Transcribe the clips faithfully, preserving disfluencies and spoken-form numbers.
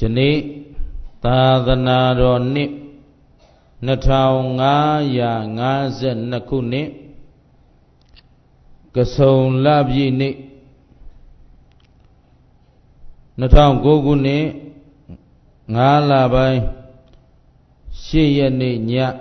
Shani Tadhanaro Nip Natao Ngaya Ngaza Nakuni Kason Labyi Nip Natao Goguni Ngala Bai Shiyani Nya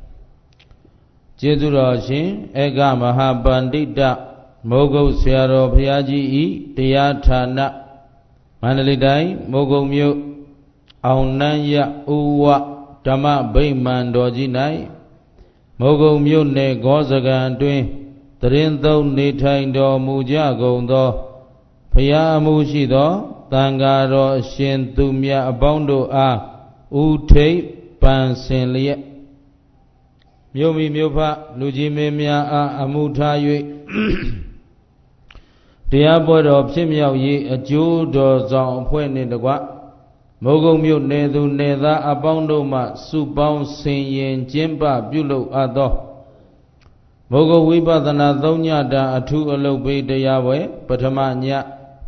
Jedurashin Ega Mahabandita Mogo Siaro Piaji I Tiyatana Manalidai Mogo Myu Aunanya Uwa Dama Bayman Dojinai Mogo Myu Ne Gozagan Twin Tarindo Nitain Do Muja Gondo Paya Mushido Tangaro Shintumya Abondo A Ute Pansin Liet Yomi Myopa Lujime Mia A Amuta Yui Diabo Pimia Yi a Judo Zong Point in the Gua Mogo Mute Nedu Neda Abondo Ma Subon Sin Yen Jimba Bulo Ado Mogo Wiba than Adonia da Atu Alobe de Yahweh Patamanya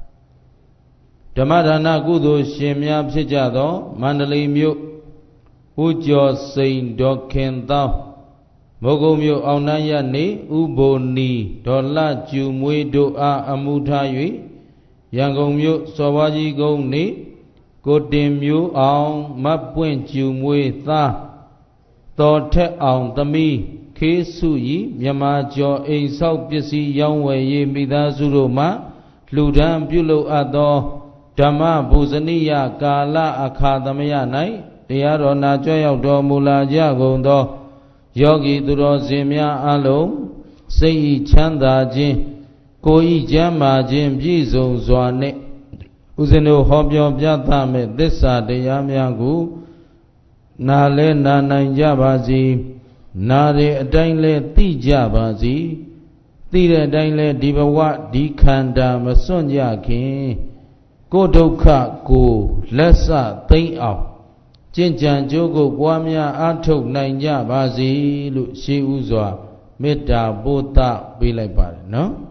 Damadana Gudo Shemia Pijado Mandali Mute Ujo Saint Dokin Thou Mogo Myo Aunaya Ni Ubo Ni Dola Jumwe Doa Amuta Yui Yangon Myo Sawaji Gong Ni Kodim Myo Aung Mapwen Jumwe Tha Tote Aung Tami Kesu Yi Myama Jo Ein Sao Pisi Yangwe Ye Mida Zuroma Ludan Bulo Ado Dhamma Buzaniya Kala Akadamaya Nai Deyaro Na Joyao Do Mula Jagondo Yogi Duro Zimya Alo Sei Chanda Jin Koi Jama Jin Bizo Zwane Uzeno Hobyo Byatame Dessa Deyamyagu Nale Nanan Jabazi Nare Dainle Ti Jabazi Tire Dainle Dibawa Dikanda Masonya Kin Kodoka Ko Lessa Tain Out Jinjan Jogo Wamya Atok Nanja Bazi Lu Shi Uzwa Meta Bota Bilai Bar, no?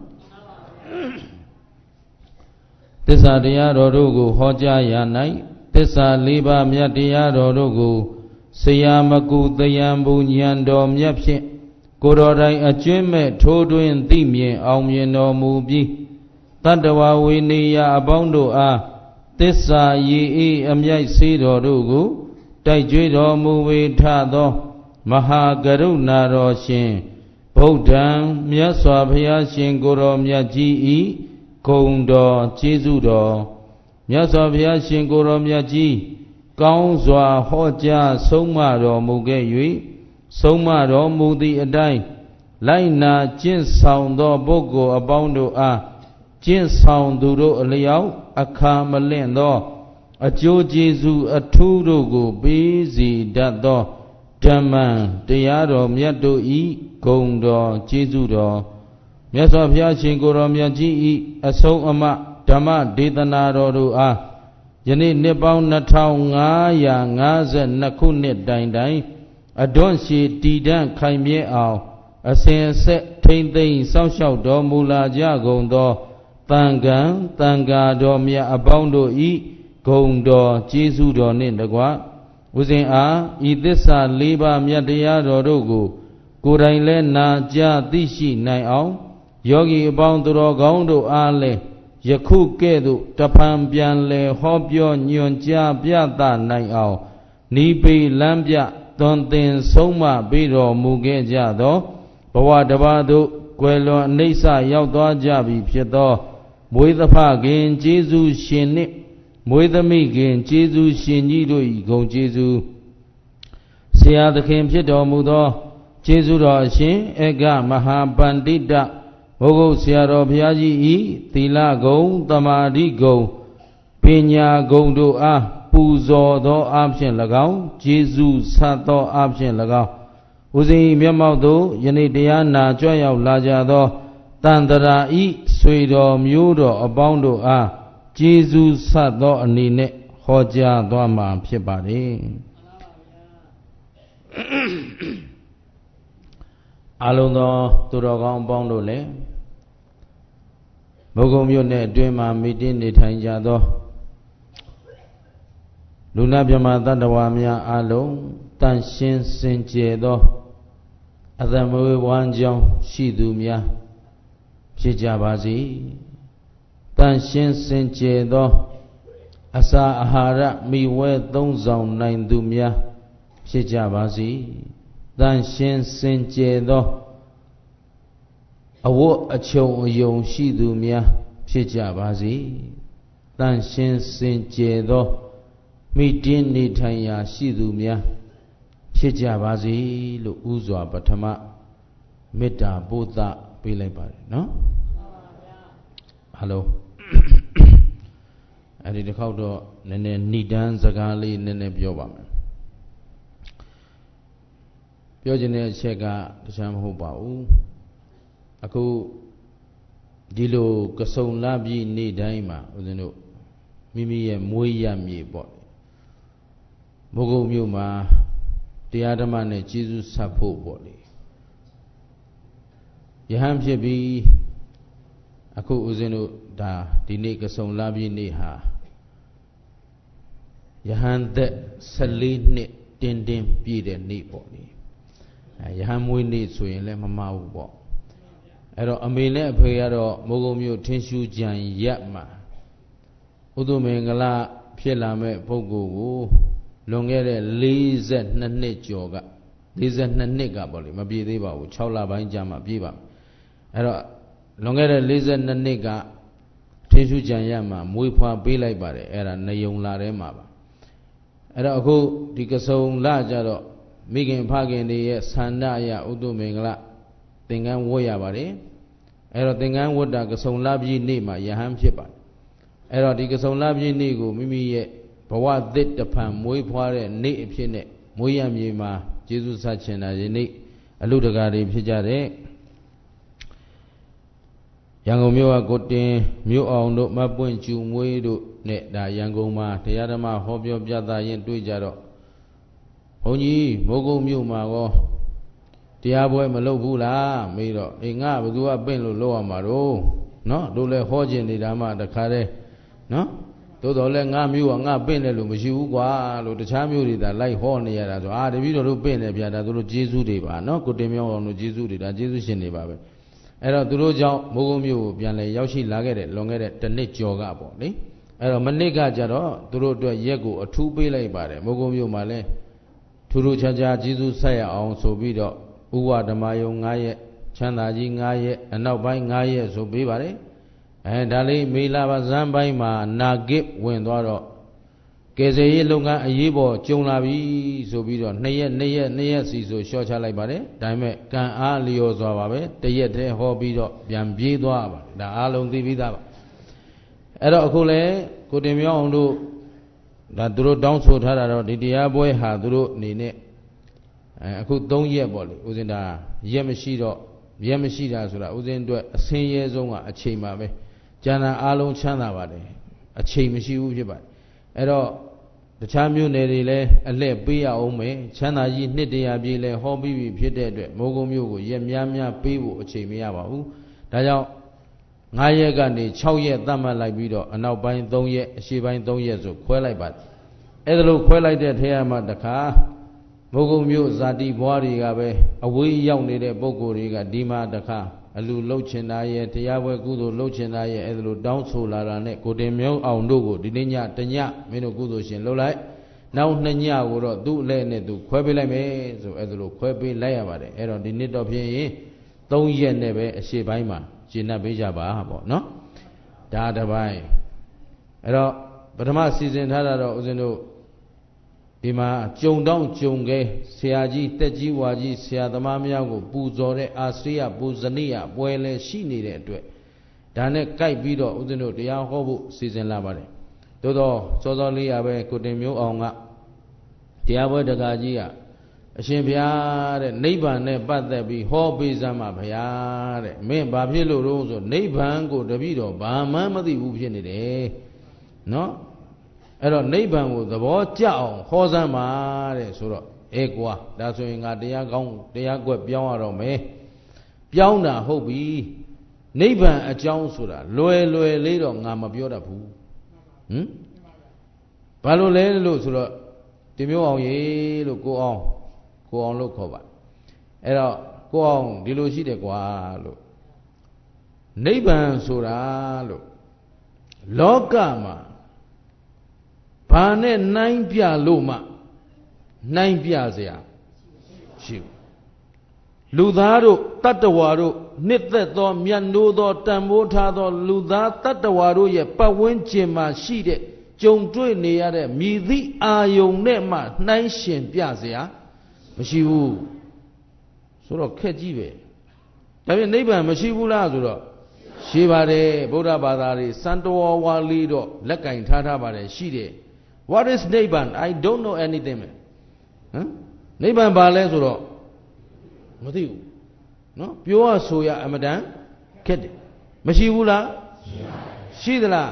Tessa Dia Rorugu Hoja Yanai, Tessa Liba Myatia Rorugu, Sayamaku Dayambu Nyando Myapsi, Korodai Achime Toduin Dimye Aumyeno Mubi, Tandawa Winia Abondo A, Tessa Yi Amyai Sido Rugu, Taijiro Muwe Tado Maha Garuna Roshin Bodhan Myaswa Vyashin Goro Myaji I Kondo Jesudo Myaswa Vyashin Goro Myaji Kaunzwa Hoja Soma Ro Muge Yui Soma Ro Mudi Adai Laina Jin Sound Do Bogo Abondo A Jin Sound Duro Liao Akamalendo A Jo Jesu a Turugo busy that do Daman Diado Miato E Gondo Jesu do Miaso Piachin Goro Miaji a so ama Dama Dedanaro A Yani Nebao Natao Ngaya Ngaza Nakunet Dine Dine a don't see Didan Kaimye Ao a sen set Tain Dane South Shout do Mula Jagondo Tangan Tanga do Mia Abondo E Gondo Jesu do Nindagwa Uzin A Idissa Liba Myatia Rogo Kudaile Na Ja Dishi Nai Ao Yogi Aboundro Gondo Ale Yaku Kedu Tapan Bianle Hobyo Nyon Ja Biata Nai Ao Nibi Lambia Tontin Soma Biro Muge Jado Bawa Dabado Quello Nisa Yaudo Jabi Pieto Muidapa Gin Jesu Shinip Muidami Gin Jesu Shinido Go Jesu Sia the Kim Pieto Mudo Jesu Shin Ega Maha Bandita Mogo Siaro Piaji E Tila Go Tamadi Go Pinya Gondo A Puzo Do Option Lagao Jesu Sato Option Lagao Uzi Miamaudo Yanidiana Joya Lajado Tandara E Suido Mudo Abondo A Jesu Sato Nine Hoja Doma Pibari Aluno Turogong Bondo Le Mogomune Duma Midin Tanjado လူနာမြမတတ္တဝါများအလုံးတန်ရှင်းစင်ကြယ်သောအသမွေဝမ်းကြောင်းရှိသူများဖြစ်ကြပါစေတန်ရှင်းစင်ကြယ်သောအစာအာဟာရမိဝဲသုံးဆောင်နိုင်သူများဖြစ်ကြပါစေတန်ရှင်းစင်ကြယ်သောအဝတ်အချုံအယုံရှိသူများဖြစ်ကြပါစေတန်ရှင်းစင်ကြယ်သောမိတင်းနေထိုင်ရာရှိသူများဖြစ်ကြပါစေလို့ဥစွာပထမမေတ္တာပို့သပေးလိုက်ပါတယ်နော်အားလုံးအဲ့ဒီတစ်ခေါက်တော့နည်းနည်းဏိဒန်းစကားလေးနည်းနည်းပြောပါမယ်ပြောချင်တဲ့အချက်ကတခြားမဟုတ်ပါဘူးအခုဒီလိုကစုံလာပြီးနေ့တိုင်းမှာဦးဇင်းတို့မိမိရဲ့မွေးရမြေပေါ့မိုးကုတ်မြို့မှာတရားဓမ္မနဲ့ကျေးဇူးဆက်ဖို့ပေါ့လေယဟန်ဖြစ်ပြီးအခုဦးဇင်းတို့ဒါဒီနေ့ကစုံလာပြီးနေ့ဟာယဟန်သက်ဆယ်လေးနှစ်တင်းတင်းပြည့်တဲ့နေ့ပေါ့လေအဲယဟန်မွေးနေ့ဆိုရင်လည်းမမှားဘူးပေါ့အဲ့တော့အမေနဲ့အဖေကတော့မိုးကုတ်မြို့ထင်းရှူးကြံရက်မှာဥဒ္ဓမင်္ဂလာဖြစ်လာမဲ့ပုဂ္ဂိုလ်ကိုလွန်ခဲ့တဲ့လေးဆယ်နှစ်နှစ်ကျော်ကလေးဆယ်နှစ်နှစ်ကပေါ့လေမပြည့်သေးပါဘူး၆လပိုင်းကြာမှပြည့်ပါအဲ့တော့လွန်ခဲ့တဲ့လေးဆယ်နှစ်နှစ်ကထင်းရှူးကြံရက်မှာမွေးဖွားပေးလိုက်ပါတယ်အဲ့ဒါနယုံလာထဲမှာပါအဲ့တော့အခုဒီကစုံလာကြတော့မိခင်ဖခင်တွေရဲ့ဆန္ဒအရဥဒ္ဓမင်္ဂလာသင်္ကန်းဝတ်ရပါတယ်အဲ့တော့သင်္ကန်းဝတ်တာကစုံလာပြည့်နေ့မှာယဟန်ဖြစ်ပါတယ်အဲ့တော့ဒီကစုံလာပြည့်နေ့ကိုမိမိရဲ့ဘဝသစ်တဖန်မွေးဖွားတဲ့နေ့အဖြစ်နဲ့မွေးရမြေမှာကျေးဇူးဆက်ချင်တာယနေ့အလုတကာတွေဖြစ်ကြတဲ့ရန်ကုန်မြို့ကကိုတင်မြို့အောင်တို့မပွင့်ကျူမွေးတို့နဲ့ဒါရန်ကုန်မှာတရားဓမ္မဟောပြောပြသရင်တွေ့ကြတော့ဘုန်းကြီးမိုးကုတ်မြို့မှာကောတရားပွဲမလုပ်ဘူးလားမေးတော့အေးငါဘယ်သူကပင့်လို့လုပ်ရမှာတော့နော်တို့လည်းဟောကျင်နေတာမှတခါတည်းနော်သို့တော်လည်းငါမျိုးကငါပင့်တယ်လို့မရှိဘူးကွာလို့တခြားမျိုးတွေသာလိုက်ဟောနေရတာဆိုအာတပည့်တော်တို့ပင့်တယ်ဗျာဒါတို့ကျေးဇူးတွေပါနော်ကိုတင်မြောင်းအောင်တို့ကျေးဇူးတွေဒါကျေးဇူးရှင်တွေပါပဲအဲ့တော့သူတို့ကြောင့်မိုးကုတ်မြို့ကိုပြန်လဲရောက်ရှိလာခဲ့တဲ့လွန်ခဲ့တဲ့တစ်နှစ်ကျော်ကပေါ့လေအဲ့တော့မနစ်ကကြတော့သူတို့အတွက်ရက်ကိုအထူးပေးလိုက်ပါတယ်မိုးကုတ်မြို့မှာလဲထူးထူးခြားခြားကျေးဇူးဆက်ရအောင်ဆိုပြီးတော့ဥဝဓမ္မယုံ၅ရက်ချမ်းသာကြီး၅ရက်အနောက်ပိုင်း၅ရက်ဆိုပေးပါတယ်အဲဒါလေးမေလာပါဇန်ပိုင်းမှာနာဂစ်ဝင်သွားတော့ကယ်ဆယ်ရေးလုပ်ငန်းအရေးပေါ်ကြုံလာပြီဆိုပြီးတော့နှစ်ရက်နှစ်ရက်နှစ်ရက်စီဆိုလျှော့ချလိုက်ပါတယ်ဒါပေမဲ့ကံအားလျော်စွာပါပဲတရက်တည်းဟောပြီးတော့ပြန်ပြေးသွားပါဒါအားလုံးသိပြီးသားပါအဲ့တော့အခုလဲကိုတင်မြောင်းအောင်တို့ဒါသူတို့တောင်းဆိုထားတာတော့ဒီတရားပွဲဟာသူတို့အနေနဲ့အဲအခု၃ရက်ပေါ့လေဦးဇင်းဒါရက်မရှိတော့ရက်မရှိတာဆိုတာဦးဇင်းအတွက်အဆင်းရဲဆုံးကအချိန်ပါပဲကျန်တာအားလုံးချမ်းသာပါတယ်အချိန်မရှိဘူးဖြစ်ပါတယ်အဲ့တော့တခြားမြို့နယ်တွေလည်းအလှည့်ပေးရအောင်မယ်ချမ်းသာကြီးနှစ်တရာပြည့်လဲဟောပြီးပြီဖြစ်တဲ့အတွက်မိုးကုတ်မြို့ကိုရက်များများပေးဖို့အချိန်မရပါဘူးဒါကြောင့်၅ရက်ကနေ၆ရက်သတ်မှတ်လိုက်ပြီးတော့အနောက်ပိုင်း၃ရက်အရှေ့ပိုင်း၃ရက်ဆိုခွဲလိုက်ပါတယ်အဲ့ဒါလို့ခွဲလိုက်တဲ့ထဲမှာတခါမိုးကုတ်မြို့ဇာတိဘွားတွေကပဲအဝေးရောက်နေတဲ့ပုဂ္ဂိုလ်တွေကဒီမှာတခါအလူလှုပ်ချင်တာရဲ့တရားပွဲကုသိုလ်လှုပ်ချင်တာရဲ့အဲ့ဒါလိုတောင်းဆိုလာတာနဲ့ကိုတင်မြောင်းအောင်တို့ကိုဒီနေ့ညတညမင်းတို့ကုသိုလ်ရှင်လှုပ်လိုက်နောက်နှစ်ညကိုတော့သူ့အလဲနဲ့သူခွဲပေးလိုက်မယ်ဆိုအဲ့ဒါလိုခွဲပေးလိုက်ရပါတယ်အဲ့တော့ဒီနေ့တော့ဖြစ်ရင်၃ရက်နဲ့ပဲအရှိပိုင်းမှာရှင်းနှပ်ပေးကြပါပေါ့နော်ဒါတစ်ပိုင်းအဲ့တော့ပထမစီစဉ်ထားတာတော့ဦးဇင်းတို့ဒီမှာကြုံတောင်းကြုံခဲဆရာကြီးတက်ကြီးဝါကြီးဆရာသမားများကိုပူဇော်တဲ့အာစရိယပူဇနိယပွဲလဲရှိနေတဲ့အတွက်ဒါနဲ့ကြိုက်ပြီးတော့ဦးဇင်းတို့တရားဟောဖို့စီစဉ်လာပါတယ်သို့တော့စောစောလေးရပဲကိုတင်မျိုးအောင်ကတရားပွဲတကာကြီးကအရှင်ဘုရားတဲ့နိဗ္ဗာန်နဲ့ပတ်သက်ပြီးဟောပေးစမ်းပါဘုရားတဲ့မင်းဘာဖြစ်လို့တော့ဆိုနိဗ္ဗာန်ကိုတပည့်တော်ဘာမှမသိဘူးဖြစ်နေတယ်နော်အဲ့တော့နိဗ္ဗာန်ကိုသဘောကျအောင်ဟောစမ်းပါတဲ့ဆိုတော့အေးကွာဒါဆိုရင်ငါတရားကောင်းတရားကွက်ပြောင်းရတော့မယ်ပြောင်းတာဟုတ်ပြီနိဗ္ဗာန်အကြောင်းဆိုတာလွယ်လွယ်လေးတော့ငါမပြောတတ်ဘူးဟမ်ဘာလို့လဲလို့ဆိုတော့ဒီမျိုးအောင်ရေလို့ကိုအောင်ကိုအောင်လို့ခေါ်ပါအဲ့တော့ကိုအောင်ဒီလိုရှိတယ်ကွာလို့နိဗ္ဗာန်ဆိုတာလို့လောကမှာဘာနဲ့နိုင်ပြလို့မှနိုင်ပြเสียရှိဘူးလူသားတို့တတ္တဝါတို့နှစ်သက်သောမြတ်နိုးသောတန်ဖိုးထားသောလူသားတတ္တဝါတို့ရဲ့ပတ်ဝန်းကျင်မှာရှိတဲ့ကြုံတွေ့နေရတဲ့မြည်သည့်အာယုန်နဲ့မှနှိုင်းရှင်ပြเสียမရှိဘူးဆိုတော့ခက်ကြီးပဲဒါပြင်နိဗ္ဗာန်မရှိဘူးလားဆိုတော့ရှိပါတယ်ဗုဒ္ဓဘာသာတွေစံတော်ဝါလီတော့လက်ကင်ထားထားပါတယ်ရှိတယ် What is Nibbana? I don't know anything ဟမ်နိဗ္ဗာန်ဘာလဲဆိုတော့မသိဘူးနော်ပြောရဆိုရအမတန်ခက်တယ်မရှိဘူးလားရှိသလား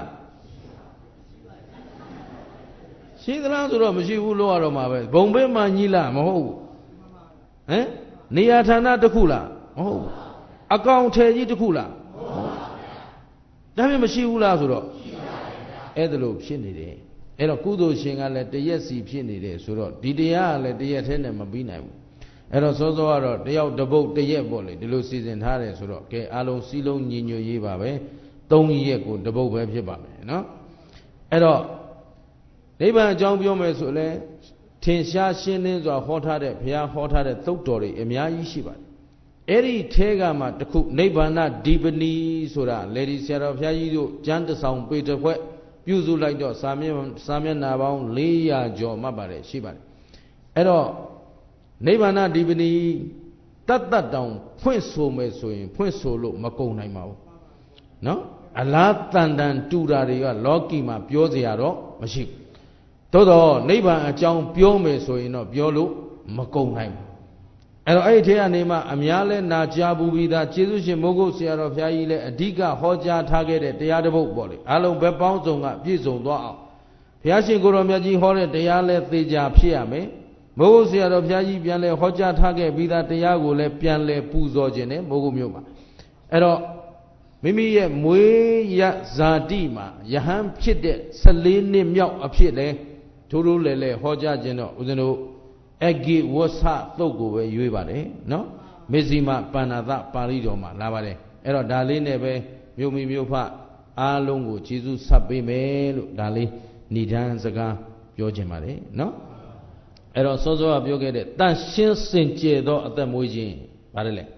ရှိသလားဆိုတော့မရှိဘူးလို့ရတော့မှာပဲဘုံဘေးမှကြီးလားမဟုတ်ဘူးဟမ်နေရာဌာနတစ်ခုလားမဟုတ်ဘူးအကောင်ထဲကြီးတစ်ခုလားမဟုတ်ပါဘူးဒါပေမဲ့မရှိဘူးလားဆိုတော့အဲ့ဒါလို့ဖြစ်နေတယ်အဲ့တော့ကုသိုလ်ရှင်ကလည်းတရက်စီဖြစ်နေတယ်ဆိုတော့ဒီတရားကလည်းတရက်ထဲနဲ့မပြီးနိုင်ဘူးအဲ့တော့စောစောကတော့တယောက်တစ်ပုတ်တရက်ပေါ့လေဒီလိုစီစဉ်ထားတယ်ဆိုတော့ကဲအားလုံးစီလုံးညီညွတ်ရေးပါပဲသုံးရက်ကိုတစ်ပုတ်ပဲဖြစ်ပါမယ်နော်အဲ့တော့နိဗ္ဗာန်အကြောင်းပြောမယ်ဆိုလဲထင်ရှားရှင်းလင်းစွာဟောထားတဲ့ဘုရားဟောထားတဲ့သုတ်တော်တွေအများကြီးရှိပါတယ်အဲ့ဒီထဲကမှတစ်ခုနိဗ္ဗာန်ဒီပနီဆိုတာလေဒီဆရာတော်ဘုရားကြီးတို့ကျမ်းတဆောင်ပေတခွက်ပြုစုလိုက်တော့စာမျက်စာမျက်နှာပေါင်းလေးရာကျော်မှတ်ပါတယ်ရှိပါတယ်အဲ့တော့နိဗ္ဗာန်ဒီပနီတတ်တတ်တောင်ဖွင့်ဆိုမယ်ဆိုရင်ဖွင့်ဆိုလို့မကုန်နိုင်ပါဘူးနော်အလားတန်တန်တူတာတွေကလောကီမှာပြောစရာတော့မရှိဘူးသို့တော့နိဗ္ဗာန်အကြောင်းပြောမယ်ဆိုရင်တော့ပြောလို့မကုန်နိုင်ဘူးအဲ့တော့အဲ့ဒီထဲကနေမှအများလဲနာကြားဘူးပြီးသားကျေးဇူးရှင်မိုးကုတ်ဆရာတော်ဘုရားကြီးလည်းအဓိကဟောကြားထားခဲ့တဲ့တရားတစ်ပုဒ်ပေါ့လေအားလုံးဘက်ပေါင်းစုံကပြည့်စုံသွားအောင်ဘုရားရှင်ကိုယ်တော်မြတ်ကြီးဟောတဲ့တရားလဲသေချာဖြစ်ရမယ်မိုးကုတ်ဆရာတော်ဘုရားကြီးပြန်လဲဟောကြားထားခဲ့ပြီးသားတရားကိုလည်းပြန်လဲပူဇော်ခြင်းနဲ့မိုးကုတ်မြို့မှာအဲ့တော့မိမိရဲ့မွေးရဇာတိမှာယဟန်ဖြစ်တဲ့ဆယ်လေးနှစ်မြောက်အဖြစ်လဲထိုးထိုးလဲလဲဟောကြားခြင်းတော့ဦးဇင်းတို့အဂိဝဆသုတ်ကိုပဲရွေးပါတယ်နော်မေဇိမပဏ္ဏသပါဠိတော်မှာလာပါတယ်အဲ့တော့ဒါလေးနဲ့ပဲမြို့မိမြို့ဖအားလုံးကိုကျေးဇူးဆက်ပေးမယ်လို့ဒါလေးဏိဒန်းစကားပြောခြင်းပါတယ်နော်အဲ့တော့စောစောကပြောခဲ့တဲ့တန်ရှင်းစင်ကြယ်သောအသက်မွေးခြင်းပါတယ်လေ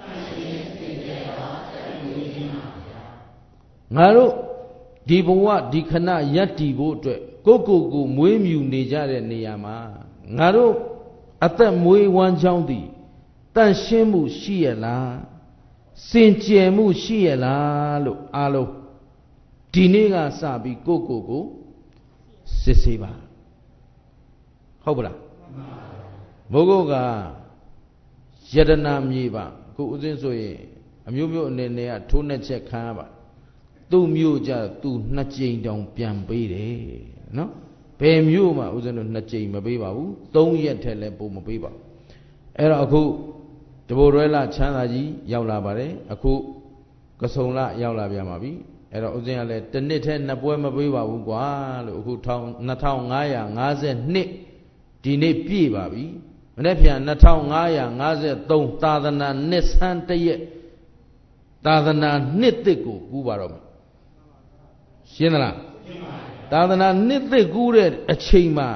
ငါတို့ဒီဘဝဒီခဏယက်တီဖို့အတွက်ကိုကိုကိုမွေးမြူနေကြတဲ့နေရာမှာငါတို့အသက်မွေးဝမ်းချောင်းသည်တန့်ရှင်းမှုရှိရလားစင်ကြယ်မှုရှိရလားလို့အားလုံးဒီနေ့ကစပြီးကိုကိုကိုစစ်ဆေးပါဟုတ်ပလားမိုးကုတ်ကယတနာမြေပါခုဥစဉ်ဆိုရင်အမျိုးမျိုးအနေနဲ့ကထိုးနှက်ချက်ခံရပါသူ့မျိုးကြသူနှစ်ကြိမ်တောင်ပြန်ပေးတယ်နော်ဘယ်မျိုးမှဦးဇင်းတို့နှစ်ကြိမ်မပေးပါဘူးသုံးရက်ထက်လည်းပိုမပေးပါဘူးအဲ့တော့အခုတဘိုရွဲလချမ်းသာကြီးရောက်လာပါတယ်အခုကစုံလရောက်လာပြန်ပါပြီအဲ့တော့ဦးဇင်းကလည်းတစ်နှစ်ထဲနှစ်ပွဲမပေးပါဘူးကွာလို့အခုနှစ်ထောင်ငါးရာငါးสิบနှစ်ဒီနေ့ပြည့်ပါပြီမနေ့ပြန်နှစ်ထောင်ငါးရာငါးสิบသုံးသာသနာနှစ်ဆန်းတရက်သာသနာနှစ်သစ်ကိုကူးပါတော့မယ်ရှင်းသလားသာသနာနှစ်သစ်ကူးတဲ့အချိန်မှာ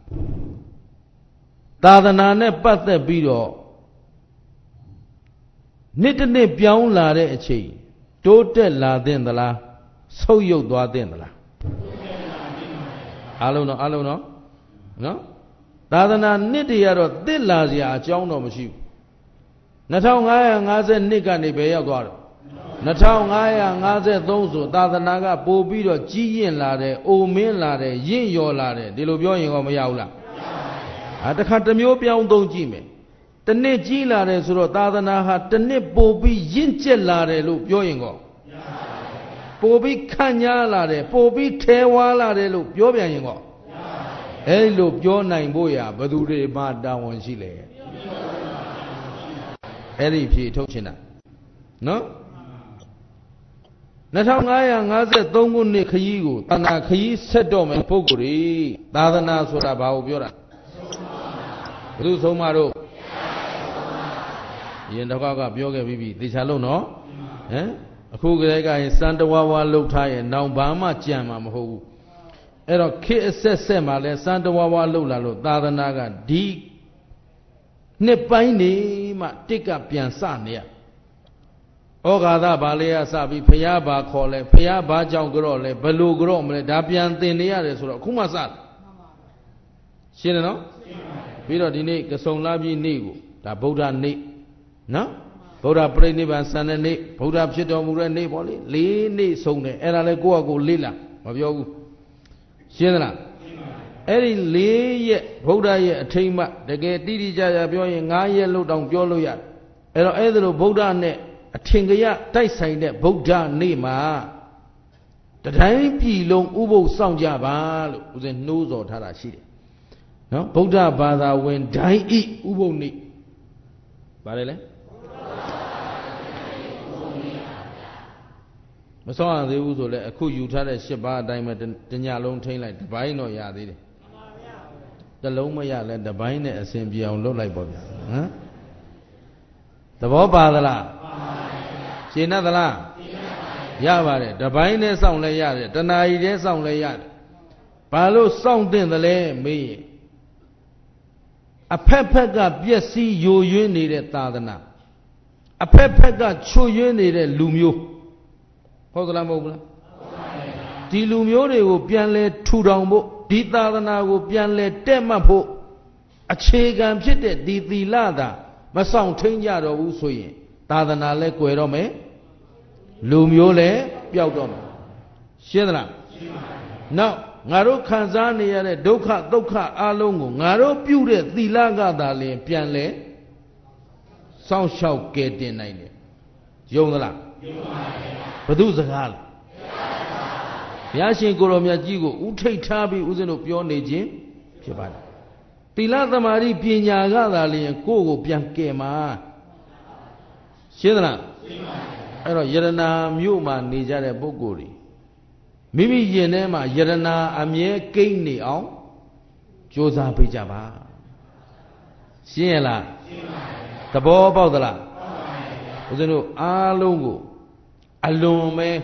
သာသနာနဲ့ပတ်သက်ပြီးတော့နှစ်တစ်နှစ်ပြောင်းလာတဲ့အချိန်တိုးတက်လာသင့်သလားဆုတ်ယုတ်သွားသင့်သလားအားလုံးတော့အားလုံးတော့နော်သာသနာနှစ်တွေကတော့တစ်လာစရာအကြောင်းတော့မရှိဘူးနှစ်ထောင်ငါးရာငါးสิบနှစ်ကနေဘယ်ရောက်သွားတော့နှစ်ထောင်ငါးရာငါးสิบသုံးဆိုသာသနာကပို့ပြီးတော့ကြီးရင်လာတယ်အိုမင်းလာတယ်ရင့်ရော်လာတယ်ဒီလိုပြောရင်ရောမရဘူးလားဟာတခါတစ်မျိုးပြောင်းသုံးကြည့်မယ်တနှစ်ကြီးလာတယ်ဆိုတော့သာသနာဟာတနှစ်ပို့ပြီးရင့်ကျက်လာတယ်လို့ပြောရင်ကောပို့ပြီးခန့်ညားလာတယ်ပို့ပြီးထဲဝါလာတယ်လို့ပြောပြန်ရင်ကောအဲ့လိုပြောနိုင်ဖို့ရဘယ်သူတွေမှတာဝန်ရှိလဲအဲ့ဒီဖြေထုတ်ချင်တာနော်နှစ်ထောင်ငါးရာငါးဆယ်သုံးခုနှစ်ခရီးကိုသာသနာခရီးဆက်တော့မယ်ပုဂ္ဂိုလ်တွေသာသနာဆိုတာဘာကိုပြောတာဘယ်သူဆုံးမတို့ရင်တစ်ခါကပြောခဲ့ပြီးပြီသေချာလို့နော်ဟမ်အခုကလေးကရင်စံတဝါဝါလှုပ်ထားရဲ့နောင်ဘာမှကြံမှာမဟုတ်ဘူးအဲ့တော့ခေအဆက်ဆက်မှာလဲစံတဝါဝါလှုပ်လာလို့သာသနာကဒီနှစ်ပိုင်းနေမှတစ်ကပြန်စနေရဩဃာသဘာလေးရစပြီးဖရာဘာခေါ်လဲဖရာဘာကြောင့်ကြော့လဲဘလို့ကြော့မလဲဒါပြန်သင်နေရတယ်ဆိုတော့အခုမှစတယ်ရှင်းတယ်နော်ပြီးတော့ဒီနေ့ကစုံလာပြီနေ့ကိုဒါဗုဒ္ဓနေ့နော်ဗုဒ္ဓပြိဋိဘံစံတဲ့နေ့ဗုဒ္ဓဖြစ်တော်မူတဲ့နေ့ပေါ့လေလေးနေ့ဆုံးတယ်အဲ့ဒါလဲကိုယ့်အကိုလေးလာမပြောဘူးရှင်းသလားအဲ့ဒီလေးရက်ဗုဒ္ဓရဲ့အထိမ့်မှတကယ်တိတိကျကျပြောရင်ငါးရက်လို့တောင်ပြောလို့ရတယ်အဲ့တော့အဲ့ဒါလိုဗုဒ္ဓနဲ့အထင်ကရတိုက်ဆိုင်တဲ့ဗုဒ္ဓနေ့မှာတတိုင်းပြည်လုံးဥပုသ်စောင့်ကြပါလို့ဦးဇင်းနှိုးဆော်ထားတာရှိတယ်နော်ဗုဒ္ဓဘာသာဝင်ဒိုင်းဤဥပုသ်နေ့ဗါတယ်လေမစောင့်ရသေးဘူးဆိုလဲအခုယူထားတဲ့၈ပါးအတိုင်းပဲတညလုံးထိမ့်လိုက်တပိုင်းတော့ရသေးတယ်တလုံးမရလဲတပိုင်းနဲ့အစဉ်ပြေအောင်လုပ်လိုက်ပေါ့ဗျာဟမ်သဘောပါသလားရှင်းသလားရပါတယ်တပိုင်းနဲ့စောင့်လဲရတယ်တဏှာကြီးနဲ့စောင့်လဲရတယ်ဘာလို့စောင့်တင်တယ်လဲမေးရင်အဖက်ဖက်ကပျက်စီးယိုယွင်းနေတဲ့သာသနာအဖက်ဖက်ကချွတ်ယွင်းနေတဲ့လူမျိုးဟုတ်သလားမဟုတ်ဘူးလားဒီလူမျိုးတွေကိုပြန်လဲထူထောင်ဖို့ဒီသာသနာကိုပြန်လဲတက်မှတ်ဖို့အခြေခံဖြစ်တဲ့ဒီသီလသာမဆောင်ထိန်ကြတော့ဘူးဆိုရင်သာသနာလဲကွယ်တော့မယ်လူမျိုးလဲပျောက်တော့မယ်ရှင်းသလားရှင်းပါပြီနောက်ငါတို့ခံစားနေရတဲ့ဒုက္ခဒုက္ခအလုံးကိုငါတို့ပြုတဲ့သီလကသာလျှင်ပြန်လဲစောင့်ရှောက်ကယ်တင်နိုင်တယ်ယုံသလားယုံပါပါဘု து စကားလားဘုရားရှင်ကိုရောမြတ်ကြီးကိုဥထိတ်ထားပြီးဦးဇင်းတို့ပြောနေခြင်းဖြစ်ပါတယ်သီလသမာဓိပညာကသာလျှင်ကိုယ့်ကိုပြန်ကယ်မှာရှင်းသလားရှင်းပါပြီအဲ့တော့ယရနာမြို့မှာနေကြတဲ့ပုဂ္ဂိုလ်တွေမိမိရင်ထဲမှာယရနာအမြဲကိန်းနေအောင်ကြိုးစားပေးကြပါရှင်းရလားရှင်းပါပြီသဘောပေါက်သလားပေါက်ပါပြီဦးဇင်းတို့အားလုံးကိုအလွန်ပဲ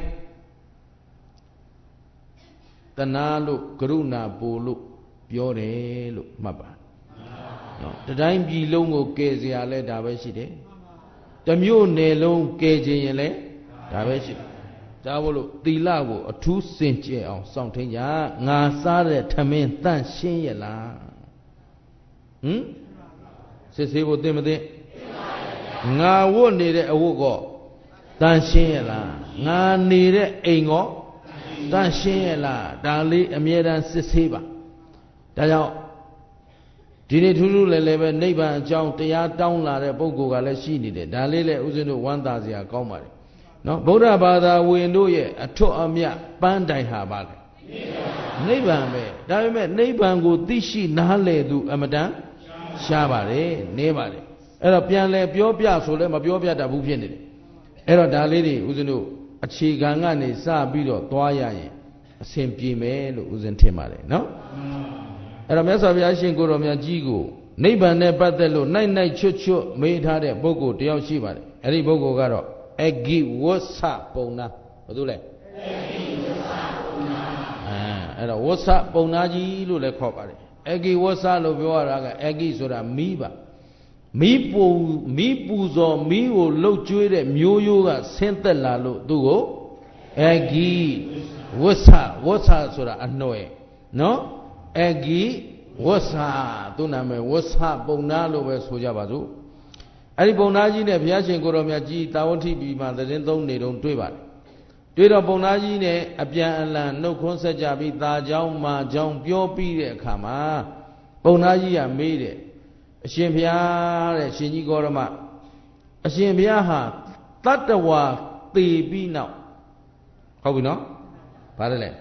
တနာလို့ကရုဏာပို့လို့ပြောတယ်လို့မှတ်ပါနော်တတိုင်းပြည်လုံးကိုကယ်เสียရလဲဒါပဲရှိတယ်တမျိုးနယ်လုံးကယ်ခြင်းရင်လဲဒါပဲရှိတယ်ဒါမို့လို့သီလကိုအထူးစင်ကြယ်အောင်စောင့်ထိန်ကြငါစားတဲ့ထမင်းတန့်ရှင်းရလားဟမ်စစ်ဆေးဖို့သိမသိငါဝတ်နေတဲ့အဝတ်ကောတန့်ရှင်းရလားငါနေတဲ့အိမ်ကောတန့်ရှင်းရလားဒါလေးအမြဲတမ်းစစ်ဆေးပါဒါကြောင့်ဒီနေ့ထူးထူးလည်းလည်းပဲနိဗ္ဗာန်အကြောင်းတရားတောင်းလာတဲ့ပုဂ္ဂိုလ်ကလည်းရှိနေတယ်ဒါလေးလည်းဦးဇင်းတို့ဝမ်းသာစရာကောင်းပါတယ်နော်ဗုဒ္ဓဘာသာဝင်တို့ရဲ့အထွတ်အမြတ်ပန်းတိုင်ဟာပါလေနိဗ္ဗာန်ပဲဒါပေမဲ့နိဗ္ဗာန်ကိုသိရှိနားလည်သူအမတန်ရှားပါတယ်နည်းပါတယ်အဲ့တော့ပြန်လဲပြောပြဆိုလဲမပြောပြတတ်ဘူးဖြစ်နေတယ်အဲ့တော့ဒါလေးတွေဦးဇင်းတို့အခြေခံကနေစပြီးတော့သွားရရင်အဆင်ပြေမယ်လို့ဦးဇင်းထင်ပါတယ်နော်အဲ့တော့မြတ်စွာဘုရားရှင်ကိုယ်တော်မြတ်ကြီးကိုနိဗ္ဗာန်နဲ့ပတ်သက်လို့နိုင်နိုင်ချွတ်ချွတ်မေးထားတဲ့ပုဂ္ဂိုလ်တယောက်ရှိပါတယ်အဲ့ဒီပုဂ္ဂိုလ်ကတော့အဂိဝဆပုံနာဘာလို့လဲအဂိဝဆပုံနာအဲအဲ့တော့ဝဆပုံနာကြီးလို့လည်းခေါ်ပါတယ်အဂိဝဆလို့ပြောရတာကအဂိဆိုတာမီးပါမီးပူမီးပူဇော်မီးကိုလှုပ်ကျွေးတဲ့မျိုးရိုးကဆင်းသက်လာလို့သူ့ကိုအဂိဝဆဝဆဆိုတာအနှွယ်နော်အဂိဝဆသူ့နာမည်ဝဆပုံနာလို့ပဲဆိုကြပါစို့အဲ့ဒီပုံနာကြီးနဲ့ဘုရားရှင်ကိုယ်တော်မြတ်ကြီးတာဝတိပြည်မှာသတင်းသုံးနေတုန်းတွေ့ပါတယ်တွေ့တော့ပုံနာကြီးနဲ့အပြန်အလှန်နှုတ်ခွန်းဆက်ကြပြီးตาเจ้าမာเจ้าပြောပြီးတဲ့အခါမှာပုံနာကြီးကမေးတယ်အရှင်ဘုရားတဲ့ရှင်ကြီးကောရမအရှင်ဘုရားဟာတတ္တဝါသေပြီးနောက်ဟုတ်ပြီနော်ဘာလဲလဲ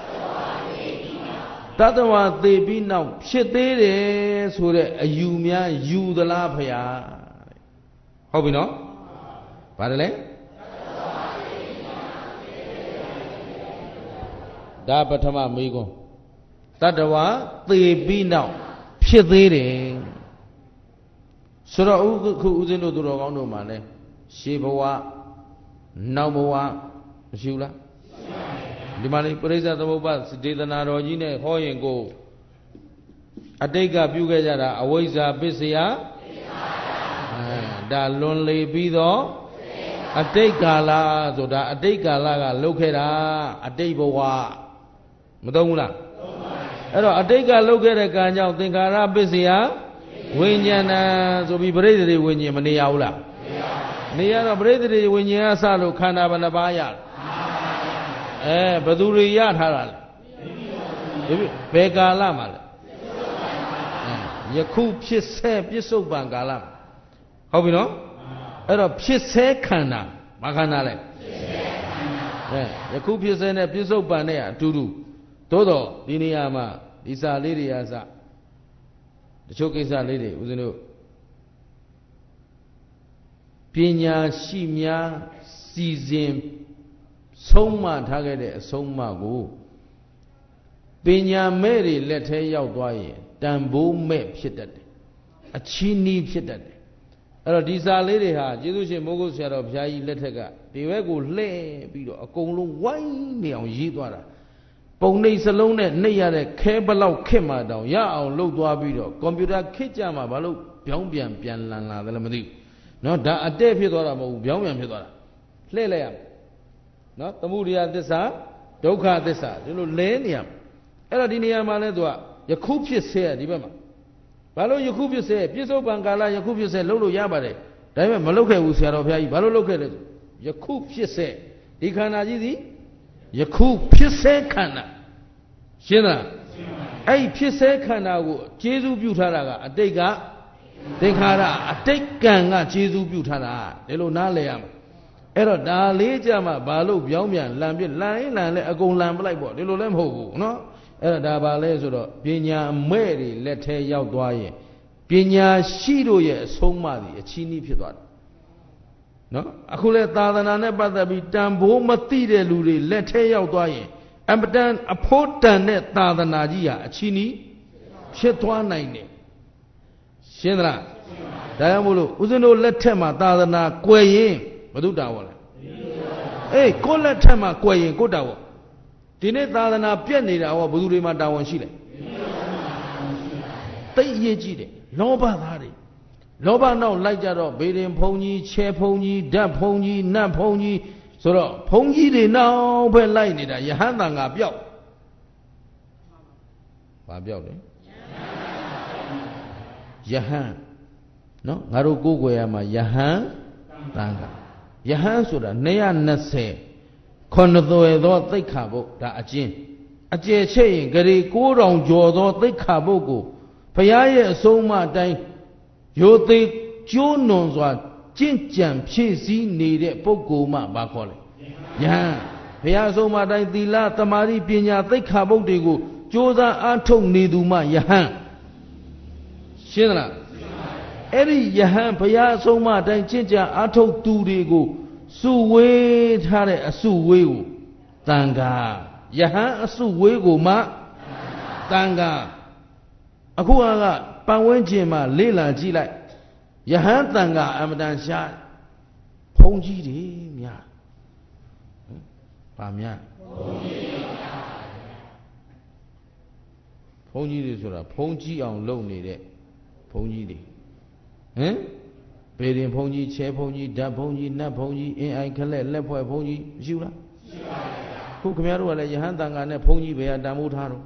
တတ္တဝါသေပြီးနောက်ဖြစ်သေးတယ်ဆိုတဲ့အယူများယူသလားဘုရားဟုတ်ပြီနော်ဘာလဲလဲဒါပထမမေးခွန်းတတ္တဝါသေပြီးနောက်ဖြစ်သေးတယ်ဆိုတော့အခုဦးဇင်းတို့သူတော်ကောင်းတို့မှာလဲရှေးဘဝနောက်ဘဝမရှိဘူးလားဒီမှာလေပရိစ္ဆေသမုပ္ပါဒေသနာတော်ကြီးနဲ့ဟောရင်ကိုအတိတ်ကပြုခဲ့ကြတာအဝိဇ္ဇာပစ္စယအဲဒါလွန်လေပြီးတော့အတိတ်ကာလဆိုတာအတိတ်ကာလကလှုပ်ခဲ့တာအတိတ်ဘဝမသုံးဘူးလားအဲ့တော့အတိတ်ကလှုပ်ခဲ့တဲ့ကံကြောင့်သင်္ခါရပစ္စယဝိညာဏဆိုပြီးပရိသေဝိညာဉ်မနေရဘူးလားနေရတော့ပရိသေဝိညာဉ်ကစလို့ခန္ဓာဘယ်နှပါးရအဲဘယ်သူတွေရထားတာလဲဘယ်ကာလမှာလဲယခုဖြစ်ဆဲပြစ္ဆုတ်ပံကာလဟုတ်ပြီနော်အဲ့တော့ဖြစ်ဆဲခန္ဓာမခန္ဓာလဲအဲယခုဖြစ်ဆဲနဲ့ပြစ္ဆုတ်ပံနဲ့အတူတူသို့တော့ဒီနေရာမှာဒီစာလေးတွေအစတချို့ကိစ္စလေးတွေဦးဇင်းတို့ပညာရှိများစီစဉ်ဆုံးမထားခဲ့တဲ့အဆုံးအမကိုပညာမဲ့တွေလက်ထဲရောက်သွားရင်တန်ဖိုးမဲ့ဖြစ်တတ်တယ်အချီးနှီးဖြစ်တတ်တယ်အဲ့တော့ဒီစာလေးတွေဟာကျေးဇူးရှင်မိုးကုတ်ဆရာတော်ဘုရားကြီးလက်ထက်ကဒီဘက်ကိုလှည့်ပြီးတော့အကုန်လုံးဝိုင်းနေအောင်ရေးသွားတာပုံနှိပ်စလုံးနဲ့နှိပ်ရတဲ့ခဲဘလောက်ခက်မှတောင်ရအောင်လုပ်သွားပြီးတော့ကွန်ပျူတာခက်ကြမှာဘာလို့ပြောင်းပြန်ပြန်လန်လာတယ်လည်းမသိဘူးနော်ဒါအတဲ့ဖြစ်သွားတာမဟုတ်ဘူးပြောင်းပြန်ဖြစ်သွားတာလှည့်လိုက်ရမယ်နော်သမုဒိယသစ္စာဒုက္ခသစ္စာဒီလိုလဲနေရမယ်အဲ့တော့ဒီနေရာမှာလဲသူကယခုဖြစ်စေဒီဘက်မှာဘာလို့ယခုဖြစ်စေပြစ္ဆုတ်ပံကာလယခုဖြစ်စေလုပ်လို့ရပါတယ်ဒါပေမဲ့မလုပ်ခဲ့ဘူးဆရာတော်ဘုရားကြီးဘာလို့လုပ်ခဲ့လဲယခုဖြစ်စေဒီခန္ဓာကြီးသည်ယခုဖြစ်စေခန္ဓာရှင်းလားအဲ့ဒီဖြစ်စေခန္ဓာကိုကျေစုပြုထားတာကအတိတ်ကသင်္ခါရအတိတ်ကံကကျေစုပြုထားတာဒီလိုနားလည်ရမှာအဲ့တော့ဒါလေးကြမှာဘာလို့ပြောင်းပြန်လန်ပြလန်ရင်လန်လဲအကုန်လန်ပလိုက်ပေါ့ဒီလိုလည်းမဟုတ်ဘူးနော်အဲ့တော့ဒါဘာလဲဆိုတော့ပညာမဲ့တွေလက်ထဲရောက်သွားရင်ပညာရှိတို့ရဲ့အဆုံးအမတွေအချီးနှီးဖြစ်သွားတယ်နော်အခုလဲသာသနာနဲ့ပတ်သက်ပြီးတန်ဖိုးမသိတဲ့လူတွေလက်ထဲရောက်သွားရင်အမတန်အဖို့တန်တဲ့သာသနာကြီးဟာအချီးနှီးဖြစ်သွားနိုင်တယ်ရှင်းသလားဒါကြောင့်မို့လို့ဦးဇင်းတို့လက်ထက်မှာသာသနာကွယ်ရင်ဘုသူတာဝလဲအေးကိုလက်ထက်မှာကွယ်ရင်ကိုတာဝဒီနေ့သာသနာပြက်နေတာဟောဘုသူတွေမှာတာဝန်ရှိတယ်သိအရေးကြီးတယ်လောဘသားတွေလောဘနောက်လိုက်ကြတော့ဘေရင်ဖုံကြီးချဲဖုံကြီးဓာတ်ဖုံကြီးနတ်ဖုံကြီးဆိုတော့ဖုံကြီးတွေနောက်ပဲလိုက်နေတာယဟန်တန်ကပျောက်ဘာပျောက်လဲယဟန်နော်ငါတို့ကိုးကွယ်ရမှာယဟန်တန်ကယဟန်ဆိုတာ၂၂၀ခုနှစ်သွယ်သောသိက္ခာပုဒ်ဒါအကျဉ်းအကျယ်ချက်ရင်ဂရေကိုးထောင်ကျော်သောသိက္ခာပုဒ်ကိုဘုရားရဲ့အဆုံးအမအတိုင်းရိုသေကျိုးနွန်စွာကျင့်ကြံဖြည့်ဆည်းနေတဲ့ပုဂ္ဂိုလ်မှဘာခေါ်လဲယဟန်ဘုရားအဆုံးအမအတိုင်းသီလသမာဓိပညာသိက္ခာပုဒ်တွေကိုကြိုးစားအားထုတ်နေသူမှယဟန်ရှင်းသလားအဲ့ဒီယဟန်ဘုရားအဆုံးအမအတိုင်းကျင့်ကြံအားထုတ်သူတွေကိုစုဝေးထားတဲ့အစုဝေးကိုတန်ခါယဟန်အစုဝေးကိုမှတန်ခါအခုကပတ်ဝန်းကျင်မှာလေ့လာကြည့်လိုက်ယဟန်တန်ခါအမတန်ရှားဘုံကြီးတွေများဗာများဘုံကြီးတွေဆိုတာဘုံကြီးအောင်လုပ်နေတဲ့ဘုံကြီးတွေဟမ်ဘေရင်ဘုံကြီးချဲဘုံကြီးဓာတ်ဘုံကြီးနတ်ဘုံကြီးအင်းအိုင်ခလက်လက်ဖွဲ့ဘုံကြီးမရှိဘူးလားရှိပါဘူးခုခင်ဗျားတို့ကလည်းယဟန်တန်ခါနဲ့ဘုံကြီးပဲတန်ဖိုးထားတော့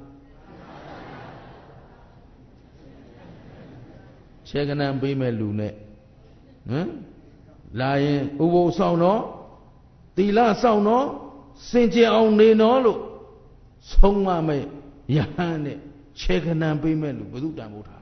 ခြေကနံပေးမဲ့လူနဲ့ဟမ်လာရင်ဥပုသ်ဆောင်တော့သီလဆောင်တော့စင်ကြယ်အောင်နေတော့လို့ဆုံးမမဲ့ယဟန်နဲ့ခြေကနံပေးမဲ့လူဘယ်သူတန်ဖိုးထား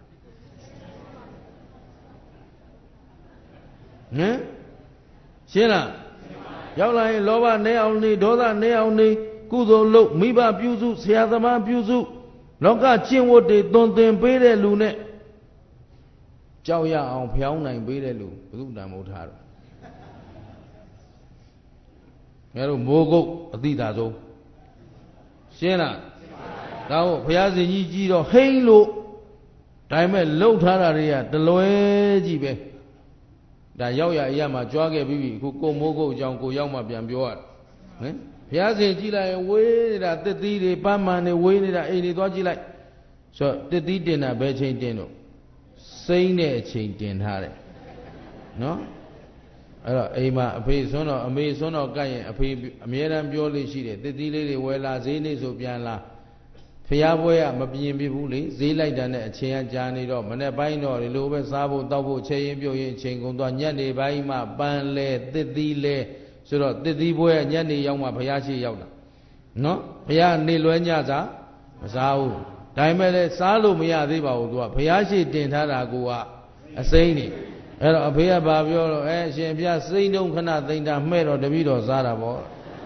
ဟမ်ရှင်းလားရောက်လာရင်လောဘနဲအောင်နေဒေါသနဲအောင်နေကုသိုလ်လုပ်မိဘပြုစုဆရာသမားပြုစုလောကကျင့်ဝတ်တွေသွန်သင်ပေးတဲ့လူနဲ့ကြောက်ရအောင်ဖျောင်းနိုင်ပေးတဲ့လူဘုသူတန်မိုးထားတော့ငါတို့မိုးကုတ်အတိတာဆုံးရှင်းလားဒါဟုတ်ဘုရားရှင်ကြီးကြီးတော့ဟိမ့်လို့ဒါပေမဲ့လှုပ်ထားတာတွေကတလွဲကြီးပဲဒါရောက်ရအရာမှာကြွားခဲ့ပြီးပြီအခုကိုမိုးကုတ်အကြောင်းကိုရောက်မှပြန်ပြောရဟင်ဘုရားရှင်ကြည့်လိုက်ရင်ဝေးနေတာတစ်သီးတွေပန်းမှန်တွေဝေးနေတာအိမ်တွေသွားကြည့်လိုက်ဆိုတော့တစ်သီးတင်တာဘယ်ချိန်တင်တော့စိမ့်တဲ့အချိန်တင်ထားတယ်နော်အဲ့တော့အိမ်မှာအဖေဆွန်းတော့အမေဆွန်းတော့ကတ်ရင်အဖေအမြဲတမ်းပြောလို့ရှိတယ်တစ်သီးလေးတွေဝယ်လာဈေးနေဆိုပြန်လာဖျားပွဲကမပြင်းပြဘူးလေဈေးလိုက်တာနဲ့အချိန်ကကြာနေတော့မနေ့ပိုင်းတော့ဒီလိုပဲစားဖို့တောက်ဖို့ချက်ရင်ပြုတ်ရင်အချိန်ကုန်သွားညနေပိုင်းမှပန်းလဲတစ်သီးလဲဆိုတော့တစ်သီးပွဲကညနေရောက်မှဘုရားရှိရောက်တာနော်ဘုရားနေလွဲညစားမစားဘူးဒါပေမဲ့လည်းစားလို့မရသေးပါဘူးသူကဘုရားရှိတင်ထားတာကအစိမ့်နေအဲ့တော့အဖေကဘာပြောတော့အဲအရှင်ဘုရားစိမ့်တုံးခဏသိမ့်တာမှဲ့တော့တပည့်တော်စားတာပေါ့ဟ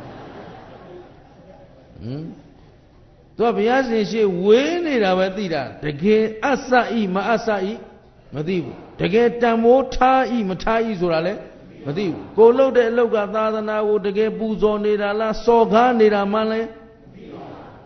မ်သူကဘုရားရှင်ရှိဝေးနေတာပဲသိတာတကယ်အဆဤမအဆဤမသိဘူးတကယ်တန်မိုးထားဤမထားဤဆိုတာလဲမသိဘူးကိုလှုပ်တဲ့အလောက်ကသာသနာကိုတကယ်ပူဇော်နေတာလားစော်ကားနေတာမှလဲမသိပါ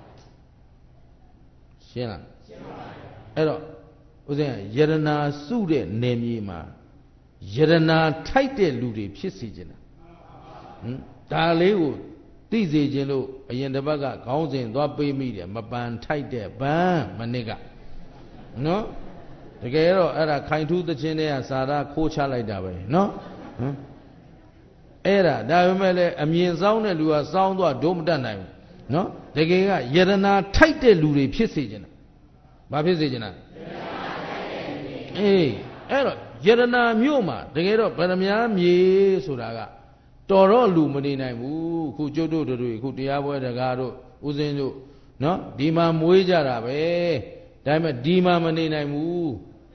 ဘူးရှင်းလားရှင်းပါပြီအဲ့တော့ဦးဇင်းယရနာစုတဲ့နေမြေမှာယရနာထိုက်တဲ့လူတွေဖြစ်စေခြင်းလားဟမ်ဒါလေးကိုသိစေခြင်းလို့အရင်တစ်ပတ်ကခေါင်းစဉ်သွားပေးမိတယ်မပန်ထိုက်တဲ့ဘန်းမနစ်ကနော်တကယ်တော့အဲ့ဒါခိုင်ထူးသခြင်းတွေကစာရခိုးချလိုက်တာပဲနော်ဟမ်အဲ့ဒါဒါပေမဲ့လည်းအမြင်ဆောင်တဲ့လူကစောင်းသွားဒုမတတ်နိုင်ဘူးနော်တကယ်ကယရနာထိုက်တဲ့လူတွေဖြစ်စေခြင်းလားဘာဖြစ်စေခြင်းလားအေးအဲ့တော့ယရနာမြို့မှာတကယ်တော့ဗရမ ्या မြေဆိုတာကတော်တော့လူမနေနိုင်ဘူးခုကျုပ်တို့တို့ခုတရားပွဲတကားတို့ဦးစင်းတို့နော်ဒီမှာမွေးကြတာပဲဒါပေမဲ့ဒီမှာမနေနိုင်ဘူး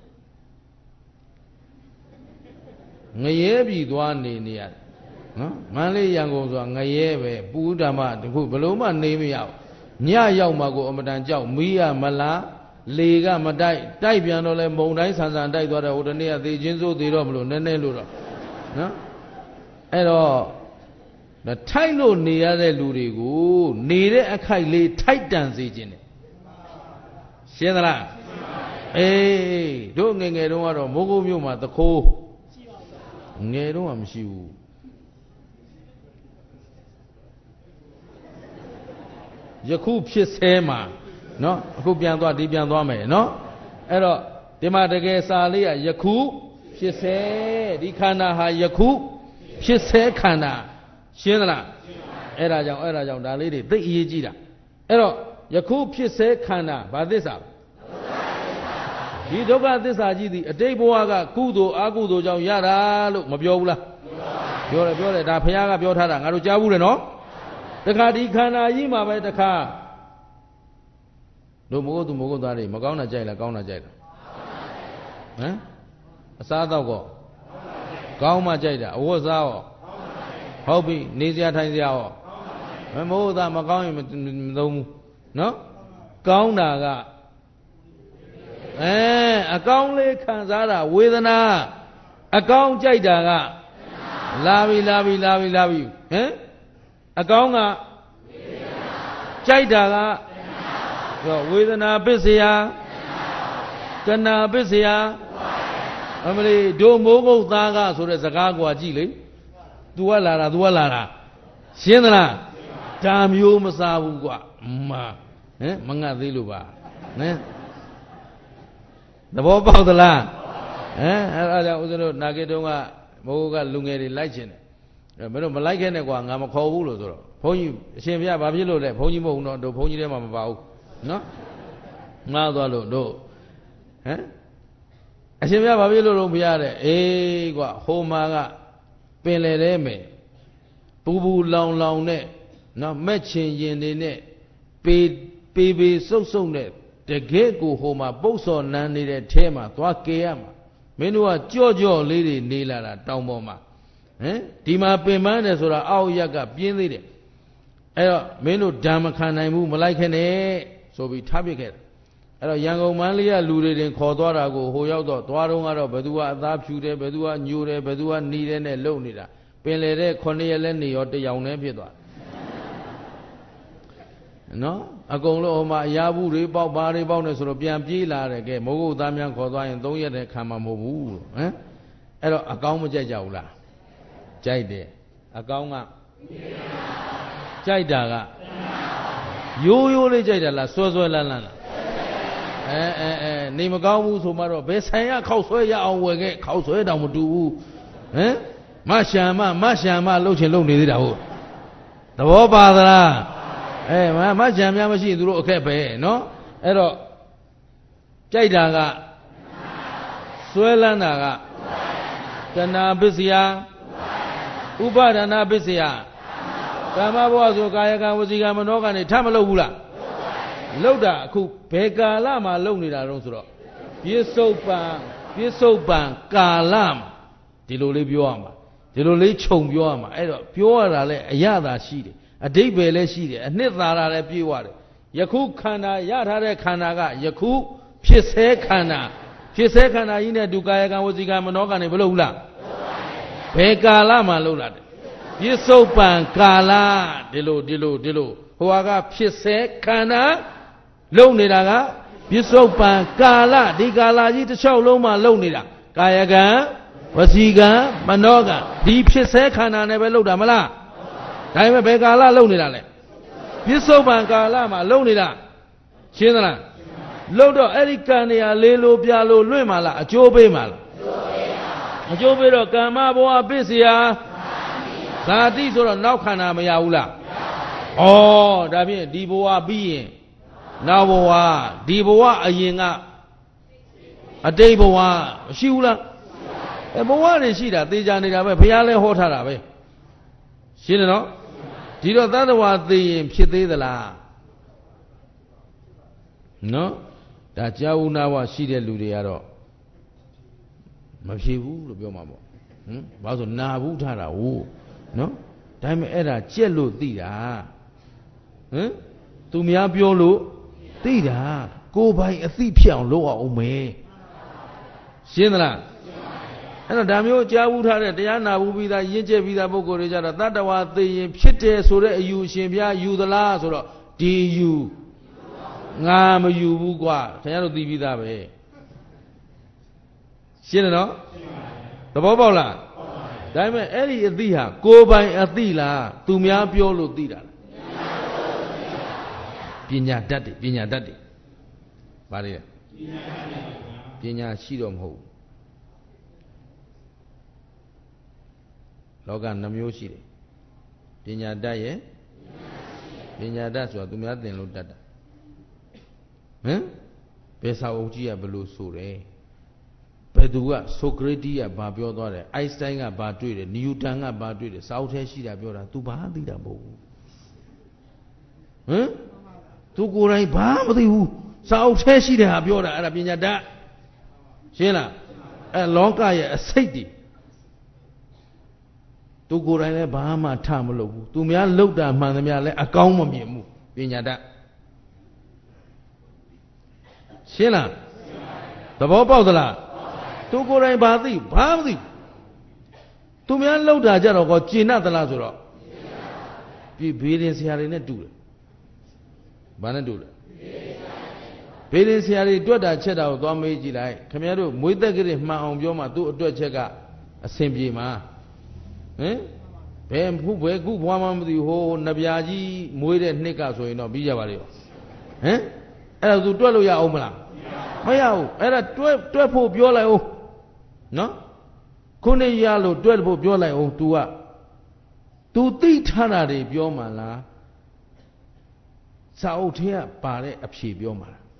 ငရဲပြည်သွားနေနေရတယ်နော်မန္တလေးရန်ကုန်ဆိုတာငရဲပဲပူဓမ္မတခုဘလို့မှနေမရဘူးညရောက်မှကိုအမတန်ကြောက်မီးရမလားလေကမတိုက်တိုက်ပြန်တော့လဲမုံတိုင်းဆန်ဆန်တိုက်သွားတယ်ဟိုတနေ့ကသေချင်းစိုးသေးတော့မလို့နည်းနည်းလို့တော့နော်အဲ့တော့ထိုက်လို့နေရတဲ့လူတွေကိုနေတဲ့အခိုက်လေးထိုက်တန်စေခြင်းတယ်ရှင်းသလားအေးတို့ငယ်ငယ်တုန်းကတော့မိုးကုတ်မြို့မှာတခိုးငယ်တုန်းကမရှိဘူးယခုဖြစ်ဆဲမှာနော်အခုပြန်သွားဒီပြန်သွားမယ်နော်အဲ့တော့ဒီမှာတကယ်စာလေးကယခုဖြစ်ဆဲဒီခန္ဓာဟာယခုဖြစ်ဆဲခန္ဓာရှင်းသလားအဲ့ဒါကြောင့်အဲ့ဒါကြောင့်ဒါလေးတွေသိအရေးကြီးတာအဲ့တော့ယခုဖြစ်ဆဲခန္ဓာဘာသစ္စာဒီဒုက္ခသစ္စာကြီးသည်အတိတ်ဘဝကကုသိုလ်အကုသိုလ်ကြောင့်ရတာလို့မပြောဘူးလားပြောတယ်ပြောတယ်ဒါဘုရားကပြောထားတာငါတို့ကြားဘူးတယ်နော်တခါဒီခန္ဓာကြီးမှာပဲတခါတို့မိုးကုတ်သူမိုးကုတ်သားတွေမကောင်းတာကြိုက်လားကောင်းတာကြိုက်လားဟမ်အစားတော့ကောကောင်းမှကြိုက်တာအဝတ်စားရောဟုတ်ပြီနေစရာထိုင်စရာရောမမိုးသားမကောင်းရင်မသုံးဘူးနော်ကောင်းတာကအဲအကောင်းလေးခံစားတာဝေဒနာအကောင်းကြိုက်တာကလာပြီလာပြီလာပြီလာပြီဟမ်အကောင်းကကြိုက်တာကဝေဒနာပစ္စယတဏှာပစ္စယအမလီဒိုမိုးကုတ်သားကဆိုတဲ့စကားကွာကြည့်လေ तू ကလာတာ तू ကလာတာရှင်းသလားဒါမျိုးမစားဘူးကွာမဟမ်မငတ်သေးလို့ပါဟမ်သဘောပေါက်သလားဟမ်အဲ့ဒါကြောင့်ဦးဇင်းတို့နာဂေတုံးကမိုးကလူငယ်တွေလိုက်ခြင်းတယ်မင်းတို့မလိုက်ခဲ့နဲ့ကွာငါမခေါ်ဘူးလို့ဆိုတော့ဘုန်းကြီးအရှင်ဘုရားဘာဖြစ်လို့လဲဘုန်းကြီးမဟုတ်တော့တို့ဘုန်းကြီးထဲမှာမပါဘူးနော်ငါသွားလို့တို့ဟမ်အရှင်ဘုရားဘာဖြစ်လို့လို့ဘုရားတဲ့အေးကွာဟိုမှာကပင်လေထဲမယ်ပူပူလောင်လောင်နဲ့နော်မက်ချင်ရင်တွေနဲ့ပေပေပေစုပ်စုပ်နဲ့တကယ်ကိုဟိုမှာပုတ်စော်နန်းနေတဲ့ထဲမှာသွားကေရမှာမင်းတို့ကကြော့ကြော့လေးတွေနေလာတာတောင်ပေါ်မှာဟမ်ဒီမှာပင်ပန်းတယ်ဆိုတာအောက်ရက်ကပြင်းသေးတယ်အဲ့တော့မင်းတို့ဓာမခံနိုင်ဘူးမလိုက်ခဲ့နဲ့ဆိုပြီးထားပြခဲ့တယ်အဲ့တော့ရန်ကုန်မန်းလေးကလူတွေတင်ခေါ်သွားတာကိုဟိုရောက်တော့သွားတော့ကတော့ဘယ်သူကအသားဖြူတယ်ဘယ်သူကညိုတယ်ဘယ်သူကနီးတယ်နဲ့လုံနေတာပင်လေတဲ့ခုနှစ်ရက်လဲနေရောတယောင်နဲ့ဖြစ်သွားနော်အကုန်လုံးဟိုမှာအရာဘူးတွေပေါက်ပါတွေပေါက်နေဆိုတော့ပြန်ပြေးလာတယ်ကဲမိုးကုတ်သားများခေါ်သွားရင်သုံးရက်နဲ့ခံမှာမဟုတ်ဘူးဟမ်အဲ့တော့အကောင်းမကြိုက်ကြဘူးလားကြိုက်တယ်အကောင်းကကြိုက်တာကရိုးရိုးလေးကြိုက်တာလားဆွဲဆွဲလန်းလန်းလားအဲအဲအဲနေမကောင်းဘူးဆိုမှတော့ဘယ်ဆိုင်ရခောက်ဆွဲရအောင်ဝယ်ခဲ့ခောက်ဆွဲတောင်မတူဘူးဟမ်မရှာမမရှာမလှုပ်ချင်လှုပ်နေသေးတာဟုတ်သဘောပါသလားအဲမမရှာများမရှိသူတို့အခက်ပဲနော်အဲ့တော့ကြိုက်တာကဆွဲလန်းတာကတဏှာပစ္စယဥပါဒနာပစ္စယကာမဘဝဆိုကာယကံဝစီကံမနောကံနေထမလုပ်ဘူးလားလုပ်တာအခုဘယ်ကာလမှာလုပ်နေတာတော့ဆိုတော့ပြစ္ဆုတ်ပံပြစ္ဆုတ်ပံကာလမှာဒီလိုလေးပြောရမှာဒီလိုလေးခြုံပြောရမှာအဲ့တော့ပြောရတာလဲအရသာရှိတယ်အဓိပ္ပာယ်လည်းရှိတယ်အနှစ်သာရလည်းပြည့်ဝတယ်ယခုခန္ဓာရထားတဲ့ခန္ဓာကယခုဖြစ်ဆဲခန္ဓာဖြစ်ဆဲခန္ဓာကြီးနဲ့ဒုကာယကံဝစီကံမနောကံနေမလုပ်ဘူးလားဘယ်ကာလမှာလုပ်လာတယ်ပြစ္ဆုတ်ပံကာလဒီလိုဒီလိုဒီလိုဟိုကဖြစ်ဆဲခန္ဓာလုံနေတာကပြစ္ဆုတ်ပံကာလဒီကာလကြီးတစ်လျှောက်လုံးမှာလုံနေတာကာယကံဝစီကံမနောကံဒီဖြစ်ဆဲခန္ဓာနဲ့ပဲလုံတာမလားဒါပေမဲ့ဘယ်ကာလလုံနေတာလဲပြစ္ဆုတ်ပံကာလမှာလုံနေတာရှင်းသလားလုံတော့အဲ့ဒီကံနေရာလေးလိုပြလို့လွင့်မှာလားအကျိုးပေးမှာလားအကျိုးပေးတော့ကာမဘဝပစ္စယဇာတိဆိုတော့နောက်ခန္ဓာမရဘူးလားဩဒါဖြင့်ဒီဘဝပြီးရင်နောက်ဘဝဒီဘဝအရင်ကအတိတ်ဘဝမရှိဘူးလားအဲဘဝတွေရှိတာသေချာနေတာပဲဘုရားလည်းဟောထားတာပဲရှင်းတယ်နော်ဒီတော့သတ္တဝါသိရင်ဖြစ်သေးသလားနော်ဒါကြာဝနာဝရှိတဲ့လူတွေကတော့မဖြစ်ဘူးလို့ပြောမှာပေါ့ဟင်ဘာလို့ဆိုနာဘူးထားတာဟုတ်နော်ဒါပေမဲ့အဲ့ဒါကြက်လို့သိတာဟင်သူများပြောလို့သိတာကိုယ်ပိုင်အသိဖြစ်အောင်လုပ်အောင်မယ်ရှင်းသလားအဲ့တော့ဒါမျိုးကြားဘူးထားတဲ့တရားနာဘူးပြီးသားရင့်ကျက်ပြီးသားပုဂ္ဂိုလ်တွေကြတော့တတ္တဝါသိရင်ဖြစ်တယ်ဆိုတဲ့အယူရှင်ပြယူသလားဆိုတော့ဒီယူငါမယူဘူးကွာခင်ဗျားတို့သိပြီးသားပဲရှင်းတယ်နော်သဘောပေါက်လားဒါပေမဲ့အဲ့ဒီအသိဟာကိုယ်ပိုင်အသိလားသူများပြောလို့သိတာလားပညာတတ်တယ်ပညာတတ်တယ်ဗါလေပညာရှိတော့မဟုတ်ဘူးလောကနှမျိုးရှိတယ်ပညာတတ်ရဲ့ပညာတတ်ဆိုတာသူများသင်လို့တတ်တာဟမ်ဘယ်စာအုပ်ကြီးကဘယ်လိုဆိုတယ်ဘယ်သူကဆိုကရတီကဘာပြောသွားတယ်အိုင်စတိုင်းကဘာတွေ့တယ်နျူတန်ကဘာတွေ့တယ်စာအုပ်ထဲရှိတာပြောတာ तू ဘာသိတာမဟုတ်ဘူးဟမ် तू ကိုယ်တိုင်ဘာမသိဘူးစာအုပ်ထဲရှိတယ်ဟာပြောတာအဲ့ဒါပညာတတ်ရှင်းလားအဲ့လောကရဲ့အစိတ်တွေ तू ကိုယ်တိုင်လည်းဘာမှထမလုပ်ဘူး तू များလှုပ်တာမှန်သမျှလည်းအကောင်းမမြင်ဘူးပညာတတ်ရှင်းလားသဘောပေါက်သလားသူကိုယ်တိုင်ဘာသိဘာမသိသူများလှုပ်တာကြတော့ကောကျင်납သလားဆိုတော့ပြီဘေးရင်ဆရာတွေနဲ့တူတယ်ဘာနဲ့တူလဲဘေးရင်ဆရာတွေတွက်တာချက်တာကိုသွားမေးကြည့်လိုက်ခင်ဗျားတို့မွေးသက်ကလေးမှန်အောင်ပြောမှသူ့အတွက်ချက်ကအဆင်ပြေမှာဟင်ဘယ်ခုဘယ်ခုဘွားမှမသိဟိုနဗျာကြီးမွေးတဲ့နှစ်ကဆိုရင်တော့ပြီးကြပါလေဟင်အဲ့ဒါသူတွက်လို့ရအောင်မလားမရဘူးအဲ့ဒါတွက်တွက်ဖို့ပြောလိုက်အောင်နော်ခုနှစ်ရလို့တွက်ဖို့ပြောလိုက်အောင် तू က तू သိထားတာတွေပြောမှလားစာအုပ်ထဲကပါတဲ့အဖြေပြောမှလား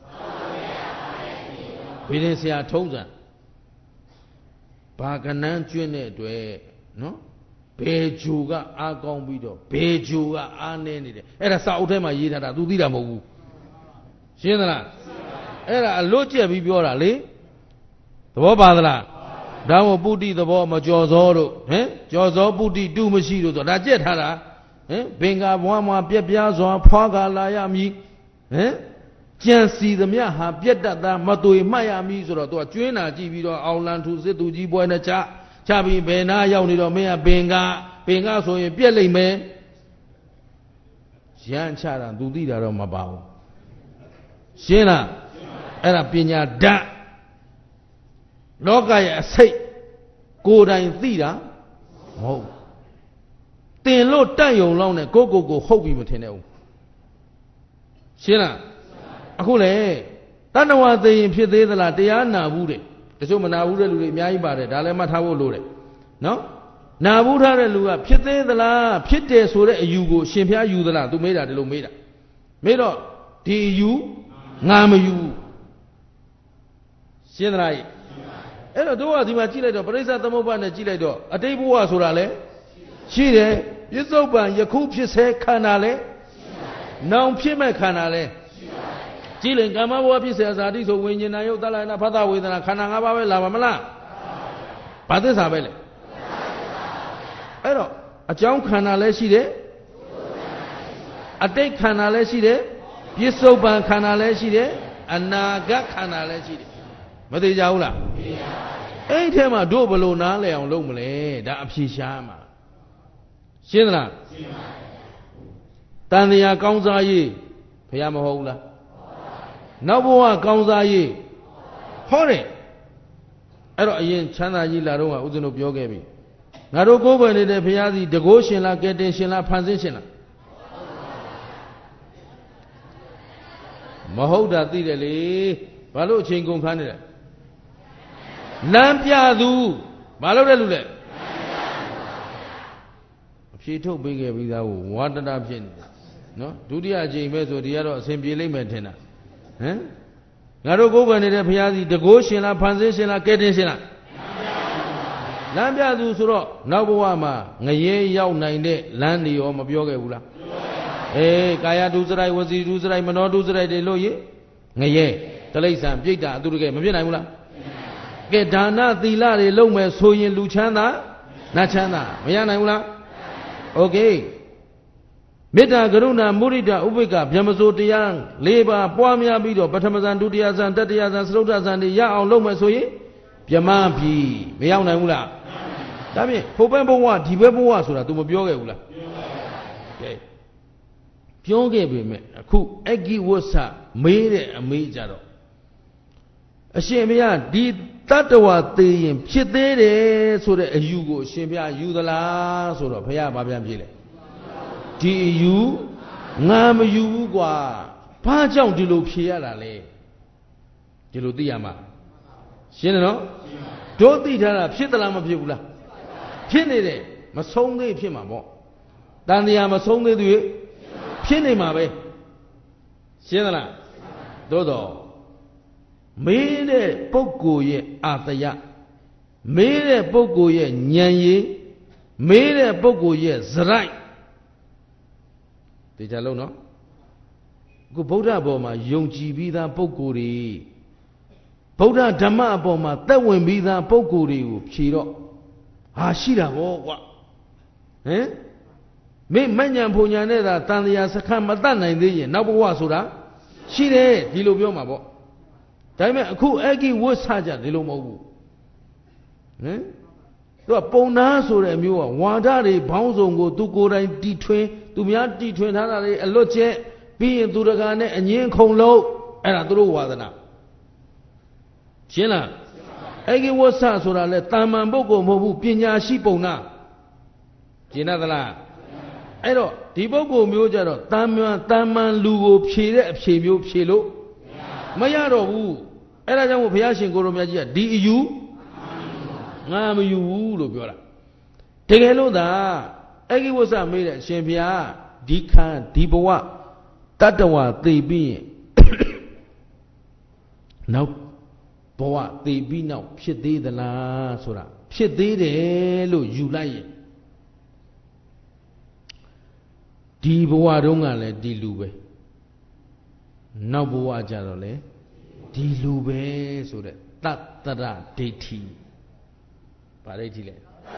ဘယ်ရင်ဆရာထုံးစံဘာကနန်းကျွင့်တဲ့အတွက်နော်ဘယ်ဂျူကအားကောင်းပြီးတော့ဘယ်ဂျူကအားနည်းနေတယ်အဲ့ဒါစာအုပ်ထဲမှာရေးထားတာ तू သိတာမဟုတ်ဘူးရှင်းသလားအဲ့ဒါအလွတ်ကျက်ပြီးပြောတာလေသဘောပါသလားဒါမို့ပုတိသဘောမကြော်စောတို့ဟင်ကြော်စောပုတိတုမရှိတို့ဆိုဒါကျက်ထားတာဟင်ဘင်္ဂဘွားမှာပြက်ပြားစွာဖွားကာလာရမည်ဟင်ကြံစီသမျှဟာပြက်တတ်တာမသွေမှတ်ရမည်ဆိုတော့သူကကျွင်းတာကြည့်ပြီးတော့အောင်လန်ထူစစ်သူကြီးပွဲနဲ့ချချပြီးဘယ်နာရောက်နေတော့မင်းကဘင်္ဂဘင်္ဂဆိုရင်ပြက်လိမ့်မယ်ရမ်းချတာသူသိတာတော့မပါဘူးရှင်းလားအဲ့ဒါပညာဓာတ်လောကရဲ့အစိတ်ကိုယ်တိုင်သိတာမဟုတ်တင်လို့တက်ယုံလောက်နဲ့ကိုကိုကိုဟုတ်ပြီမထင်နဲ့ဦးရှင်းလားအခုလေတဏ္ဍဝါသိရင်ဖြစ်သေးသလားတရားနာဘူးတဲ့တချို့မနာဘူးတဲ့လူတွေအများကြီးပါတယ်ဒါလည်းမှတ်ထားဖို့လိုတယ်နော်နာဘူးထားတဲ့လူကဖြစ်သေးသလားဖြစ်တယ်ဆိုတဲ့အယူကိုရှင်ဖျားယူသလားသူမေးတာဒီလိုမေးတာမေးတော့ဒီအယူငါမယူရှင်းသလားအဲ့တော့တို့ကဒီမှာကြည့်လိုက်တော့ပရိစ္ဆေသမုပ္ပါဒ်နဲ့ကြည့်လိုက်တော့အတိတ်ဘဝဆိုတာလဲရှိတယ်ပြစ္ဆုတ်ပံယခုဖြစ်စေခန္ဓာလဲနောင်ဖြစ်မဲ့ခန္ဓာလဲကြည့်ရင်ကာမဘဝဖြစ်စေအဇာတိဆိုဝိညာဉ်နာယုတ်သလနာဖသဝေဒနာခန္ဓာ၅ပါးပဲလာပါမလားဘာသစ္စာပဲလဲအဲ့တော့အကြောင်းခန္ဓာလည်းရှိတယ်အတိတ်ခန္ဓာလည်းရှိတယ်ပြစ္ဆုတ်ပံခန္ဓာလည်းရှိတယ်အနာဂတ်ခန္ဓာလည်းရှိတယ်မသိကြဘူးလားသိပါဘူးအဲ့ဒီထဲမှာတို့ဘလို့နားလည်အောင်လုပ်မလဲဒါအဖြေရှားမှာရှင်းသလားရှင်းပါပြီတန်တရားကောင်းစားရေးဘုရားမဟုတ်ဘူးလားနောက်ဘဝကောင်းစားရေးဟောတယ်အဲ့တော့အရင်ချမ်းသာကြီးလာတော့ကဥစဉ်တို့ပြောခဲ့ပြီငါတို့ကိုယ်ွယ်နေတဲ့ဘုရားစီတကိုးရှင်လားကဲတင်ရှင်လားဖန်ဆင်းရှင်လားမဟုတ်တာသိတယ်လေဘာလို့အချိန်ကုန်ခန်းနေလဲလမ်းပြသူဘာလို့လဲလူလဲအဖြေထုတ်ပေးခဲ့ပြီးသားကိုဝါတတဖြစ်နေတယ်နော်ဒုတိယအချိန်ပဲဆိုဒီကတော့အစဉ်ပြေလိမ့်မယ်ထင်တာဟမ်ငါတို့ကိုယ်ွယ်နေတဲ့ဘုရားစီတကိုးရှင်လားဖန်ဆင်းရှင်လားကဲတင်ရှင်လားလမ်းပြသူဆိုတော့နောက်ဘဝမှာငရဲရောက်နိုင်တဲ့လမ်းတွေရောမပြောခဲ့ဘူးလားအေးကာယဒုစရိုက်ဝစီဒုစရိုက်မနောဒုစရိုက်တွေလို့ရေငရဲတိရစ္ဆာန်ပြိတ္တာအတုတကယ်မဖြစ်နိုင်ဘူးလားကဲဒါနသီလတွေလုံးမဲ့ဆိုရင်လူချမ်းသာနတ်ချမ်းသာမရနိုင်ဘူးလားโอเคမေတ္တာကရုဏာမုဒိတာဥပိ္ပခဗျမစိုးတရား၄ပါးပွားများပြီးတော့ပထမဇန်ဒုတိယဇန်တတိယဇန်သရုတ်ထဇန်တွေရအောင်လုပ်မယ်ဆိုရင်ပြမပြီမရောက်နိုင်ဘူးလားဒါဖြင့်ဟိုဘက်ဘဝဒီဘက်ဘဝဆိုတာ तू မပြောခဲ့ဘူးလားကဲပြောခဲ့ပေမဲ့အခုအဂိဝဆမေးတဲ့အမေးကြတော့အရှင်ဘုရားဒီတတ္တဝါသေးရင်ဖြစ်သေးတယ်ဆိုတဲ့အယူကိုအရှင်ဘုရားယူသလားဆိုတော့ဘုရားဘာပြန်ပြေးလဲဒီအယူငါမယူဘူးကွာဘာကြောင့်ဒီလိုဖြေရတာလဲဒီလိုသိရမှာရှင်းတယ်နော်တို့သိထားတာဖြစ်သလားမဖြစ်ဘူးလားဖြစ်နေတယ်မဆုံးသေးဖြစ်မှာပေါ့တန်တရားမဆုံးသေးသူဖြစ်နေမှာပဲရှင်းသလားသို့တော့မေးတဲ့ပုဂ္ဂိုလ်ရဲ့အာတယမေးတဲ့ပုဂ္ဂိုလ်ရဲ့ဉာဏ်ရည်မေးတဲ့ပုဂ္ဂိုလ်ရဲ့ဇရိုက်ဒီကြလုံးနော်အခုဗုဒ္ဓဘောမှာယုံကြည်ပြီးသားပုဂ္ဂိုလ်တွေဗုဒ္ဓဓမ္မအပေါ်မှာသက်ဝင်ပြီးသားပုဂ္ဂိုလ်တွေကိုဖြေတော့ဟာရှိတာဗောကွာဟမ်မင်းမညံဖုန်ညာနဲ့သာတန်တရားစခန်းမတတ်နိုင်သေးရင်နောက်ဘဝဆိုတာရှိတယ်ဒီလိုပြောမှာဗောဒါပေမဲ့အခုအဂိဝတ်ဆကြဒီလိုမဟုတ်ဘူးဟမ်သူကပုံနာဆိုတဲ့မျိုးကဝါဒတွေဘောင်းစုံကိုသူကိုယ်တိုင်တီထွင်သူများတီထွင်ထားတာတွေအလွတ်ကျက်ပြီးရင်သူတကာနဲ့အငင်းခုံလုံးအဲ့ဒါသူတို့ဝါဒနာရှင်းလားအဂိဝတ်ဆဆိုတာလဲတာမန်ပုဂ္ဂိုလ်မဟုတ်ဘူးပညာရှိပုံနာရှင်းသလားအဲ့တော့ဒီပုဂ္ဂိုလ်မျိုးကြတော့တာမန်တာမန်လူကိုဖြေတဲ့အဖြေမျိုးဖြေလို့မရတော့ဘူးအဲ့ဒါကြောင့်ဘုရားရှင်ကိုရောမြတ်ကြီးကဒီအယူငါမယူဘူးလို့ပြောတာတကယ်လို့သာအဂိဝဆမေးတဲ့အရှင်ဘုရားဒီခံဒီဘဝတတ္တဝါသိပြီးရင်နောက်ဘဝသိပြီးနောက်ဖြစ်သေးသလားဆိုတာဖြစ်သေးတယ်လို့ယူလိုက်ရင်ဒီဘဝတုန်းကလည်းဒီလူပဲနောက်ဘဝကြတော့လေဒီလူပဲဆိုတဲ့တတ္တရဒိဋ္ဌိဘာဒိဋ္ဌိလဲ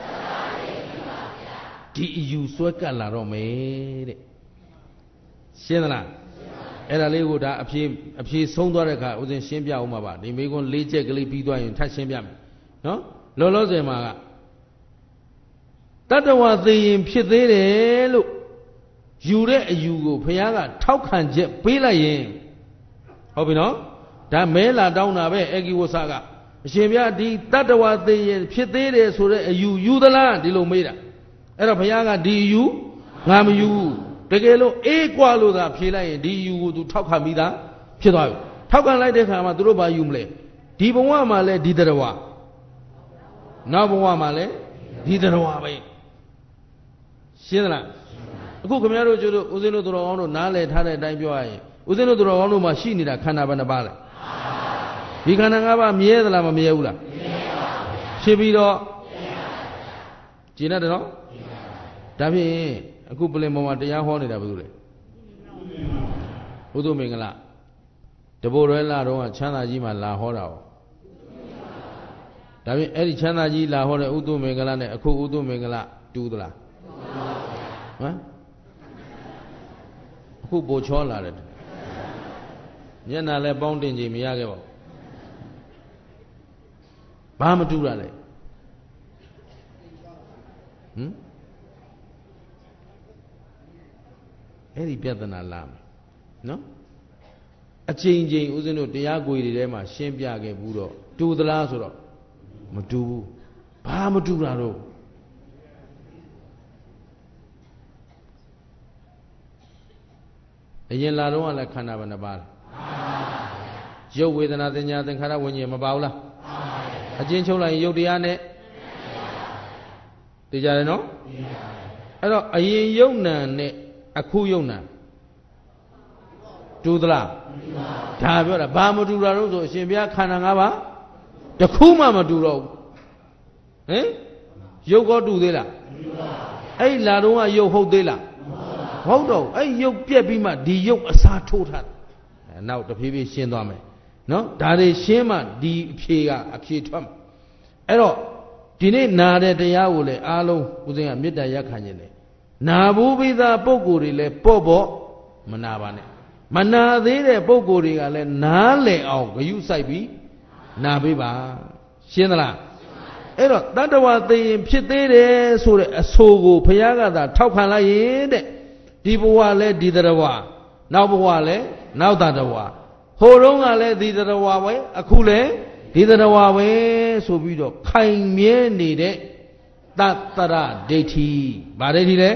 ဒီအယူဆွဲကပ်လာတော့မယ်တဲ့ရှင်းသလားအဲ့ဒါလေးကိုဒါအဖြေအဖြေဆုံးသွားတဲ့အခါဦးဇင်းရှင်းပြအောင်ပါပါဒီမိကွန်းလေးချက်ကလေးပြီးသွားရင်ထပ်ရှင်းပြမယ်နော်လောလောဆယ်မှာကတတ္တဝါသိရင်ဖြစ်သေးတယ်လို့ယူတဲ့အယူကိုဘုရားကထောက်ခံချက်ပေးလိုက်ရင်ဟုတ်ပြီနော်ဒါမဲလာတောင်းတာပဲအေဂိဝဆာကအရှင်ဘုရားဒီတတ္တဝါသိရင်ဖြစ်သေးတယ်ဆိုတဲ့အယူယူသလားဒီလိုမေးတာအဲ့တော့ဘုရားကဒီအယူငါမယူတကယ်လို့အေးကွာလို့သာဖြေလိုက်ရင်ဒီအယူကိုသူထောက်ခံပြီးသားဖြစ်သွားပြီထောက်ခံလိုက်တဲ့ခါမှာသူတို့ဘာယူမလဲဒီဘဝမှာလဲဒီတတ္တဝါနောက်ဘဝမှာလဲဒီတတ္တဝါပဲရှင်းသလားအခုခင်ဗျားတို့ကျတို့ဦးဇင်းတို့သူတော်ကောင်းတို့နားလည်ထားတဲ့အတိုင်းပြောရရင်ဦးဇင်းတို့သူတော်ကောင်းတို့မှာရှိနေတာခန္ဓာဘယ်နှပါလဲဒီခန္ဓာ၅ပါးမြဲသလားမမြဲဘူးလားဖြစ်ပြီးတော့ကျင်တယ်နော်ဒါဖြင့်အခုပလင်ပေါ်မှာတရားဟောနေတာဘယ်လိုလဲဘုသူမင်္ဂလာတဘိုရဲလာတော့ချမ်းသာကြီးမှာလာဟောတာ哦ဒါဖြင့်အဲ့ဒီချမ်းသာကြီးလာဟောတဲ့ဥတုမင်္ဂလာနဲ့အခုဥတုမင်္ဂလာတူသလားဟမ်အခုပိုချောလာတယ်မျက်နှာလည်းပေါင်းတင်ကြည့်မရခဲ့ပါဘူးဘာမတူတာလဲဟမ်အဲ့ဒီပြဿနာလာမယ်နော်အချိန်ချင်းဦးဇင်းတို့တရားကိုယ်တွေထဲမှာရှင်းပြခဲ့ဘူးတော့တူသလားဆိုတော့မတူဘူးဘာမတူတာတော့အရင်လာတော့ကလည်းခန္ဓာဘယ်နှပါလဲရုပ်ဝေဒနာသင်ညာသင်္ခါရဝိညာဉ်မပါဘူးလားအချင်းချုပ်လိုက်ရုပ်တရားနဲ့သိကြတယ်နော်အဲ့တော့အရင်ယုံနံနဲ့အခုယုံနံတူသလားဒါပြောတာဘာမတူတာလို့ဆိုအရှင်ဘုရားခန္ဓာ၅ပါးတခုမှမတူတော့ဘူးဟင်ရုပ်ကောတူသေးလားအဲ့လာတော့ကရုပ်ဟုတ်သေးလားဟုတ်တော့အဲ့ရုပ်ပြက်ပြီးမှဒီရုပ်အစားထိုးထားတယ်နောက်တဖြည်းဖြည်းရှင်းသွားမယ်နော်ဒါတွေရှင်းမှဒီအဖြေကအဖြေထွက်မှာအဲ့တော့ဒီနေ့နာတဲ့တရားကိုလည်းအားလုံးဦးဇင်းကမေတ္တာရက်ခံခြင်းတယ်နာဘူးပိသာပုဂ္ဂိုလ်တွေလည်းပေါ့ပေါ့မနာပါနဲ့မနာသေးတဲ့ပုဂ္ဂိုလ်တွေကလည်းနားလည်အောင်ဂရုစိုက်ပြီးနာပေးပါရှင်းသလားအဲ့တော့တတ္တဝါသိရင်ဖြစ်သေးတယ်ဆိုတဲ့အဆိုကိုဘုရားကသာထောက်ခံလိုက်ရင်တဲ့ဒီဘဝလဲဒီတတ္တဝါနောက်ဘဝလဲနောက်တတ္တဝါဟိုတုန်းကလည်းဒီတတ္တဝါပဲအခုလည်းဒီတတ္တဝါပဲဆိုပြီးတော့ခိုင်မြဲနေတဲ့တတ္တရဒိဋ္ဌိဗာဒိဋ္ဌိလဲ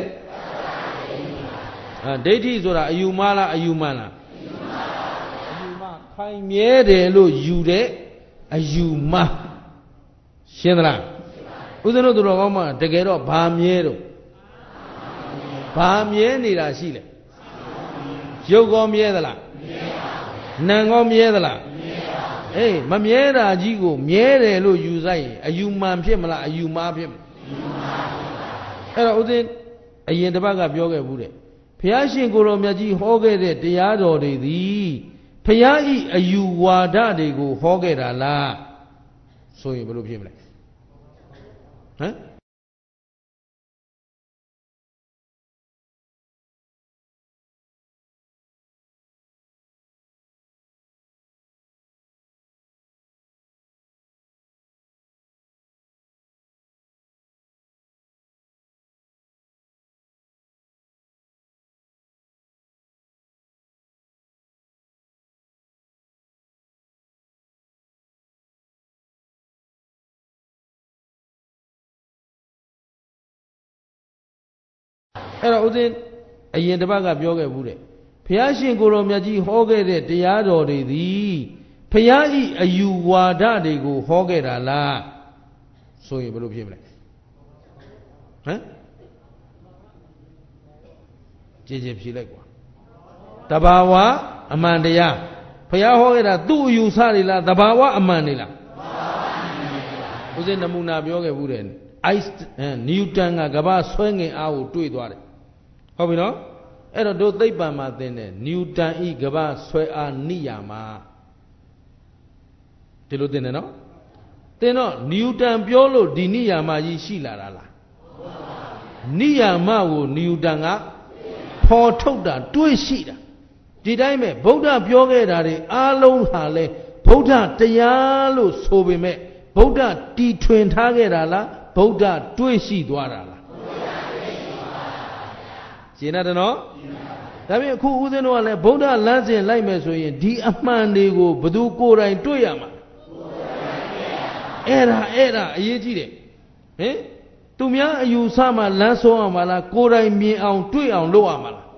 အဲဒိဋ္ဌိဆိုတာအယူမလားအယူမှန်လားအယူမအယူမခိုင်မြဲတယ်လို့ယူတဲ့အယူမှရှင်းသလားဦးဇင်းတို့သူတော်ကောင်းမှတကယ်တော့ဘာမြဲတော့ဘာမြဲနေတာရှိလဲရုပ်ကောမြဲသလားနာမ်ကောမြဲသလားအေးမမြဲတာကြီးကိုမြဲတယ်လို့ယူဆိုင်ရင်အယူမှန်ဖြစ်မလားအယူမှားဖြစ်မလားအဲ့တော့ဦးဇင်းအရင်တစ်ပတ်ကပြောခဲ့ဘူးတဲ့ဘုရားရှင်ကိုယ်တော်မြတ်ကြီးဟောခဲ့တဲ့တရားတော်တွေသည်ဘုရားဤအယူဝါဒတွေကိုဟောခဲ့တာလားဆိုရင်ဘယ်လိုဖြစ်မလဲဟမ်အဲ့တော့ဦးဇင်းအရင်တစ်ပတ်ကပြောခဲ့ဘူးတဲ့ဘုရားရှင်ကိုယ်တော်မြတ်ကြီးဟောခဲ့တဲ့တရားတော်တွေသည်ဘုရားဤအယူဝါဒတွေကိုဟောခဲ့တာလားဆိုရင်ဘယ်လိုဖြစ်မလဲဟမ်ကြည်ကြည်ဖြေလိုက်ကွာတဘာဝအမှန်တရားဘုရားဟောခဲ့တာသူ့အယူဆတွေလားတဘာဝအမှန်တွေလားဦးဇင်းနမူနာပြောခဲ့ဘူးတဲ့အိုက်နျူတန်ကကမ္ဘာဆွဲငင်အားကိုတွေ့သွားတယ်ဟုတ်ပြီနော်အဲ့တော့တို့သိပ္ပံမှာသင်တယ်နျူတန်ဤကမ္ဘာဆွဲအားနိယာမဒီလိုသင်တယ်နော်သင်တော့နျူတန်ပြောလို့ဒီနိယာမကြီးရှိလာတာလားနိယာမကိုနျူတန်ကဖော်ထုတ်တာတွေးရှိတာဒီတိုင်းပဲဗုဒ္ဓပြောခဲ့တာတွေအားလုံးဟာလဲဗုဒ္ဓတရားလို့ဆိုပေမဲ့ဗုဒ္ဓတီထွင်ထားခဲ့တာလားဗုဒ္ဓတွေးရှိသွားတာလားရှင်းတယ်နော်ဒါပြင်အခုဦးဇင်းတို့ကလည်းဗုဒ္ဓလမ်းစဉ်လိုက်မယ်ဆိုရင်ဒီအမှန်တွေကိုဘယ်သူကိုယ်တိုင်တွေ့ရမှာအဲ့ဒါအဲ့ဒါအရေးကြီးတယ်ဟင်သူများအယူဆမှလမ်းဆုံးအောင်မလားကိုယ်တိုင်မြင်အောင်တွေ့အောင်လုပ်ရမှာလား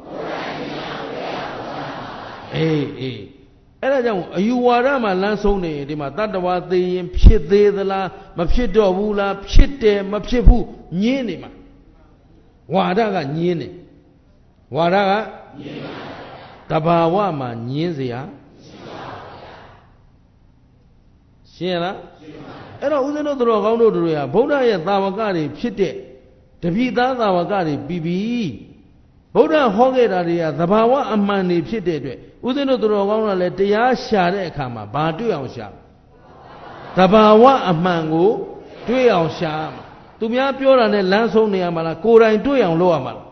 အေးအေးအဲ့ဒါကြောင့်အယူဝါဒမှာလမ်းဆုံးနေရင်ဒီမှာတတ္တဝါသိရင်ဖြစ်သေးသလားမဖြစ်တော့ဘူးလားဖြစ်တယ်မဖြစ်ဘူးညင်းနေမှာဝါဒကညင်းနေဝါဒကညင်းပါတဘာဝမှာညင်းเสียရှင်းပါဗျာရှင်းလားရှင်းပါအဲ့တော့ဦးဇင်းတို့သူတော်ကောင်းတို့တွေကဗုဒ္ဓရဲ့သာဝကတွေဖြစ်တဲ့တပိသားသာဝကတွေပြီးပြီဗုဒ္ဓဟောခဲ့တာတွေကသဘာဝအမှန်တွေဖြစ်တဲ့အတွက်ဦးဇင်းတို့သူတော်ကောင်းတွေကလည်းတရားရှာတဲ့အခါမှာဘာတွေ့အောင်ရှာသဘာဝအမှန်ကိုတွေ့အောင်ရှာမှာသူများပြောတာနဲ့လမ်းဆုံးနေရမှာလားကိုယ်တိုင်တွေ့အောင်လုပ်ရမှာလား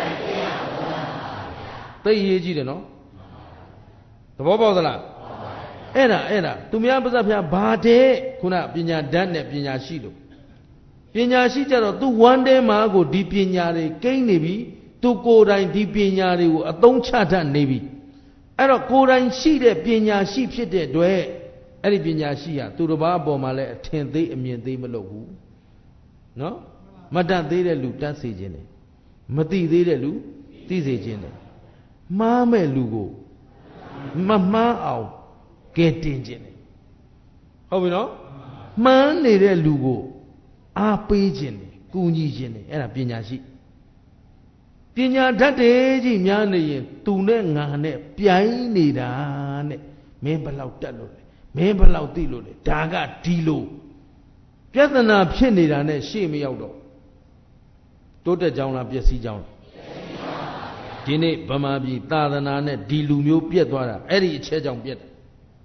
သိရေးကြည့်တယ်နော်သဘောပေါက်သလားအဲ့ဒါအဲ့ဒါသူများပါဇက်ဖျားဘာတဲ့ခုနပညာဓာတ်နဲ့ပညာရှိလို့ပညာရှိကြတော့သူဝမ်းထဲမှာကိုဒီပညာတွေကိန်းနေပြီသူကိုယ်တိုင်ဒီပညာတွေကိုအသုံးချတတ်နေပြီအဲ့တော့ကိုယ်တိုင်ရှိတဲ့ပညာရှိဖြစ်တဲ့အတွက်အဲ့ဒီပညာရှိဟာသူတစ်ပါးအပေါ်မှာလည်းအထင်သေးအမြင်သေးမလုပ်ဘူးနော်မတတ်သေးတဲ့လူတတ်စေခြင်းတယ်မသိသေးတဲ့လူသိစေခြင်းတယ်မှားမဲ့လူကိုမမှားအောင်ကဲတင်ခြင်းတယ်ဟုတ်ပြီနော်မှန်းနေတဲ့လူကိုအားပေးခြင်းတယ်ကူညီခြင်းတယ်အဲ့ဒါပညာရှိပညာဓာတ်တွေကြီးများနေရင်သူနဲ့ငါနဲ့ပြိုင်နေတာနဲ့မင်းဘလောက်တက်လို့လဲမင်းဘလောက်သိလို့လဲဒါကဒီလိုပြဿနာဖြစ်နေတာနဲ့ရှေ့မရောက်တော့တိုးတက်ကြောင်းလားပျက်စီးကြောင်းလားဒီနေ့ဗမာပြည်သာသနာနဲ့ဒီလူမျိုးပြက်သွားတာအဲ့ဒီအချက်ကြောင့်ပြက်တယ်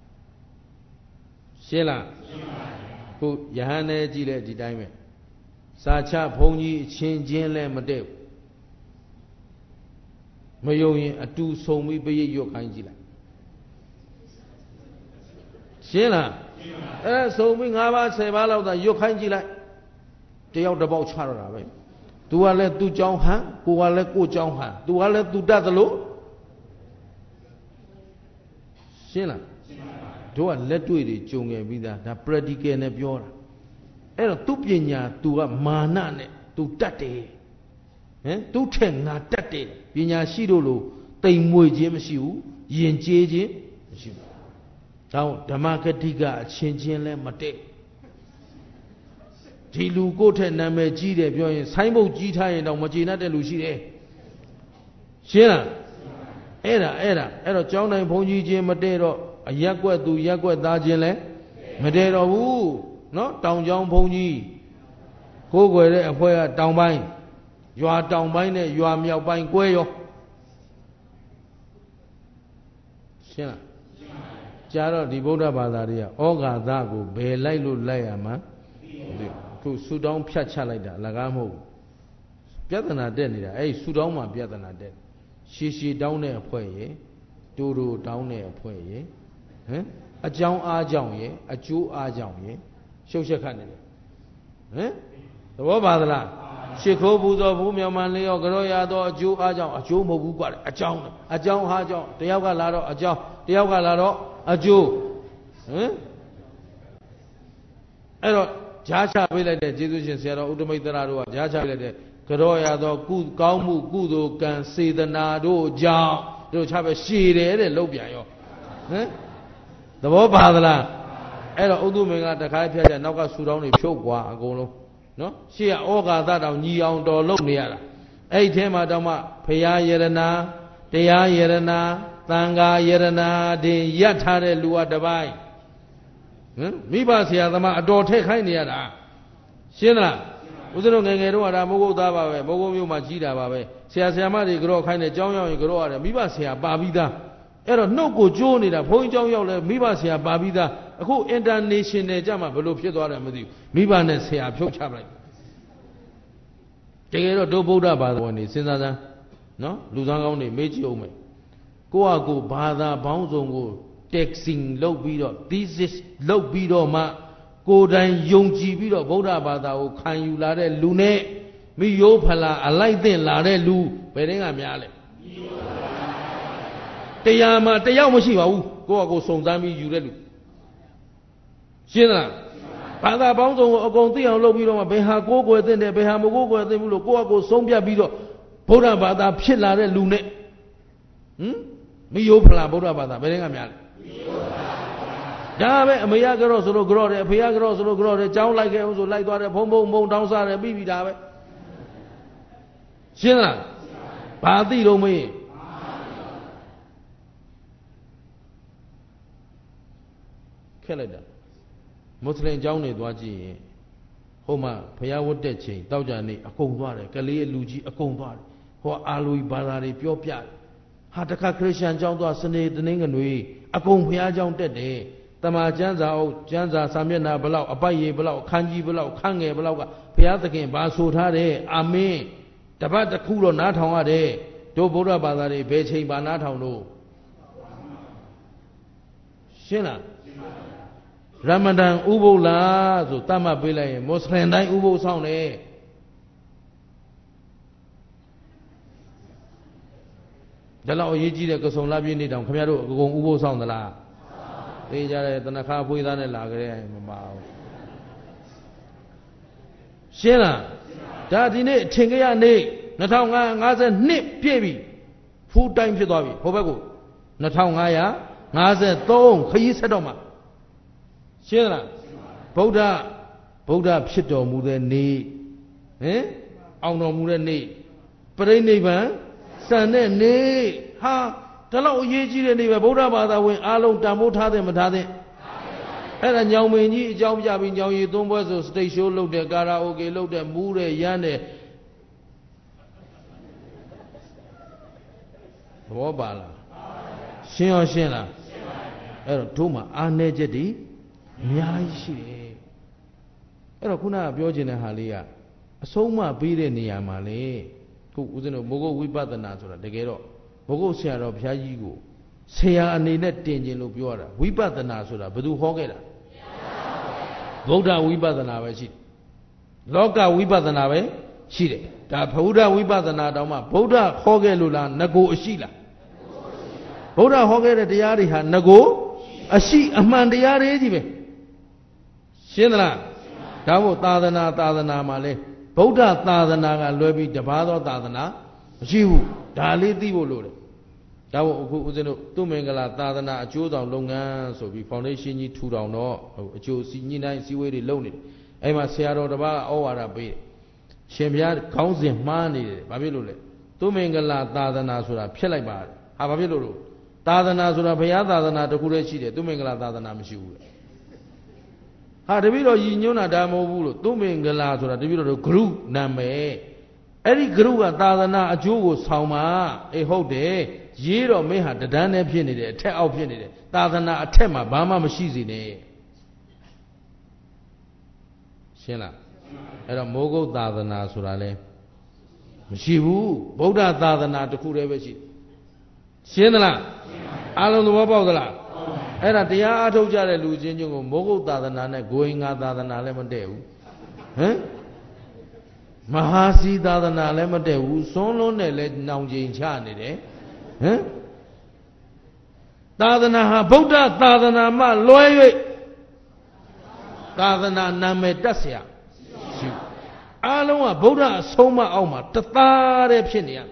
ရှင်းလားခုယဟန်နဲ့ကြည့်လဲဒီတိုင်းပဲစာချဘုန်းကြီးအချင်းချင်းလဲမတည့်ဘူးမယုံရင်အတူဆုံပြီးပရိတ်ရွတ်ခိုင်းကြည့်လိုက်ရှင်းလားအဲဆုံပြီး၅ပါး၁၀ပါးလောက်သာရွတ်ခိုင်းကြည့်လိုက်တယောက်တစ်ပေါက်ချတော့တာပဲသူကလည်းသူ့ကြောင်းဟန်ကိုကလည်းကိုကြောင်းဟန်သူကလည်းသူတတ်သလိုရှင်းလားတို့ကလက်တွေ့တွေကြုံခဲ့ပြီးသားဒါ practical နဲ့ပြောတာအဲ့တော့သူ့ပညာ तू ကမာနနဲ့ तू တတ်တယ်ဟမ်သူ့ထက်ငါတတ်တယ်ပညာရှိတို့လိုတိမ်မွေခြင်းမရှိဘူးယဉ်ကျေးခြင်းမရှိဘူးဒါဓမ္မဂတိကအချင်းချင်းလဲမတည့်ဒီလူကိုယ့်ထက်နာမည်ကြီးတယ်ပြောရင်ဆိုင်းဘုတ်ကြီးထားရင်တော့မကျေနပ်တဲ့လူရှိတယ်ရှင်းလားအဲ့ဒါအဲ့ဒါအဲ့တော့ကျောင်းတိုင်းဘုန်းကြီးချင်းမတည့်တော့အရက်ကွက်သူရက်ကွက်သားချင်းလဲမတည့်တော့ဘူးနော်တောင်ကျောင်းဘုန်းကြီးကိုးကွယ်တဲ့အဖွဲကတောင်ပိုင်းရွာတောင်ပိုင်းနဲ့ရွာမြောက်ပိုင်းကွဲရောရှင်းလားကြားတော့ဒီဗုဒ္ဓဘာသာတွေကဩဃာသကိုဘယ်လိုက်လို့လိုက်ရမှာခုဆူတောင်းဖြတ်ချလိုက်တာအလကားမဟုတ်ဘူးပြဿနာတက်နေတာအဲ့ဒီဆူတောင်းမှာပြဿနာတက်ရှည်ရှည်တောင်းတဲ့အဖွဲ့ရေတူတူတောင်းတဲ့အဖွဲ့ရေဟမ်အကြောင်းအားကြောင့်ရေအကျိုးအားကြောင့်ရေရှုပ်ရှက်ခတ်နေတယ်ဟမ်သဘောပါသလားရှ िख ိုးဘူးသောဘူးမြောင်မှန်လေးရောကြောရသောအကျိုးအားကြောင့်အကျိုးမဟုတ်ဘူးကွာအကြောင်းအကြောင်းအားကြောင့်တယောက်ကလာတော့အကြောင်းတယောက်ကလာတော့အကျိုးဟမ်အဲ့တော့ဂျားချပေးလိုက်တဲ့ကျေးဇူးရှင်ဆရာတော်ဥတ္တမိတ်တရတို့ကဂျားချပေးလိုက်တဲ့ကြောရသောကုကောင်းမှုကုသိုလ်ကံစေတနာတို့ကြောင့်တို့ချပဲရှည်တယ်တဲ့လောက်ပြန်ရောဟမ်သဘောပါသလားအဲ့တော့ဥဒ္ဓမင်္ဂတခါဖြတ်ကြနောက်ကဆူတောင်းတွေဖြုတ်ကွာအကုန်လုံးနော်ရှေ့ကဩဃာသတောင်ညီအောင်တော်လုပ်နေရတာအဲ့ဒီထဲမှာတော့မှဖရာယရနာတရားယရနာသံဃာယရနာတင်ရထားတဲ့လူကတပိုင်းဟမ်မိဘဆရာသမားအတော်ထက်ခိုင်းနေရတာရှင်းလားဦးဇင်းတို့ငယ်ငယ်တော့ဒါမဟုတ်သားပါပဲမိုးကုန်းမြို့မှာကြီးတာပါပဲဆရာဆရာမတွေကြောခိုင်းတယ်ကြောင်းရောက်ရင်ကြောရတယ်မိဘဆရာပါပြီးသားအဲ့တော့နှုတ်ကိုကျိုးနေတာဘုန်းကြီးကြောင်းရောက်လဲမိဘဆရာပါပြီးသားအခု international ကြမှာဘယ်လိုဖြစ်သွားတယ်မသိဘူးမိဘနဲ့ဆရာဖြုတ်ချပလိုက်တကယ်တော့ဒုဗုဒ္ဓဘာသာဝင်တွေစဉ်းစားစမ်းနော်လူသားကောင်းတွေမေးကြည့်အောင်မယ်ကိုယ့်အကူဘာသာပေါင်းစုံကို texting လုပ်ပြီးတော့ thesis လုပ်ပြီးတော့မှကိုယ်တိုင်ယုံကြည်ပြီးတော့ဗုဒ္ဓဘာသာကိုခံယူလာတဲ့လူနဲ့မိယိုးဖလာအလိုက်တင်လာတဲ့လူဘယ်တင်းကများလဲတရားမှာတယောက်မရှိပါဘူးကိုယ့်အကိုစုံစမ်းပြီးယူတဲ့လူရှင်းသလားဘာသာပေါင်းစုံကိုအကုန်သိအောင်လုပ်ပြီးတော့မှဘယ်ဟာကိုယ်ကိုယ်သိတယ်ဘယ်ဟာမကိုယ်ကိုယ်သိဘူးလို့ကိုယ့်အကိုဆုံးဖြတ်ပြီးတော့ဗုဒ္ဓဘာသာဖြစ်လာတဲ့လူနဲ့ဟမ်မိယိုးဖလာဗုဒ္ဓဘာသာဘယ်တင်းကများလဲဒါပဲအမေရကြော့ဆိုလို့ကြော့တယ်အဖေရကြော့ဆိုလို့ကြော့တယ်ကြောင်းလိုက်ခဲ့အောင်ဆိုလိုက်သွားတယ်ဖုံဖုံဖုံတောင်းစားတယ်ပြီးပြီဒါပဲရှင်းလားဘာသိတော့မင်းခက်လိုက်တာမွတ်စလင်ကျောင်းနေသွားကြည့်ရင်ဟိုမှာဘုရားဝတ်တဲ့ချိန်တောက်ကြနေအကုန်သွားတယ်ကလေးလူကြီးအကုန်သွားတယ်ဟိုအာလူဘာသာတွေပြောပြတယ်ဟာတခါခရစ်ယာန်ကျောင်းသွားစနေတနင်္ဂနွေအကုန်ဘုရားကျောင်းတက်တယ်တမန်ကျမ်းစာအုပ်ကျမ်းစာစာမျက်နှာဘလောက်အပိုက်ရေဘလောက်အခန်းကြီးဘလောက်ခန်းငယ်ဘလောက်ကဘုရားသခင်ဘာဆိုထားတယ်အာမင်တပတ်တစ်ခုတော့နားထောင်ရတယ်တို့ဗုဒ္ဓဘာသာတွေဘယ်ချိန်ပါနားထောင်လို့ရှင်းလားရမဒန်ဥပုသ်လာဆိုတတ်မှတ်ပေးလိုက်ရင်မွတ်စလင်တိုင်းဥပုသ်ဆောင်တယ်ဒါလောက်အရေးကြီးတဲ့ကစုံလပြည့်နေတောင်ခင်ဗျားတို့အကုန်ဥပုသ်ဆောင်သလားသိကြတယ်တဏခါဖွေးသားနဲ့လာကြတဲ့မပါဘူးရှင်းလားဒါဒီနေ့ထင်ကြရနေ့၂၅၅၂ပြည့်ပြီဖူးတိုင်းဖြစ်သွားပြီဟိုဘက်ကို၂၅၅၃ခရီးဆက်တော့မှာရှင်းလားဗုဒ္ဓဗုဒ္ဓဖြစ်တော်မူတဲ့နေ့ဟင်အောင်တော်မူတဲ့နေ့ပြိဋိနိဗ္ဗာန်စံတဲ့နေ့ဟာဒါလောက်အရေးကြီးတဲ့နေ့ပဲဗုဒ္ဓဘာသာဝင်အားလုံးတန်ဖိုးထားတယ်မထားတဲ့အဲ့ဒါညောင်မင်းကြီးအကြောင်းပြပြီးညောင်ရည်သုံးပွဲဆိုစတိတ်ရှိုးလုပ်တယ်ကာရာအိုကေလုပ်တယ်မူးတယ်ရမ်းတယ်သဘောပါလားရှင်းရောရှင်းလားအဲ့တော့တို့မှာအားနည်းချက်တွေအများကြီးရှိတယ်အဲ့တော့ခုနကပြောချင်တဲ့ဟာလေးကအဆုံးအမပေးတဲ့နေရာမှာလေခုဦးဇင်းတို့မိုးကုတ်ဝိပဿနာဆိုတာတကယ်တော့မိုးကုတ်ဆရာတော်ဘုရားကြီးကိုဆရာအနေနဲ့တင်ခြင်းလို့ပြောရတာဝိပဿနာဆိုတာဘယ်သူဟောခဲ့တာဗုဒ္ဓဝိပဿနာပဲရှိတယ်လောကဝိပဿနာပဲရှိတယ်ဒါဗုဒ္ဓဝိပဿနာတောင်မှဗုဒ္ဓဟောခဲ့လို့လားငကိုအရှိလားဗုဒ္ဓဟောခဲ့တဲ့တရားတွေဟာငကိုအရှိအမှန်တရားတွေကြီးပဲရှင်းသလားဒါမို့သာသနာသာသနာမှာလဲဗုဒ္ဓသာသနာကလွဲပြီးတပါးသောသာသနာမရှိဘူးဒါလေးသိဖို့လိုတယ်ဒါမို့အခုဦးဇင်းတို့သူမင်္ဂလာသာသနာအကျိုးဆောင်လုပ်ငန်းဆိုပြီးဖောင်ဒေးရှင်းကြီးထူထောင်တော့အကျိုးစီညှိနှိုင်းစည်းဝေးတွေလုပ်နေတယ်အဲ့မှာဆရာတော်တစ်ပါးဩဝါဒပေးတယ်ရှင်ဘုရားခေါင်းစဉ်မှားနေတယ်ဘာဖြစ်လို့လဲသူမင်္ဂလာသာသနာဆိုတာဖြစ်လိုက်ပါတယ်ဟာဘာဖြစ်လို့လို့သာသနာဆိုတာဘုရားသာသနာတစ်ခုတည်းရှိတယ်သူမင်္ဂလာသာသနာမရှိဘူးလေဟာတပည့်တော်ရည်ညွှန်းတာဒါမဟုတ်ဘူးလို့သူမင်္ဂလာဆိုတာတပည့်တော်တို့ဂရုနာမည်အဲ့ဒီဂရုကသာသနာအကျိုးကိုဆောင်ပါအေးဟုတ်တယ်ရေးတော်မင်းဟာတဒန်းနဲ့ဖြစ်နေတယ်အထက်အောက်ဖြစ်နေတယ်သာသနာအထက်မှာဘာမှမရှိစေနဲ့ရှင်းလားအဲ့တော့မိုးကုတ်သာသနာဆိုတာလဲမရှိဘူးဗုဒ္ဓသာသနာတစ်ခုတည်းပဲရှိရှင်းသလားအားလုံးသဘောပေါက်သလားအဲ့ဒါတရားအားထုတ်ကြတဲ့လူချင်းချင်းကိုမိုးကုတ်သာသနာနဲ့ဂိုရင်ငါသာသနာလည်းမတည့်ဘူးဟမ်မဟာစီသာသနာလည်းမတည့်ဘူးစွန်းလုံးနဲ့လည်းနောင်ကျင်ချနေတယ်ဟမ်သာသနာဟာဗုဒ္ဓသာသနာမှလွဲ၍သာသနာနာမည်တက်เสียရှိအားလုံးကဗုဒ္ဓအဆုံးမအောက်မှာတသားတည်းဖြစ်နေရ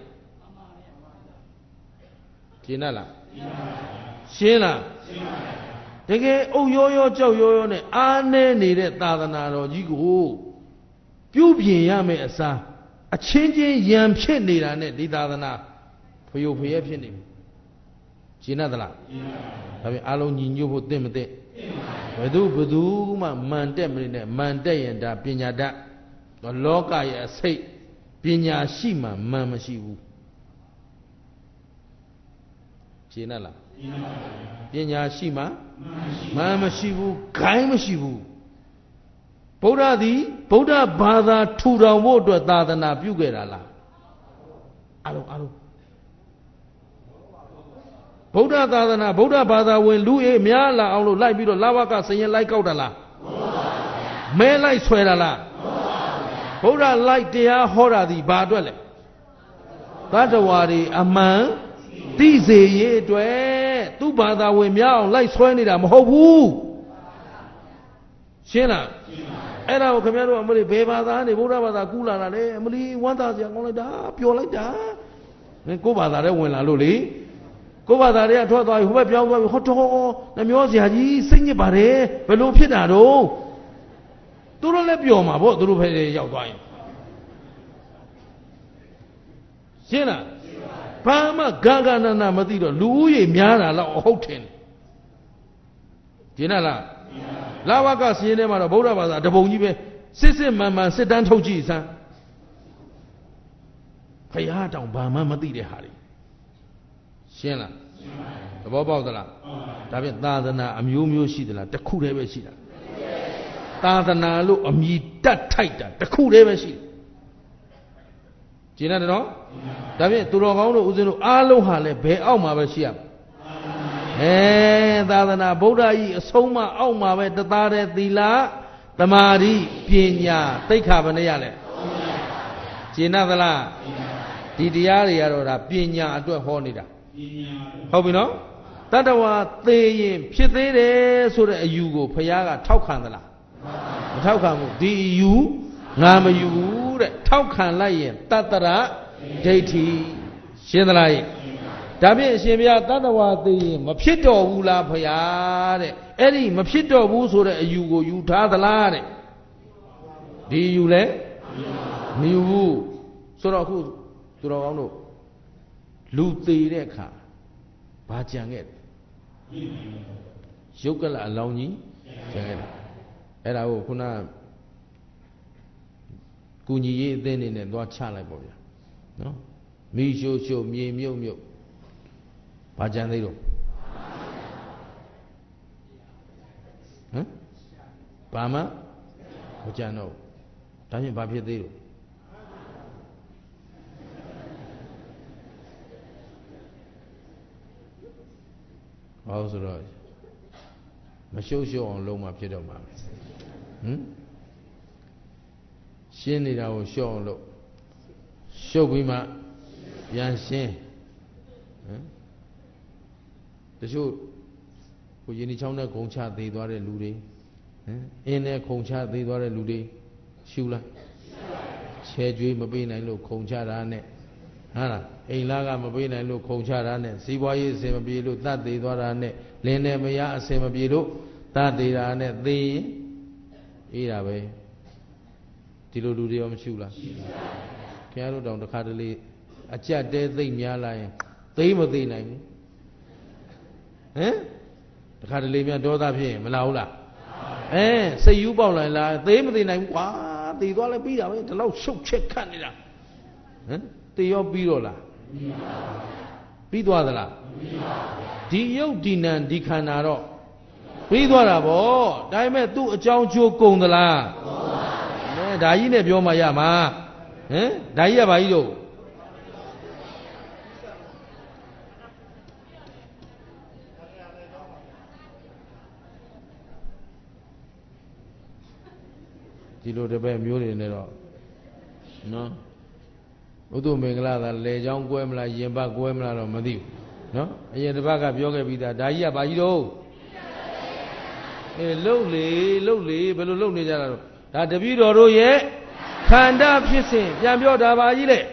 ရှင်းလားရှင်းလားတကယ်အုပ်ရောရောကြောက်ရောရောနဲ့အားနည်းနေတဲ့သာသနာတော်ကြီးကိုပြုပြင်ရမယ်အစားအချင်းချင်းယံဖြစ်နေတာနဲ့ဒီသာသနာဖယုတ်ဖယဲဖြစ်နေပြီရှင်းသလားဒါပြန်အားလုံးညီညွတ်ဖို့သိမသိဘယ်သူဘယ်သူမှမန်တက်မနေနဲ့မန်တက်ရင်ဒါပညာတတ်လောကရဲ့အစိတ်ပညာရှိမှမန်မရှိဘူးရှင်းလားပညာရှိမှမန်မရှိဘူးခိုင်းမရှိဘူးဗုဒ္ဓသည်ဗုဒ္ဓဘာသာထူထောင်ဖို့အတွက်သာသနာပြုခဲ့တာလားအားလုံးအားလုံးဗုဒ္ဓသာသနာဗုဒ္ဓဘာသာဝင်လူအေးများလာအောင်လို့လိုက်ပြီးတော့လဝကစရင်လိုက်ကောက်တာလားမဲလိုက်ဆွဲတာလားဗုဒ္ဓလိုက်တရားဟောတာဒီဘာအတွက်လဲသတ္တဝါတွေအမှန်သိစေရေးအတွက်သူ့ဘာသာဝင်များအောင်လိုက်ဆွဲနေတာမဟုတ်ဘူးရှင်းလားအဲ့ဒါကိုခင်ဗျားတို့အမလေးဘယ်ဘာသာနေဗုဒ္ဓဘာသာကူးလာတာလေအမလေးဝမ်းသာစရာကောင်းလိုက်တာပျော်လိုက်တာကိုယ်ဘာသာနဲ့ဝင်လာလို့လေကိုယ်ဘာသာတွေကထွက်သွားပြီဟိုဘက်ပြောင်းသွားပြီဟောတော်နှမျောစရာကြီးစိတ်ညစ်ပါတယ်ဘယ်လိုဖြစ်တာတော့သူတို့လည်းပျော်မှာပေါ့သူတို့ဖက်ရောက်သွားရင်ရှင်းလားဘာမှဂဂနနာမသိတော့လူဦးရေများတာတော့ဟုတ်တယ်ရှင်းလားလာဝကစီရင်ထဲမှာတော့ဗုဒ္ဓဘာသာတပုံကြီးပဲစစ်စစ်မှန်မှန်စစ်တမ်းထုတ်ကြည့်စမ်းဖယားတောင်ဘာမှမသိတဲ့ဟာတွေရှင်းလားသဘောပေါက်သလားဒါဖြင့်သာသနာအမျိုးမျိုးရှိသလားတစ်ခုတည်းပဲရှိတာသာသနာလို့အမည်တတ်ထိုက်တာတစ်ခုတည်းပဲရှိတယ်ရှင်းတယ်နော်ဒါဖြင့်သူတော်ကောင်းတို့ဦးဇင်းတို့အားလုံးဟာလည်းဘယ်အောက်မှာပဲရှိရမှာအဲသာသနာဗုဒ္ဓကြီးအဆုံးမအောက်မှာပဲတသားတဲ့သီလသမာဓိပညာသိက္ခာဘယ်နှရလဲရှင်းသလားဒီတရားတွေကတော့ဒါပညာအတွက်ဟောနေတာဟုတ်ပြီနော်တတ္တဝါသေရင်ဖြစ်သေးတယ်ဆိုတဲ့အယူကိုဘုရားကထောက်ခံသလားမထောက်ခံဘူးဒီအယူငါမယူဘူးတဲ့ထောက်ခံလိုက်ရင်တတ္တရဒိဋ္ဌိရှင်းသလားဒါဖြင့်အရှင်ဘုရားတတ္တဝါသေရင်မဖြစ်တော်ဘူးလားဘုရားတဲ့အဲ့ဒီမဖြစ်တော်ဘူးဆိုတဲ့အယူကိုယူထားသလားတဲ့ဒီယူလဲမယူဘူးဆိုတော့အခုသူတော်ကောင်းတို့လူသေးတဲ့အခါဘာကြံခဲ့တယ်ရုပ်ကလအလောင်းကြီးကြံခဲ့တယ်အဲ့ဒါကိုခုနကုညီရေးအသင်းနေနဲ့သွားချလိုက်ပေါ့ဗျာနော်မိရှိုးရှိုးမြေမြုပ်မြုပ်ဘာကြံသေးတော့ဟမ်ဘာမှမကြံတော့ဒါဖြင့်ဘာဖြစ်သေးတော့ဟောဆိုတော့မရှုပ်ရှုပ်အောင်လုံးမှဖြစ်တော့မှာဟမ်ရှင်းနေတာကိုရှုပ်အောင်လုပ်ရှုပ်ပြီးမှပြန်ရှင်းဟမ်တချို့ကိုယင်းဒီချောင်းနဲ့ခုံချသေးသွားတဲ့လူတွေဟမ်အင်းနဲ့ခုံချသေးသွားတဲ့လူတွေရှူလားချဲကျွေးမပေးနိုင်လို့ခုံချတာနဲ့ဟာလားအိမ်လားကမပေးနိုင်လို့ခုံချတာနဲ့စီးပွားရေးအစင်မပြေလို့တတ်သေးသွားတာနဲ့လင်းနဲ့မရအစင်မပြေလို့တတ်သေးတာနဲ့သေရင်အေးတာပဲဒီလိုလူတွေရောမရှိဘူးလားခင်ဗျားတို့တောင်တစ်ခါတလေအကြက်တဲသိမ့်များလာရင်သိမသိနိုင်ဘူးဟမ်တစ်ခါတလေများဒေါသဖြစ်ရင်မလာဘူးလားအဲစိတ်ယူပေါက်လာလားသိမသိနိုင်ဘူးကွာတည်သွားလဲပြီးတာပဲဒီလောက်ရှုပ်ချက်ခတ်နေတာဟမ်တည်ရောပြီးတော့လားပြီးသွားသလားဒီယုတ်ဒီနံဒီခန္ဓာတော့ပြီးသွားတာဗောဒါပေမဲ့သူ့အကြောင်းကျိုးကုန်သလားအဲဒါကြီးနဲ့ပြောမှရမှာဟမ်ဒါကြီးကဘာကြီးတော့ဒီလိုတပည့်မျိုးတွေနဲ့တော့နော်ဥဒ္ဓမင်္ဂလာသာလေချောင်းကွဲမလားရင်ပတ်ကွဲမလားတော့မသိဘူးနော်အရင်တစ်ပတ်ကပြောခဲ့ပြီးသားဒါကြီးကဘာကြီးတော့အေးလှုပ်လေလှုပ်လေဘယ်လိုလှုပ်နေကြတာတော့ဒါတပည့်တော်တို့ရဲ့ခန္ဓာဖြစ်စဉ်ပြန်ပြောတာပါကြီးလေ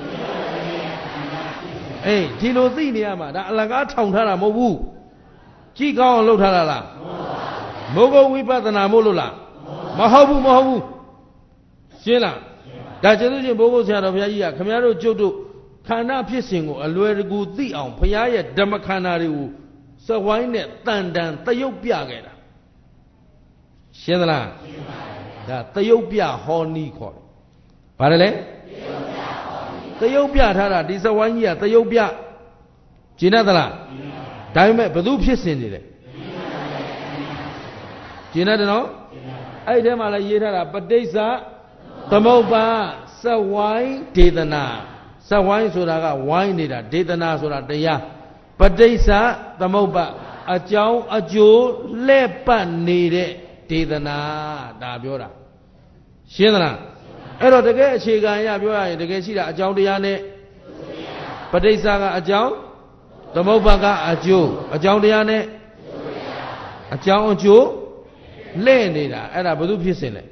အေးဒီလိုသိနေရမှာဒါအလကားထောင်ထားတာမဟုတ်ဘူးကြည့်ကောင်းအောင်လှုပ်ထားတာလားမဟုတ်ဘူးဝိပဿနာမို့လို့လားမဟုတ်ဘူးမဟုတ်ဘူးရှင်းလားဒါကျေးဇူးရှင်ဘိုးဘိုးဆရာတော်ဘုရားကြီးကခမည်းတော်ကျုပ်တို့ခန္ဓာဖြစ်စဉ်ကိုအလွယ်တကူသိအောင်ဘုရားရဲ့ဓမ္မခန္ဓာတွေကိုစဝိုင်းနဲ့တန်တန်သရုပ်ပြခဲ့တာရှင်းသလားဒါသရုပ်ပြဟောနီးခေါ်တယ်ဘာလဲလဲသရုပ်ပြထားတာဒီစဝိုင်းကြီးကသရုပ်ပြကျင်တတ်သလားဒါပေမဲ့ဘသူဖြစ်စဉ်နေလဲကျင်တတ်တယ်နော်အဲ့ဒီထဲမှာလည်းရေးထားတာပဋိစ္စသမုပ္ပါစဝိုင်းဒေသနာစဝိုင်းဆိုတာကဝိုင်းနေတာဒေသနာဆိုတာတရားပဋိစ္စသမုပ္ပါအကြောင်းအကျိုးလှည့်ပတ်နေတဲ့ဒေသနာဒါပြောတာရှင်းသလားအဲ့တော့တကယ်အခြေခံရပြောရရင်တကယ်ရှိတာအကြောင်းတရားနဲ့ပဋိစ္စကအကြောင်းသမုပ္ပါကအကျိုးအကြောင်းတရားနဲ့အကြောင်းအကျိုးလဲ့နေတာအဲ့ဒါဘယ်သူဖြစ်စဉ်လဲ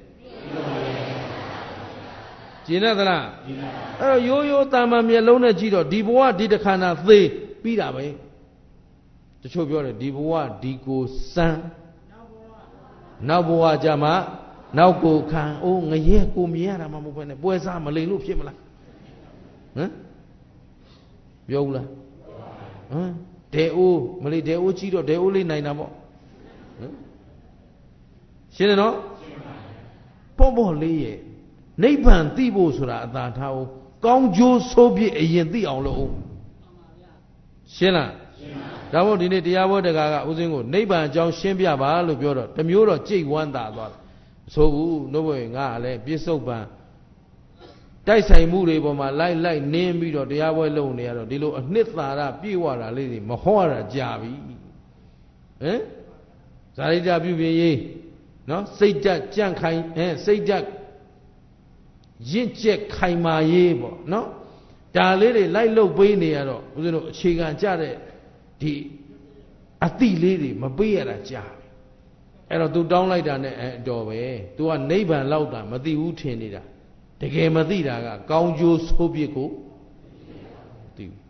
ကျင်သလားအဲ့တော့ရိုးရိုးတာမန်မျက်လုံးနဲ့ကြည့်တော့ဒီဘဝဒီတခန္ဓာသေပြီးတာပဲတချို့ပြောတယ်ဒီဘဝဒီကိုစမ်းနောက်ဘဝကြမှာနောက်ကိုခံအိုးငရဲကိုမြင်ရတာမှမဟုတ်ဘဲနဲ့ပွဲစားမလိန်လို့ဖြစ်မလားဟမ်ပြောဘူးလားဟမ်ဒဲအိုးမလိဒဲအိုးကြီးတော့ဒဲအိုးလေးနိုင်တာပေါ့ဟမ်ရှင်းတယ်နော်ပေါ့ပေါ့လေးရဲ့နိဗ္ဗာန်သိဖို့ဆိုတာအသာထားအောင်ကောင်းကျိုးဆိုးပြည့်အရင်သိအောင်လို့ရှင်းလားဒါမို့ဒီနေ့တရားဘောတကာကဦးစင်းကိုနိဗ္ဗာန်အကြောင်းရှင်းပြပါလို့ပြောတော့တမျိုးတော့ကြိတ်ဝမ်းသာသွားတယ်မဆိုဘူးနှုတ်ဘွေငါကလည်းပြစ္ဆုတ်ပံတိုက်ဆိုင်မှုတွေပေါ်မှာလိုက်လိုက်နင်းပြီးတော့တရားပွဲလုပ်နေရတော့ဒီလိုအနှစ်သာရပြည့်ဝတာလေးတွေမဟောရတာကြာပြီဟမ်ဇာတိတပြုပြင်ရေးနော်စိတ်ဓာတ်ကြန့်ခိုင်အဲစိတ်ဓာတ်ရင့်ကျက်ခိုင်မာရေးပေါ့နော်ဒါလေးတွေလိုက်လုပ်ပေးနေရတော့ဦးဇင်းတို့အခြေခံကြတဲ့ဒီအတိလေးတွေမပေးရတာကြာပြီအဲ့တော့ तू တောင်းလိုက်တာနဲ့အဲတော်ပဲ तू ကနိဗ္ဗာန်လောက်တာမသိဘူးထင်နေတာတကယ်မသိတာကကောင်းကျိုးဆိုးပြစ်ကိုသိဘူး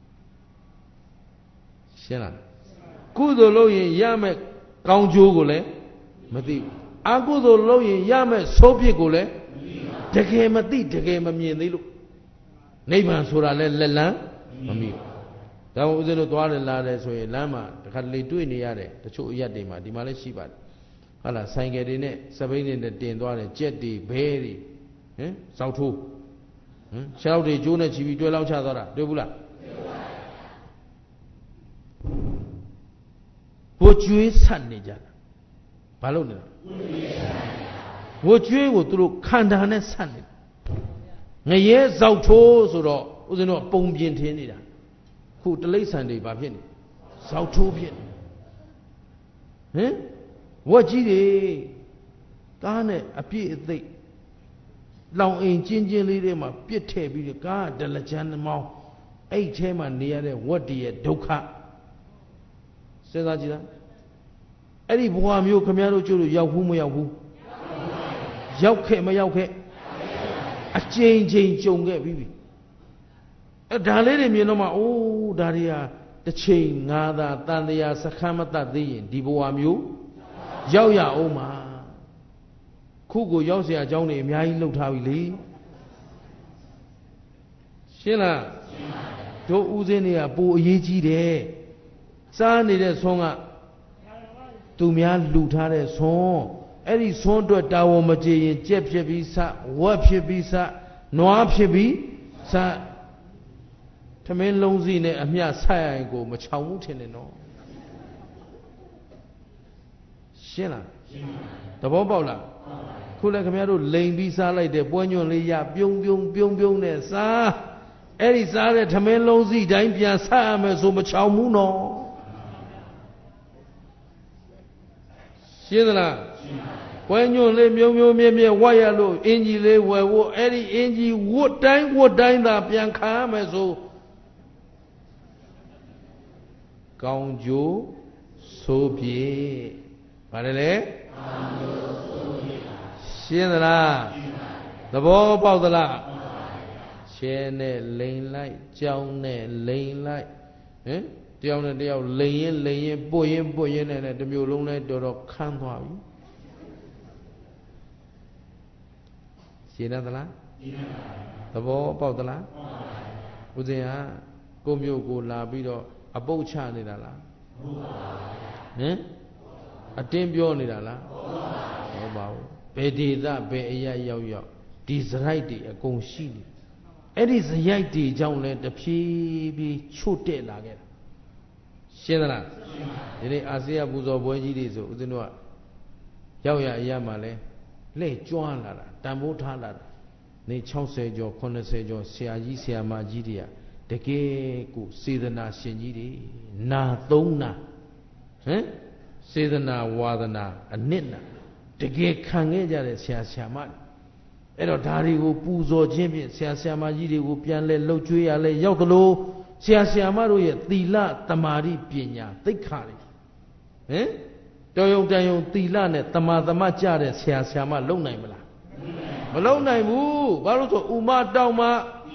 ရှင်းလားကုသိုလ်လုပ်ရင်ရမယ်ကောင်းကျိုးကိုလည်းမသိဘူးအကုသိုလ်လုပ်ရင်ရမယ်ဆိုးပြစ်ကိုလည်းတကယ်မသိတကယ်မမြင်သေးလို့နိဗ္ဗာန်ဆိုတာလဲလက်လန်းမမိဘူးဒါမှမဟုတ်ဦးဇင်းတို့သွားတယ်လာတယ်ဆိုရင်လမ်းမှာတစ်ခါတလေတွေ့နေရတယ်တချို့အရက်တွေမှာဒီမှာလည်းရှိပါတယ်ဟုတ်လားဆိုင်ကယ်တွေနဲ့စပိန်တွေနဲ့တင်သွားတယ်ကြက်တွေဘဲတွေဟင်စောက်ထိုးဟင်ခြေထောက်တွေကျိုးနဲ့ချီပြီးတွဲလောက်ချသွားတာတွေ့ဘူးလားဘိုးကျွေးဆက်နေကြတာဘာလို့လဲဘိုးကျွေးကိုသူတို့ခန္ဓာနဲ့ဆက်နေငရဲစောက်ထိုးဆိုတော့ဦးဇင်းတို့ပုံပြင်ထင်းနေတာခုတလိษံတွေဘာဖြစ်နေစောက်ထိုးဖြစ်ဟင်ဝက်ကြီးတွေကားနဲ့အပြည့်အသိလောင်အိမ်ကျင်းကျင်းလေးတွေမှာပြစ်ထည့်ပြီးကားဒလချမ်းမောင်းအဲ့ထဲမှာနေရတဲ့ဝက်တည်းရဲ့ဒုက္ခစဉ်းစားကြည့်လားအဲ့ဒီဘဝမျိုးခမည်းတော်ကျိုးလို့ရောက်ဘူးမရောက်ဘူးရောက်ခဲ့မရောက်ခဲ့အကျဉ်းချင်းကြုံခဲ့ပြီးပြီအဲ့ဒါလေးတွေမြင်တော့မှအိုးဒါတွေဟာတစ်ချိန်ငါသာတန်တရားစခန်းမတတ်သေးရင်ဒီဘဝမျိုးရောက်ရအောင်မှာခုကိုရောက်เสียအကြောင်းတွေအများကြီးလှုပ်ထားပြီလေရှင်းလားတို့ဦးစင်းတွေကပိုအရေးကြီးတယ်စားနေတဲ့ဆွမ်းကသူများလှူထားတဲ့ဆွမ်းအဲ့ဒီဆွမ်းအတွက်တာဝန်မကျေရင်ကြက်ဖြစ်ပြီးစဝက်ဖြစ်ပြီးစနွားဖြစ်ပြီးစထမင်းလုံးစီနဲ့အမျှဆက်ရရင်ကိုမချောင်ဘူးထင်တယ်နော်ရှင်းလားသဘောပေါက်လားခုလည်းခင်ဗျားတို့လိန်ပြီးစားလိုက်တဲ့ပွဲညွန့်လေးရပြုံးပြုံးပြုံးပြုံးနဲ့စားအဲ့ဒီစားတဲ့ထမင်းလုံးစီတိုင်းပြန်ဆက်ရမယ်ဆိုမချောင်ဘူးနော်ရှင်းသလားပွဲညွန့်လေးမြုံမြုံမြဲမြဲဝတ်ရလို့အင်ကြီးလေးဝယ်ဖို့အဲ့ဒီအင်ကြီးဝတ်တိုင်းဝတ်တိုင်းသာပြန်ခံရမယ်ဆိုကောင်းကျိုးဆိုးပြေပါတယ်လေရှင်းသလားသဘောပေါက်သလားရှင်းနဲ့လိန်လိုက်ကြောင်းနဲ့လိန်လိုက်ဟင်တယောက်နဲ့တယောက်လိန်ရင်လိန်ရင်ပွတ်ရင်ပွတ်ရင်နဲ့တမျိုးလုံးနဲ့တော်တော်ခမ်းသွားပြီရှင်းသလားသဘောပေါက်သလားဦးဇင်းဟာကိုမျိုးကိုလာပြီးတော့အပုတ်ချနေတာလားဟင်အတင်းပြောနေတာလားဟုတ်ပါဘူးဘယ်ဒေသဘယ်အရာရောက်ရောက်ဒီစရိုက်တွေအကုန်ရှိနေအဲ့ဒီစရိုက်တွေကြောင့်လဲတဖြည်းဖြည်းချွတ်တက်လာခဲ့တာရှင်းသလားဒီနေ့အာဆီယံပူဇော်ပွဲကြီးတွေဆိုဦးဇင်းတို့ကရောက်ရအရာမှာလဲလှည့်ကျွမ်းလာတာတန်ဖိုးထားလာတာနေ၆၀ကျော်၇၀ကျော်ဆရာကြီးဆရာမကြီးတွေကတကယ်ကိုစေတနာရှင်ကြီးတွေနာသုံးနာဟမ်စေတနာဝါဒနာအနစ်နာတကယ်ခံခဲ့ကြတဲ့ဆရာဆရာမဟအဲ့တော့ဒါတွေကိုပူဇော်ခြင်းဖြင့်ဆရာဆရာမကြီးတွေကိုပြန်လဲလှုပ်ကြွေးရလဲရောက်သလိုဆရာဆရာမတို့ရဲ့သီလသမာဓိပညာသိက္ခာတွေဟင်တော်ယုံတန်ယုံသီလနဲ့တမာသမကြတဲ့ဆရာဆရာမလုံနိုင်မလားမလုံနိုင်ဘူးဘာလို့ဆိုဥမတောင်းမှ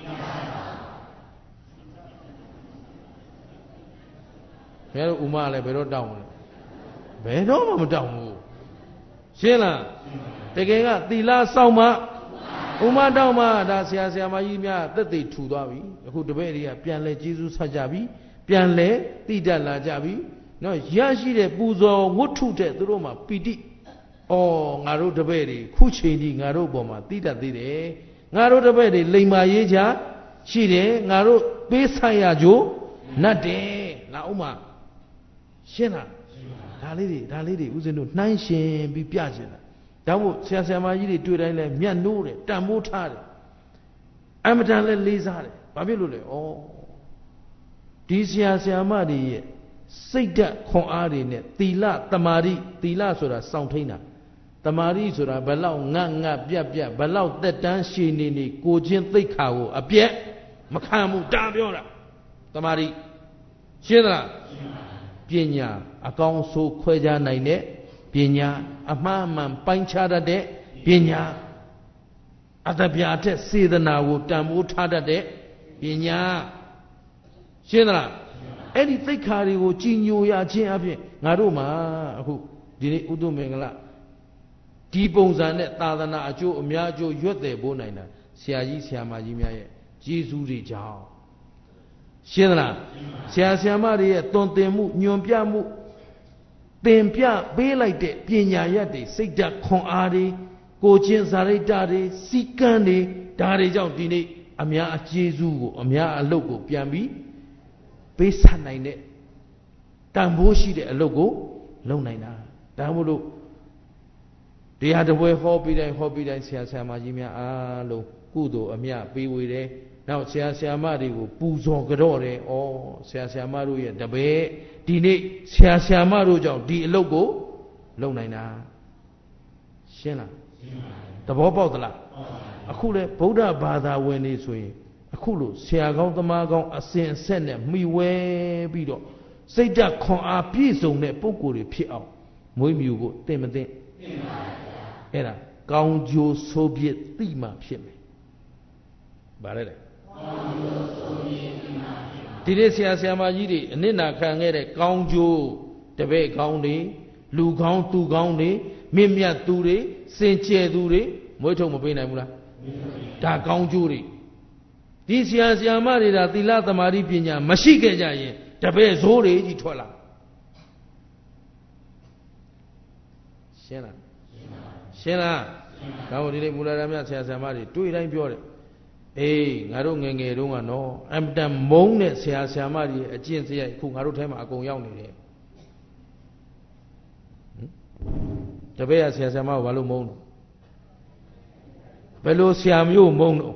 ဘယ်လိုဥမလဲဘယ်တော့တောင်းမလဲဘယ်တော့မှမတောင်းဘူးရှင်းလားတကယ်ကသီလစောင့်မှဥမတောင်းမှဒါဆရာဆရာမကြီးများသက်သေထူသွားပြီအခုတပည့်တွေကပြန်လဲကျေးဇူးဆက်ကြပြီပြန်လဲတိတတ်လာကြပြီနော်ရရှိတဲ့ပူဇော်ဝတ္ထုတဲ့သူတို့မှာပီတိဩငါတို့တပည့်တွေခုချိန်ကြီးငါတို့ပေါ်မှာတိတတ်သေးတယ်ငါတို့တပည့်တွေလိမ္မာရေးချရှိတယ်ငါတို့ပေးဆိုင်ရကြိုးနတ်တယ်ငါဥမာရှင်းလားဒါလေးတွေဒါလေးတွေဦးဇင်းတို့နှိုင်းရှင်ပြီးပြချင်တာဒါမို့ဆရာဆရာမကြီးတွေတွေ့တိုင်းလဲမြတ်နိုးတယ်တန်မိုးထားတယ်အမတန်လဲလေးစားတယ်ဘာဖြစ်လို့လဲဩဒီဆရာဆရာမတွေရဲ့စိတ်ဓာတ်ခွန်အားတွေနဲ့သီလတမာတိသီလဆိုတာစောင့်ထိန်တာတမာတိဆိုတာဘလောက်ငတ်ငတ်ပြက်ပြက်ဘလောက်သက်တမ်းရှည်နေနေကိုချင်းသိက္ခာကိုအပြက်မခံဘူးတာပြောတာတမာတိရှင်းသလားပညာအကောင်းဆိုးခွဲခြားနိုင်တဲ့ပညာအမှားမှန်ပိုင်းခြားတတ်တဲ့ပညာအတ္တပြာတဲ့စေတနာကိုတန်ဖိုးထားတတ်တဲ့ပညာရှင်းသလားအဲ့ဒီသိက္ခာတွေကိုကြည်ညိုရခြင်းအပြင်ငါတို့မှာအခုဒီနေ့ဥဒ္ဓမင်္ဂလာဒီပုံစံနဲ့သာသနာအကျိုးအများအကျိုးရွတ်တယ်ပို့နိုင်တာဆရာကြီးဆရာမကြီးများရဲ့ကျေးဇူးတွေကြောင့်ရှင်းသလားဆရာဆရာမတွေရဲ့သွန်သင်မှုညွန်ပြမှုသင်ပြပေးလိုက်တဲ့ပညာရက်တွေစိတ်ဓာတ်ခွန်အားတွေကိုချင်းဇာရိတ္တတွေစီကံတွေဒါတွေကြောင့်ဒီနေ့အများအကျေးဇူးကိုအများအလုပ်ကိုပြန်ပြီးပေးဆပ်နိုင်တဲ့တန်ဖိုးရှိတဲ့အလုပ်ကိုလုပ်နိုင်တာဒါမှမဟုတ်တရားတပွဲဟောပြီးတိုင်းဟောပြီးတိုင်းဆရာဆရာမကြီးများအားလုံးကုသိုလ်အမြပေးဝေတယ်နောက်ဆရာဆရာမတွေကိုပူဇော်ကြော့တယ်ဩဆရာဆရာမတို့ရဲ့တပည့်ဒီနေ့ဆရာဆရာမတို့ကြောင့်ဒီအလုပ်ကိုလုပ်နိုင်တာရှင်းလားသဘောပေါက်သလားအခုလေဗုဒ္ဓဘာသာဝင်နေဆိုရင်အခုလို့ဆရာကောင်းသမားကောင်းအစဉ်အဆက်နဲ့မှီဝဲပြီးတော့စိတ်ဓာတ်ခွန်အားပြည့်စုံတဲ့ပုဂ္ဂိုလ်တွေဖြစ်အောင်မွေးမြူဖို့တင်မတင်တင်ပါဗျာအဲ့ဒါကောင်းကျိုးဆိုးပြစ်သိမှဖြစ်မယ်ဗါလဲလေကောင်းကျိုးဆိုးပြစ်သိမှဖြစ်မယ်ဒီနေ့ဆရာဆရာမကြီးတွေအနစ်နာခံခဲ့တဲ့ကောင်းကျိုးတပည့်ကောင်းတွေလူကောင်းသူကောင်းတွေမြင့်မြတ်သူတွေစင်ကြယ်သူတွေမွေးထုတ်မပေးနိုင်ဘူးလားဒါကောင်းကျိုးတွေဒီဆရာဆရာမတွေဒါသီလသမာဓိပညာမရှိခဲ့ကြရင်တပည့်ဇိုးတွေကြီးထွက်လာရှင်းလားရှင်းလားဒါမို့ဒီနေ့မူလဓမ္မဆရာဆရာမတွေတွေ့တိုင်းပြောတယ်အေးငါတို့ငယ်ငယ်တုန်းကနော်အမတန်မုန်းတဲ့ဆရာဆရာမတွေအကျင့်စရိုက်ခုငါတို့ထဲမှာအကုန်ရောက်နေတယ်တပည့်ရဆရာဆရာမကိုဘာလို့မုန်းတော့ဘယ်လိုဆရာမျိုးမုန်းတော့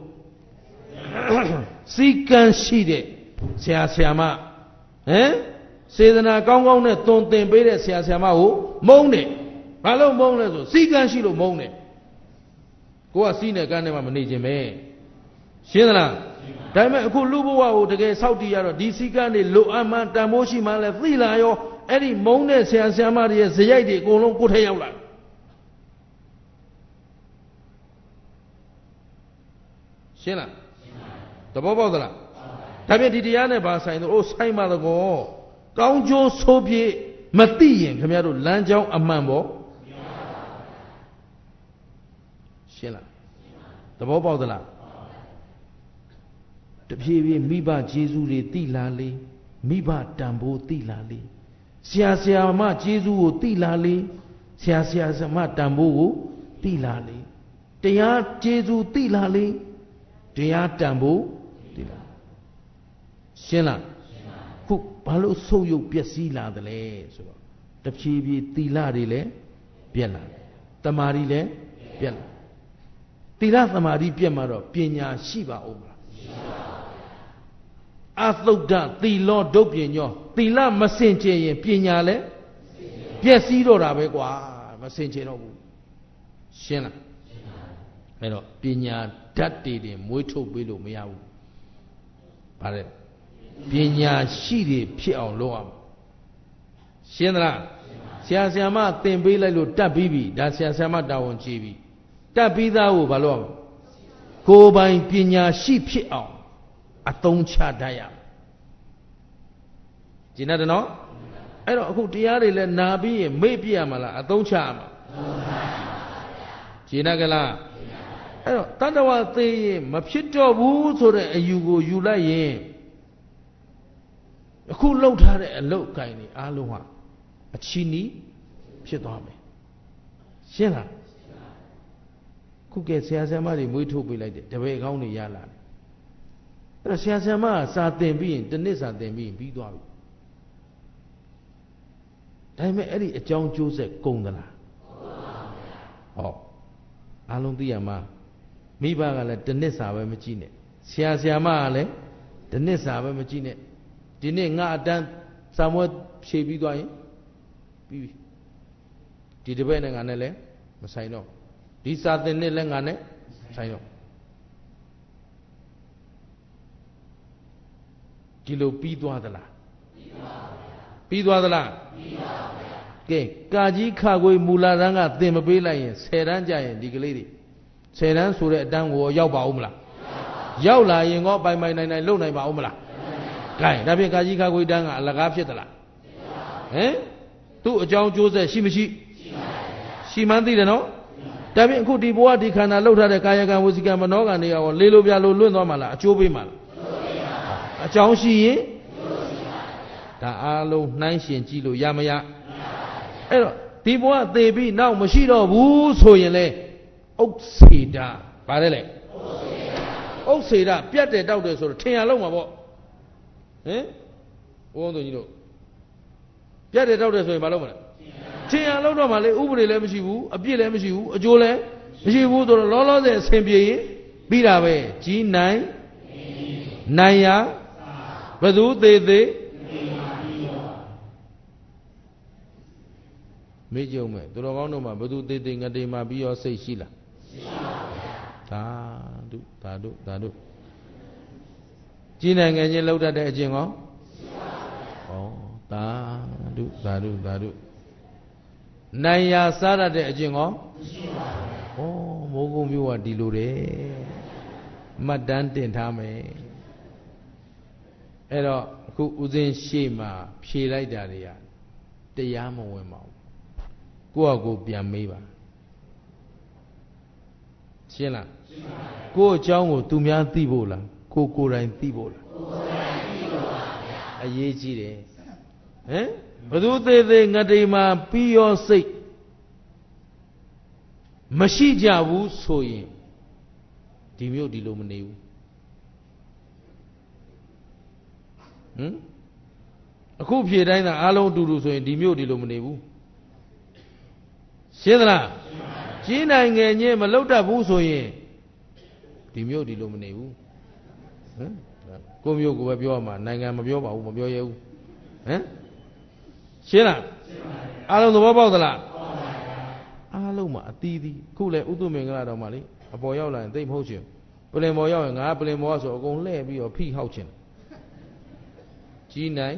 စီကံရှိတဲ့ဆရာဆရာမဟမ်စေတနာကောင်းကောင်းနဲ့သွန်သင်ပေးတဲ့ဆရာဆရာမကိုမုန်းတယ်ဘာလို့မုန်းလဲဆိုစီကံရှိလို့မုန်းတယ်ကိုကစီးနဲ့ကန်းနဲ့မှမနေခြင်းပဲရှင်းသလားဒါပေမဲ့အခုလူဘဝကိုတကယ်စောင့်တည်ရတော့ဒီစီကံတွေလိုအပ်မှတန်ဖိုးရှိမှလဲသိလာရောအဲ့ဒီမုန်းတဲ့ဆရာဆရာမတွေရဲ့ဇယိုက်တွေအကုန်လုံးကိုယ်ထဲရောက်လာရှင်းလားသဘောပေါက်သလားဒါဖြင့်ဒီတရားနဲ့ဘာဆိုင်လို့အိုးဆိုင်ပါသကောကောင်းကျိုးဆိုးပြည့်မသိရင်ခင်ဗျားတို့လမ်းကြောင်းအမှန်ပေါ့ရှင်းလားသဘောပေါက်သလားတဖြည်းဖြည်းမိဘကျေးဇူးတွေသိလာလေမိဘတန်ဖိုးသိလာလေဆရာဆရာမကျေးဇူးကိုသိလာလေဆရာဆရာမတန်ဖိုးကိုသိလာလေတရားကျေးဇူးသိလာလေတရားတန်ဖိုးသိလာရှင်းလားခုဘာလို့ဆုပ်ယုပ်ပျက်စီးလာသလဲဆိုတော့တဖြည်းဖြည်းသီလတွေလည်းပြက်လာတမာရီလည်းပြက်လာသီလသမာဓိပြက်မှာတော့ပညာရှိပါဦးမလားအသုဒ္ဓသီလောဒုတ်ပညောသီလမစင်ကြယ်ရင်ပညာလည်းပျက်စီးတော့တာပဲကွာမစင်ကြယ်တော့ဘူးရှင်းလားအဲ့တော့ပညာဓာတ်တွေတင်မွေးထုတ်ပေးလို့မရဘူးဗါတဲ့ပညာရှိတွေဖြစ်အောင်လုပ်ရမယ်ရှင်းသလားဆရာဆရာမသင်ပေးလိုက်လို့တတ်ပြီးပြီဒါဆရာဆရာမတာဝန်ကြီးပြီတတ်ပြီးသားကိုဘာလို့ရမလဲကိုယ်ပိုင်ပညာရှိဖြစ်အောင်အသုံးချတတ်ရမယ်ကျင်တယ်နော်အဲ့တော့အခုတရားတွေလည်းနာပြီးရင်မေ့ပြရမလားအသုံးချရမှာကျင်တယ်ကလားအဲ့တော့တတ္တဝသိရင်မဖြစ်တော့ဘူးဆိုတဲ့အယူကိုယူလိုက်ရင်အခုလှုပ်ထားတဲ့အလုတ်ကိုင်းနေအားလုံးဟာအချီနီးဖြစ်သွားမယ်ရှင်းလားခုကဲဆရာဆရာမတွေမွေးထုတ်ပေးလိုက်တယ်တပည့်ကောင်းတွေရလာတယ်အဲ့တော့ဆရာဆရာမကစာသင်ပြီးရင်တစ်နှစ်စာသင်ပြီးရင်ပြီးသွားပြီဒါပေမဲ့အဲ့ဒီအကြောင်းကျိုးဆက်ကုန်သလားဟောအားလုံးသိရမှာမိဘကလည်းတစ်နှစ်စာပဲမကြည့်နဲ့ဆရာဆရာမကလည်းတစ်နှစ်စာပဲမကြည့်နဲ့ဒီနေ့ငါအတန်းစာမွေးဖြေပြီးသွားရင်ပြီးပြီဒီတပည့်နဲ့ငါနဲ့လည်းမဆိုင်တော့ဒီစာသင်နဲ့လည်းငါနဲ့ဆိုင်တော့ဒီလိုပြီးသွားသလားပြီးသွားသလားပြီးပါဗျာကဲကာကြီးခခွေမူလာတန်းကသင်မပေးလိုက်ရင်ဆယ်တန်းကြာရင်ဒီကလေးတွေဆယ်တန်းဆိုတဲ့အတန်းကိုရောက်ပါဦးမလားရောက်လာရင်ကောပိုင်ပိုင်နိုင်နိုင်လုံနိုင်ပါဦးမလားကဲဒါဖြင့်ကာကြီးခခွေတန်းကအလကားဖြစ်သလားဟမ်သူ့အကြောင်းကျိုးဆက်ရှိမရှိရှိမှန်းသိတယ်နော်ဒါဖြင့်အခုဒီဘဝဒီခန္ဓာလှုပ်ထားတဲ့ကာယကံဝစီကံမနောကံတွေရောလေးလိုပြလိုလွင့်သွားမှာလားအကျိုးပေးမှာလားအကြောင်းရှိရင်ဒါအားလုံးနှိုင်းရှင်ကြည့်လို့ရမရအဲ့တော့ဒီဘဝသေပြီးနောက်မရှိတော့ဘူးဆိုရင်လေဥစ္စေတာဗါတယ်လေဥစ္စေတာပြတ်တယ်တောက်တယ်ဆိုတော့ထင်ရလုံးမှာပေါ့ဟင်ဘုန်းတော်ကြီးတို့ပြတ်တယ်တောက်တယ်ဆိုရင်ဘာလုပ်မလဲထင်ရလုံးတော့မှလေဥပဒေလည်းမရှိဘူးအပြစ်လည်းမရှိဘူးအကျိုးလည်းမရှိဘူးဆိုတော့လောလောဆယ်အဆင်ပြေရင်ပြီးတာပဲကြီးနိုင်နိုင်ရဘသူသေးသေးမေးကြုံမဲ့သူတော်ကောင်းတို့မှာဘသူသေးသေးငတိမှာပြီးရောစိတ်ရှိလားရှိပါဗျာသာဓုသာဓုသာဓုကြီးနိုင်ငံချင်းလောက်တတ်တဲ့အကျင့်ကောရှိပါဗျာဩသာဓုသာဓုသာဓုနိုင်ရာစားရတဲ့အကျင့်ကောရှိပါဗျာဩမိုးကုံမျိုးကဒီလိုတယ်မှတ်တမ်းတင်ထားမယ်အဲ့တော့အခုဦးဇင်းရှေ့မှာဖြေလိုက်တာတွေကတရားမဝင်ပါဘူးကိုယ့်အကိုပြန်မေးပါရှင်းလားရှင်းပါပြီကိုယ့်အကြောင်းကိုသူများသိဖို့လားကိုကိုယ်တိုင်သိဖို့လားကိုယ်တိုင်သိဖို့ပါဗျာအရေးကြီးတယ်ဟမ်ဘသူသေးသေးငတိမှာပြီးရောစိတ်မရှိကြဘူးဆိုရင်ဒီမျိုးဒီလိုမနေဘူးဟမ်အခုဖြေတိုင်းသာအားလုံးအတူတူဆိုရင်ဒီမျိုးဒီလိုမနေဘူးရှင်းသလားကြီးနိုင်ငံချင်းမလုတ်တတ်ဘူးဆိုရင်ဒီမျိုးဒီလိုမနေဘူးဟမ်ကိုမျိုးကိုပဲပြောရမှာနိုင်ငံမပြောပါဘူးမပြောရဘူးဟမ်ရှင်းလားအားလုံးသဘောပေါက်သလားအားလုံးမှာအသီးသီးခုလေဥတုမင်္ဂလာတော်မှာလေအပေါ်ရောက်လာရင်သိမဟုတ်ချင်ပလင်ပေါ်ရောက်ရင်ငါပလင်ပေါ်ဆိုအကုန်လှည့်ပြီးတော့ဖိဟောက်ချင်ကြီးနိုင်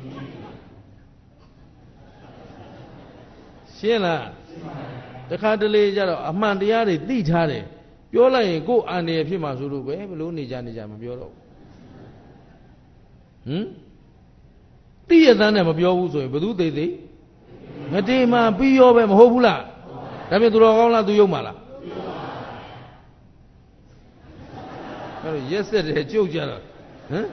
ရှင်းလားတခါတလေကြတော့အမှန်တရားတွေသိထားတယ်ပြောလိုက်ရင်ကိုယ်အန္တရာယ်ဖြစ်မှာဆိုလို့ပဲဘလို့နေကြနေကြမပြောတော့ဟမ်သိရတဲ့နဲ့မပြောဘူးဆိုရင်ဘသူသေးသေးငတိမှပြီးရောပဲမဟုတ်ဘူးလားဒါပြင်သူတော်ကောင်းလားသူယုံမှာလားအဲ့တော့ရက်ဆက်တယ်ကြုတ်ကြတော့ဟမ်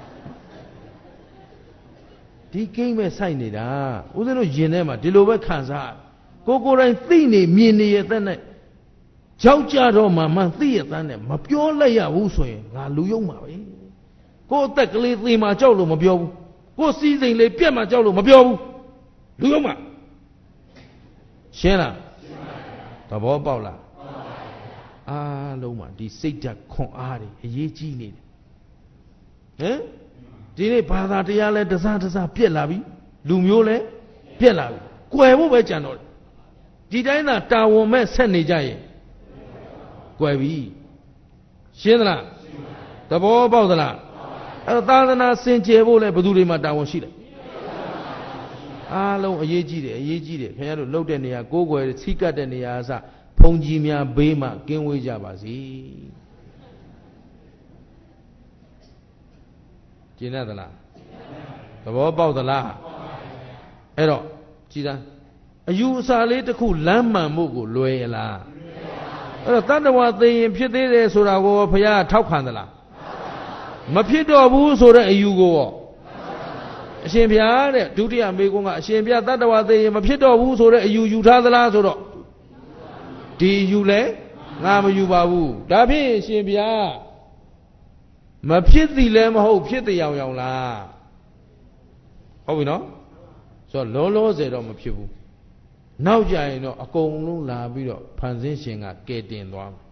ဒီကိန်းပဲစိုက်နေတာဦးဇင်းတို့ယင်ထဲမှာဒီလိုပဲခံစားကိုကိုယ်တိုင်သိနေမြင်နေရတဲ့နဲ့ကြောက်ကြတော့မှမှသိရတဲ့နဲ့မပြောလိုက်ရဘူးဆိုရင်ငါလူယုံမှာပဲကိုယ်အသက်ကလေးသေမှာကြောက်လို့မပြောဘူးကိုယ်စီးစိမ်လေးပြက်မှာကြောက်လို့မပြောဘူးလူယုံမှာရှင်းလားသဘောပေါက်လားအားလုံးမှာဒီစိတ်ဓာတ်ခွန်အားတွေအရေးကြီးနေတယ်ဟမ်ဒီနေ့ဘာသာတရားလဲတစားတစားပြက်လာပြီလူမျိုးလဲပြက်လာပြီကွယ်ဖို့ပဲကြံတော့ဒီတိုင်းသာတာဝန်မဲ့ဆက်နေကြရင်ကွယ်ပြီရှင်းသလားသဘောပေါက်သလားအဲ့တော့သာသနာစင်ကြယ်ဖို့လဲဘယ်သူတွေမှတာဝန်ရှိတယ်အားလုံးအရေးကြီးတယ်အရေးကြီးတယ်ခင်ဗျားတို့လှုပ်တဲ့နေရာကိုးကွယ်စီးကပ်တဲ့နေရာအစဘုံကြီးများဘေးမှကင်းဝေးကြပါစေကျင်းရသလားသဘောပေါက်သလားအဲ့တော့ကြည်သားအယူအဆလေးတစ်ခုလမ်းမှန်မှုကိုလွယ်ရလားအဲ့တော့တတ္တဝါသိရင်ဖြစ်သေးတယ်ဆိုတာကိုဘုရားထောက်ခံသလားမဖြစ်တော့ဘူးဆိုတဲ့အယူကိုအရှင်ဘုရားတဲ့ဒုတိယမေကွန်းကအရှင်ဘုရားတတ္တဝါသိရင်မဖြစ်တော့ဘူးဆိုတဲ့အယူယူထားသလားဆိုတော့ဒီယူလဲငါမယူပါဘူးဒါဖြင့်အရှင်ဘုရားမဖြစ်သည်လည်းမဟုတ်ဖြစ်တဲ့အောင်အောင်လားဟုတ်ပြီနော်ဆိုတော့လောလောဆယ်တော့မဖြစ်ဘူးနောက်ကြရင်တော့အကုန်လုံးလာပြီးတော့ဖန်ဆင်းရှင်ကကဲတင်သွားမယ်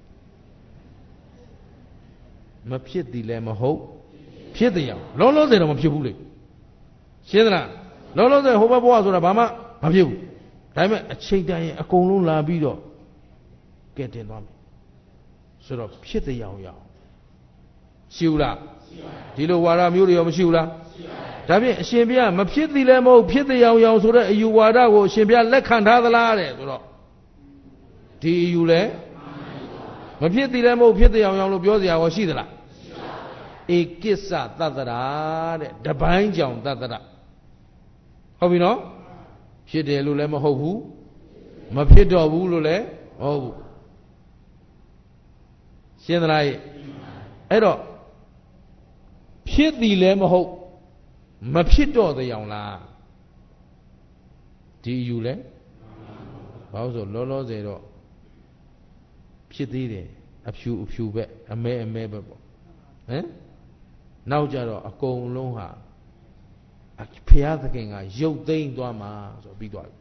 မဖြစ်သည်လည်းမဟုတ်ဖြစ်တဲ့အောင်လောလောဆယ်တော့မဖြစ်ဘူးလေရှင်းသလားလောလောဆယ်ဟိုဘက်ဘဝဆိုတာဘာမှမဖြစ်ဘူးဒါပေမဲ့အချိန်တိုင်းရင်အကုန်လုံးလာပြီးတော့ကဲတင်သွားမယ်ဆိုတော့ဖြစ်တဲ့အောင်ရအောင်ရှိဘူးလားဒီလိုဝါဒမျိုးတွေရောမရှိဘူးလားဒါဖြင့်အရှင်ဘုရားမဖြစ်သည်လည်းမဟုတ်ဖြစ်တဲ့အောင်အောင်ဆိုတဲ့အယူဝါဒကိုအရှင်ဘုရားလက်ခံထားသလားတဲ့ဆိုတော့ဒီအယူလည်းမဖြစ်သည်လည်းမဟုတ်ဖြစ်တဲ့အောင်အောင်လို့ပြောစရာရောရှိသလားဧကိစ္စတတ္တရာတဲ့တပိုင်းကြောင့်တတ္တရာဟုတ်ပြီနော်ဖြစ်တယ်လို့လည်းမဟုတ်ဘူးမဖြစ်တော့ဘူးလို့လည်းမဟုတ်ဘူးရှင်းသလားအဲ့တော့ဖြစ်သည်လည်းမဟုတ်မဖြစ်တော့တဲ့အောင်လားဒီယူလဲဘာလို့ဆိုလောလောဆယ်တော့ဖြစ်သေးတယ်အဖြူအဖြူပဲအမဲအမဲပဲပေါ့ဟမ်နောက်ကြတော့အကုန်လုံးဟာဖရာသခင်ကရုပ်သိမ်းသွားမှာဆိုပြီးသွားပြီ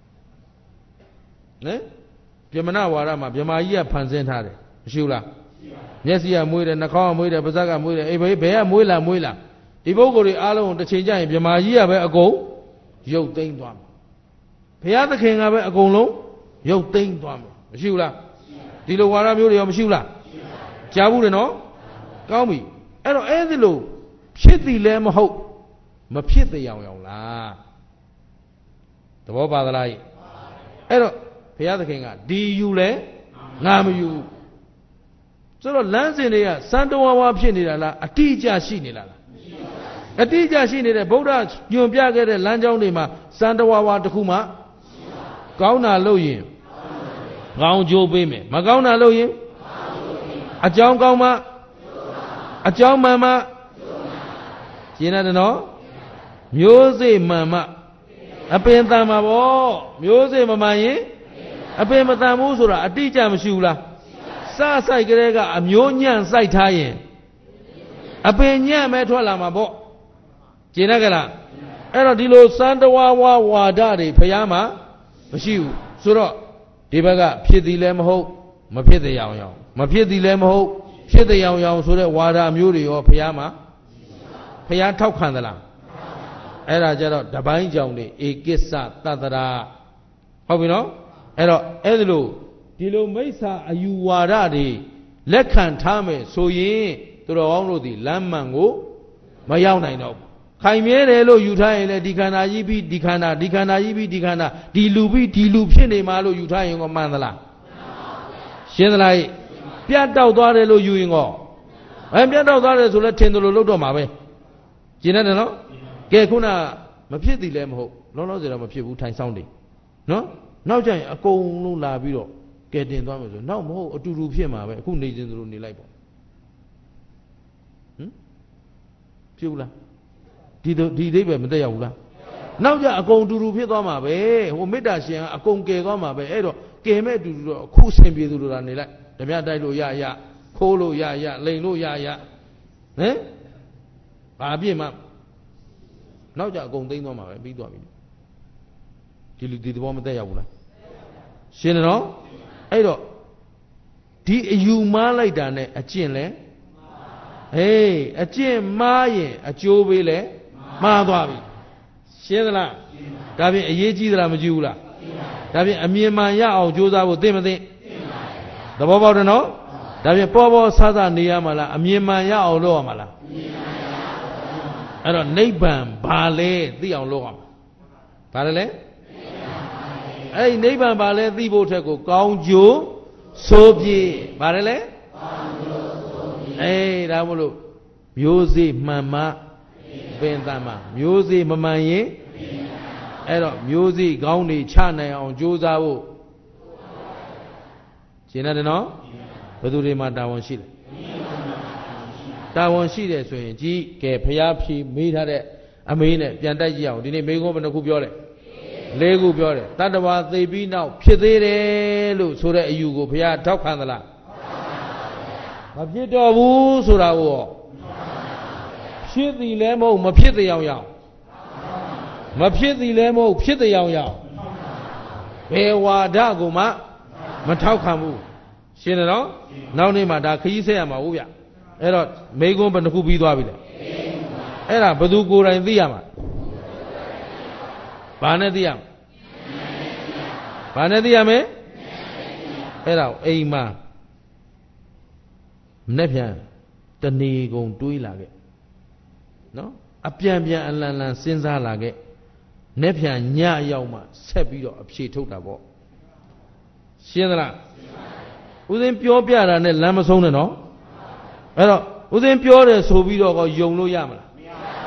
ဟမ်ပြမနာဝါဒမှာဗြဟ္မာကြီးကဖန်ဆင်းထားတယ်မရှိဘူးလားမျက်စိကမွေးတယ်နှာခေါင်းကမွေးတယ်ပါးစပ်ကမွေးတယ်အေးဘယ်ဘယ်ကမွေးလာမွေးလာဒီပုဂ္ဂိုလ်တွေအားလုံးတစ်ချိန်ကျရင်ဗြဟ္မာကြီးကပဲအကုန်ရုပ်သိမ်းသွားမှာဘုရားသခင်ကပဲအကုန်လုံးရုပ်သိမ်းသွားမှာမရှိဘူးလားဒီလိုဝါဒမျိုးတွေရောမရှိဘူးလားကြားဘူးတယ်နော်ကောင်းပြီအဲ့တော့အဲ့ဒီလိုဖြစ်သည်လည်းမဟုတ်မဖြစ်တဲ့အောင်အောင်လားသဘောပါသလားအဲ့တော့ဘုရားသခင်ကဒီယူလဲငါမယူဆိုတော့လမ်းစဉ်တွေကစံတဝါဝါဖြစ်နေတာလားအတိအကျရှိနေတာလားအတိအကျရှိနေတဲ့ဗုဒ္ဓညွန်ပြခဲ့တဲ့လမ်းကြောင်းတွေမှာစံတဝါဝါတစ်ခုမှကောင်းတာလို့ရင်ကောင်းကျိုးပေးမယ်မကောင်းတာလို့ရင်အကြောင်းကောင်းမှအကြောင်းမှန်မှရှင်းတယ်နော်မျိုးစေ့မှန်မှအပင်တန်မှာပေါ့မျိုးစေ့မမှန်ရင်အပင်မတန်ဘူးဆိုတာအတိအကျမရှိဘူးလားစဆိုင်ကလေးကအမျိုးညံ့စိုက်ထားရင်အပင်ညံ့မဲ့ထွက်လာမှာပေါ့ကျင်ရကြလားအဲ့တော့ဒီလိုစံတဝါဝါဝါဒတွေဖျားမှာမရှိဘူးဆိုတော့ဒီဘက်ကဖြစ်သည်လည်းမဟုတ်မဖြစ်တဲ့အောင်အောင်မဖြစ်သည်လည်းမဟုတ်ဖြစ်တဲ့အောင်အောင်ဆိုတဲ့ဝါဒမျိုးတွေရောဖျားမှာဖျားထောက်ခံသလားအဲ့ဒါကြတော့တပိုင်းကြောင့်နေဧကိစ္စတတ္တရာဟုတ်ပြီနော်အဲ့တော့အဲ့ဒီလိုဒီလိုမိစ္ဆာအယူဝါဒတွေလက်ခံထားမယ်ဆိုရင်သူတော်ကောင်းတို့ဒီလမ်းမှန်ကိုမရောက်နိုင်တော့ဘူးခိုင်မြဲတယ်လို့ယူထားရင်လည်းဒီခန္ဓာကြီးပြီးဒီခန္ဓာဒီခန္ဓာကြီးပြီးဒီခန္ဓာဒီလူပြီးဒီလူဖြစ်နေမှာလို့ယူထားရင်ကောမှန်သလားရှင်းသလားပြတ်တောက်သွားတယ်လို့ယူရင်ကောအဲပြတ်တောက်သွားတယ်ဆိုလဲထင်တယ်လို့လုပ်တော့မှာပဲကျင်တယ်နော်ကဲခုနမဖြစ်သည်လည်းမဟုတ်လောလောဆယ်တော့မဖြစ်ဘူးထိုင်ဆောင်တယ်နော်နောက်ကျရင်အကုန်လုံးလာပြီးတော့ကဲတင်သွားမယ်ဆိုနောက်မဟုတ်အတူတူဖြစ်မှာပဲအခုနေခြင်းသလိုနေလိုက်ပေါ့ဟမ်ဖြစ်ဘူးလားဒီဒီအိဗယ်မတက်ရောက်ဘူးလားနောက်ကျအကုန်တူတူဖြစ်သွားမှာပဲဟိုမေတ္တာရှင်ကအကုန်ကယ်သွားမှာပဲအဲ့တော့ကယ်မဲ့အတူတူတော့အခုဆင်ပြေသူတို့လာနေလိုက်ဓမြတိုက်လို့ရရခိုးလို့ရရလိန်လို့ရရဟမ်ဘာပြည့်မှနောက်ကျအကုန်သိမ်းသွားမှာပဲပြီးသွားပြီဒီလူဒီသဘောမတက်ရောက်ဘူးလားရှင်းတယ်နော်အဲ့တော့ဒီအယူမားလိုက်တာနဲ့အကျင့်လဲဟေးအကျင့်မားရင်အကျိုးပေးလဲမှားသွားပြီရှင်းသလားဒါဖြင့်အရေးကြီးသလားမကြည့်ဘူးလားဒါဖြင့်အမြင်မှန်ရအောင်ကြိုးစားဖို့သိမသိသဘောပေါက်တယ်နော်ဒါဖြင့်ပေါ်ပေါ်ဆဆနေရမှာလားအမြင်မှန်ရအောင်လုပ်ရမှာလားအဲ့တော့နိဗ္ဗာန်ဘာလဲသိအောင်လုပ်ရမှာဘာလဲလဲအဲ့ဒီနိဗ္ဗာန်ဘာလဲသိဖို့ထက်ကိုကောင်းကျိုးဆိုပြေဘာလဲလဲအေးဒါမို့လို့မျိုးစေ့မှန်မှပင်တမ်းမှမျိုးစေ့မမှန်ရင်အဲ့တော့မျိုးစေ့ကောင်းတွေချနိုင်အောင်ကြိုးစားဖို့ရှင်းတယ်နော်ဘယ်သူတွေမှတာဝန်ရှိတယ်တာဝန်ရှိတယ်ဆိုရင်ကြီးကဲဖျားဖြီမေးထားတဲ့အမေးနဲ့ပြန်တိုက်ကြည့်အောင်ဒီနေ့မေးခွန်းဘယ်နှခုပြောလဲလေးခုပြောတယ်တတ္တဝါသိပြီးနောက်ဖြစ်သေးတယ်လို့ဆိုတဲ့အယူကိုဘုရားထောက်ခံသလားမဖြစ်တော့ဘူးဆိုတာကိုဖြစ်သည်လည်းမဟုတ်မဖြစ်တဲ့အောင်ရောက်မဖြစ်သည်လည်းမဟုတ်ဖြစ်တဲ့အောင်ရောက်ဘယ်ဝါဒကိုမှမထောက်ခံဘူးရှင်းတယ်နော်နောက်နေ့မှဒါခရီးဆက်ရမှာဟုတ်ဗျအဲ့တော့မိကုံးဘယ်နှခုပြီးသွားပြီလဲအဲ့ဒါဘယ်သူကိုယ်တိုင်သိရမှာဘာနဲ့သိရမှာဘာနဲ့သိရမလဲအဲ့ဒါအိမ်မှာနဲ့ပြန်တဏီကုံတွေးလာခဲ့နော်အပြန်ပြန်အလန်လန်စဉ်းစားလာခဲ့နဲ့ပြန်ညရောက်မှဆက်ပြီးတော့အဖြေထုတ်တာပေါ့ရှင်းသလားဦးစင်းပြောပြတာနဲ့လမ်းမဆုံးနဲ့နော်အဲ့တော့ဦးစင်းပြောတယ်ဆိုပြီးတော့ယုံလို့ရမလားမရပါ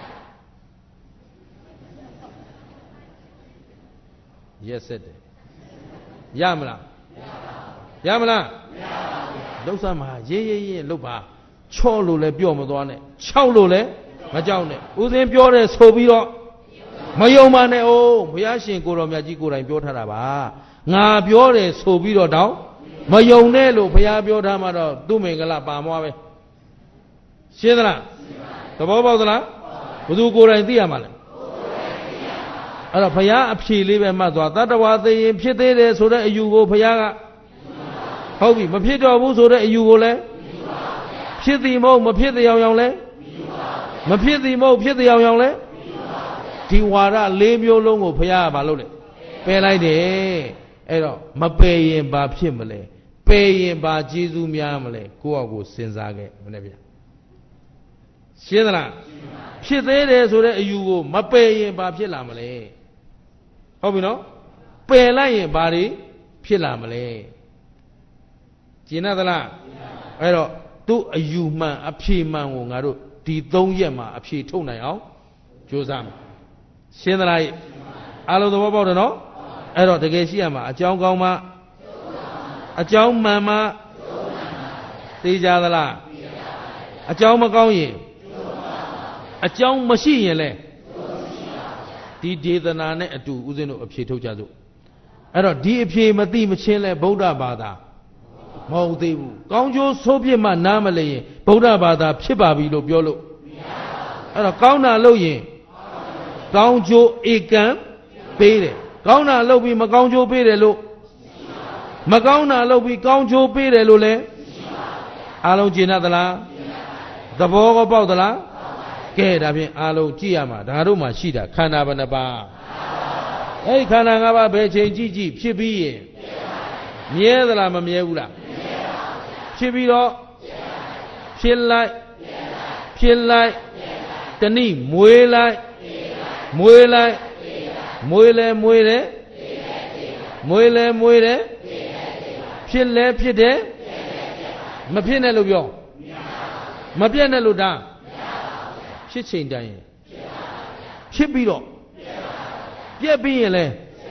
ဘူးရက်ဆက်တယ်ရမလားရမလားလှုပ်ဆမ်းမှာရေးရေးရေးလှုပ်ပါချော့လို့လည်းပြော့မသွားနဲ့ခြောက်လို့လည်းမကြောက်နဲ့ဦးစင်းပြောတယ်ဆိုပြီးတော့မယုံပါနဲ့အိုးဘုရားရှင်ကိုတော်မြတ်ကြီးကိုယ်တိုင်ပြောထားတာပါငါပြောတယ်ဆိုပြီးတော့တောင်းမယုံနဲ့လို့ဘုရားပြောထားမှတော့သူ့မင်္ဂလာပါမွားပဲရှင်းသလားသဘောပေါက်သလားဘယ်သူကိုယ်တိုင်သိရမှာလဲအဲ့တော့ဘုရားအဖြေလေးပဲမှတ်သွားတတ္တဝါသိရင်ဖြစ်သေးတယ်ဆိုတဲ့အယူကိုဘုရားကဟုတ်ပြီမဖြစ်တော့ဘူးဆိုတဲ့အယူကိုလည်းဖြစ်သည်မဟုတ်မဖြစ်တဲ့အောင်အောင်လဲမဖြစ်သည်မဟုတ်ဖြစ်တဲ့အောင်အောင်လဲဒီဝါဒလေးမျိုးလုံးကိုဘုရားကမလုပ်နဲ့ပယ်လိုက်တယ်အဲ့တော့မပယ်ရင်ဘာဖြစ်မလဲပယ်ရင်ဘာကျေးဇူးများမလဲကိုယ့်အကိုစဉ်းစားခဲ့မနေ့ဗျရှင်းသလားဖြစ်သေးတယ်ဆိုတဲ့အယူကိုမပယ်ရင်ဘာဖြစ်လာမလဲဟုတ်ပြီနော်ပယ်လိုက်ရင်ဘာတွေဖြစ်လာမလဲကျင်သလားအဲ့တော့သူ့အယူမှန်အဖြေမှန်ကိုငါတို့ဒီသုံးရက်မှာအဖြေထုတ်နိုင်အောင်ကြိုးစားမယ်ရှင်းသလားအားလုံးသဘောပေါက်တယ်နော်အဲ့တော့တကယ်ရှိရမှာအကြောင်းကောင်းမှအကြောင်းမှန်မှသိကြသလားအကြောင်းမကောင်းရင်အကြောင်းမရှိရင်လဲဒီဒေသနာနဲ့အတူဦးဇင်းတို့အဖြေထုတ်ကြစို့အဲ့တော့ဒီအဖြေမသိမချင်းလဲဗုဒ္ဓဘာသာမဟုတ်သေးဘူးကောင်းကျိုးဆိုးပြစ်မှနားမလဲရင်ဗုဒ္ဓဘာသာဖြစ်ပါပြီလို့ပြောလို့အဲ့တော့ကောင်းတာလုပ်ရင်ကောင်းကျိုးဧကံပေးတယ်ကောင်းတာလုပ်ပြီးမကောင်းကျိုးပေးတယ်လို့မကောင်းတာလုပ်ပြီးကောင်းကျိုးပေးတယ်လို့လဲအားလုံးကျေနပ်သလားသဘောကောပေါက်သလားကဲဒါဖြင့်အားလုံးကြည့်ရမှာဒါတို့မှရှိတာခန္ဓာဘယ်နှပါးအဲ့ဒီခန္ဓာ၅ပါးဘယ်ချိန်ကြည့်ကြည့်ဖြစ်ပြီးရင်မြဲသလားမမြဲဘူးလားဖြစ်ပြီးတော့ဖြစ်လိုက်ဖြစ်လိုက်တနည်းမွေးလိုက်မွေးလိုက်မွေးလဲမွေးတယ်မွေးလဲမွေးတယ်ဖြစ်လဲဖြစ်တယ်မဖြစ်နဲ့လို့ပြောမပြတ်နဲ့လို့ဒါဖြစ်ချိန်တိုင်းရင်ဖြစ်ပြီးတော့ပြက်ပြီးရင်လဲ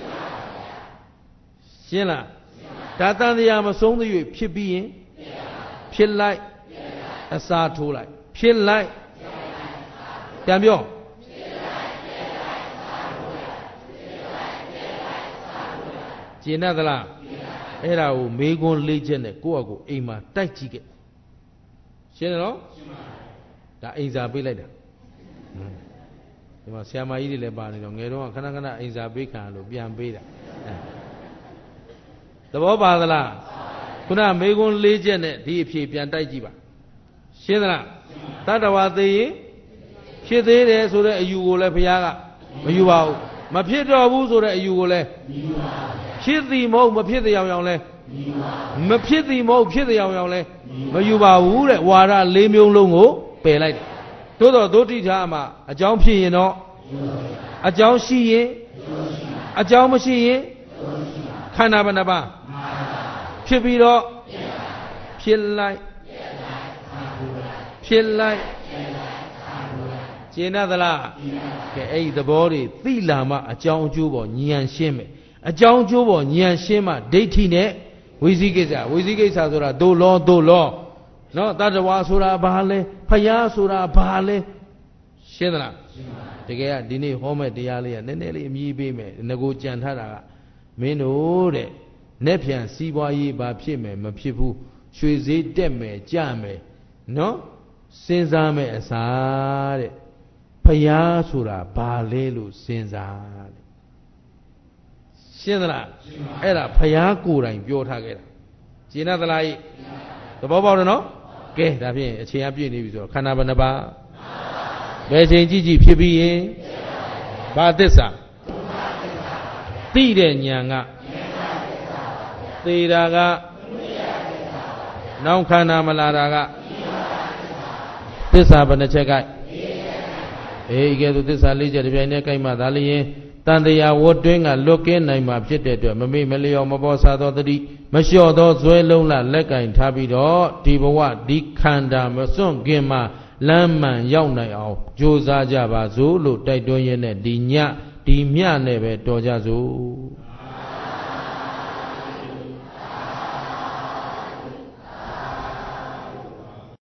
ရှင်းလားဒါတန်တရားမဆုံးသေး၍ဖြစ်ပြီးရင်ဖြစ်လိုက်အစားထိုးလိုက်ဖြစ်လိုက်ပြန်ပြောကျင်တတ်သလားအဲ့ဒါကိုမေးခွန်းလေးချက်နဲ့ကိုယ့်အကိုအိမ်မှာတိုက်ကြည့်ခဲ့ရှင်းတယ်နော်ဒါအိမ်စာပေးလိုက်တာဒီမှာဆရာမကြီးတွေလည်းပါနေတော့ငယ်တော့ခဏခဏအိမ်စာပေးခံလို့ပြန်ပေးတာသဘောပါသလားခုနမေးခွန်းလေးချက်နဲ့ဒီအဖြေပြန်တိုက်ကြည့်ပါရှင်းသလားတတ္တဝါသိရင်ဖြစ်သေးတယ်ဆိုတဲ့အယူကိုလည်းဘုရားကမယူပါဘူးမဖြစ်တော့ဘူးဆိုတဲ့အယူကိုလည်းဖြဖြစ်သည်မဟုတ်မဖြစ်တဲ့အောင်အောင်လဲမဖြစ်သည်မဟုတ်ဖြစ်တဲ့အောင်အောင်လဲမယူပါဘူးတဲ့ဝါဒလေးမျိုးလုံးကိုပယ်လိုက်တယ်သို့တော်ဒုတိယမှာအကြောင်းဖြစ်ရင်တော့အကြောင်းရှိရင်အကြောင်းမရှိရင်ခန္ဓာဘယ်နှပါးဖြစ်ပြီးတော့ဖြစ်လိုက်ဖြစ်လိုက်ကျင့်သလားကဲအဲ့ဒီသဘောတွေသိလာမှအကြောင်းအကျိုးပေါ်ဉာဏ်ရှင်းမယ်အကြောင်းအကျိုးပေါ်ဉာဏ်ရှင်းမှဒိဋ္ဌိနဲ့ဝိသိကိစ္စဝိသိကိစ္စဆိုတာဒုလောဒုလောနော်တတ္တဝါဆိုတာဘာလဲဖယားဆိုတာဘာလဲရှင်းသလားတကယ်ကဒီနေ့ဟောမဲ့တရားလေးကနည်းနည်းလေးအမြည်ပေးမယ်ငကိုကြံထားတာကမင်းတို့တဲ့နဲ့ပြန်စီးပွားရေးဘာဖြစ်မယ်မဖြစ်ဘူးရွှေဈေးတက်မယ်ကြမယ်နော်စဉ်းစားမယ်အစားတဲ့ဖယားဆိုတာဘာလဲလို့စဉ်းစားတဲ့ရှင်းသလားအဲ့ဒါဖယားကိုယ်တိုင်ပြောထားခဲ့တာရှင်းသလားသဘောပေါက်တယ်နော်ကဲဒါဖြင့်အချိန်အပြည့်နေပြီဆိုတော့ခန္ဓာဘယ်နှပါးဘယ်ချိန်ကြည့်ကြည့်ဖြစ်ပြီးရင်ဘာသစ္စာသိတဲ့ဉာဏ်ကသေတာကနောက်ခန္ဓာမလာတာကသစ္စာဘယ်နှချက်ကအေးကဲဆိုသစ္စာလေးချက်တစ်ပြိုင်တည်းကြိုက်မှသာလျင်တန်တရားဝတ်တွင်းကလွတ်ကင်းနိုင်မှာဖြစ်တဲ့အတွက်မမေ့မလျော်မပေါ်စားသောတတိမလျှော့သောဇွဲလုံးလလက်ကင်ထားပြီးတော့ဒီဘဝဒီခန္ဓာမစွန့်ခင်မှာလမ်းမှန်ရောက်နိုင်အောင်ကြိုးစားကြပါစို့လို့တိုက်တွန်းရင်းနဲ့ဒီညဒီမြနဲ့ပဲတော်ကြစို့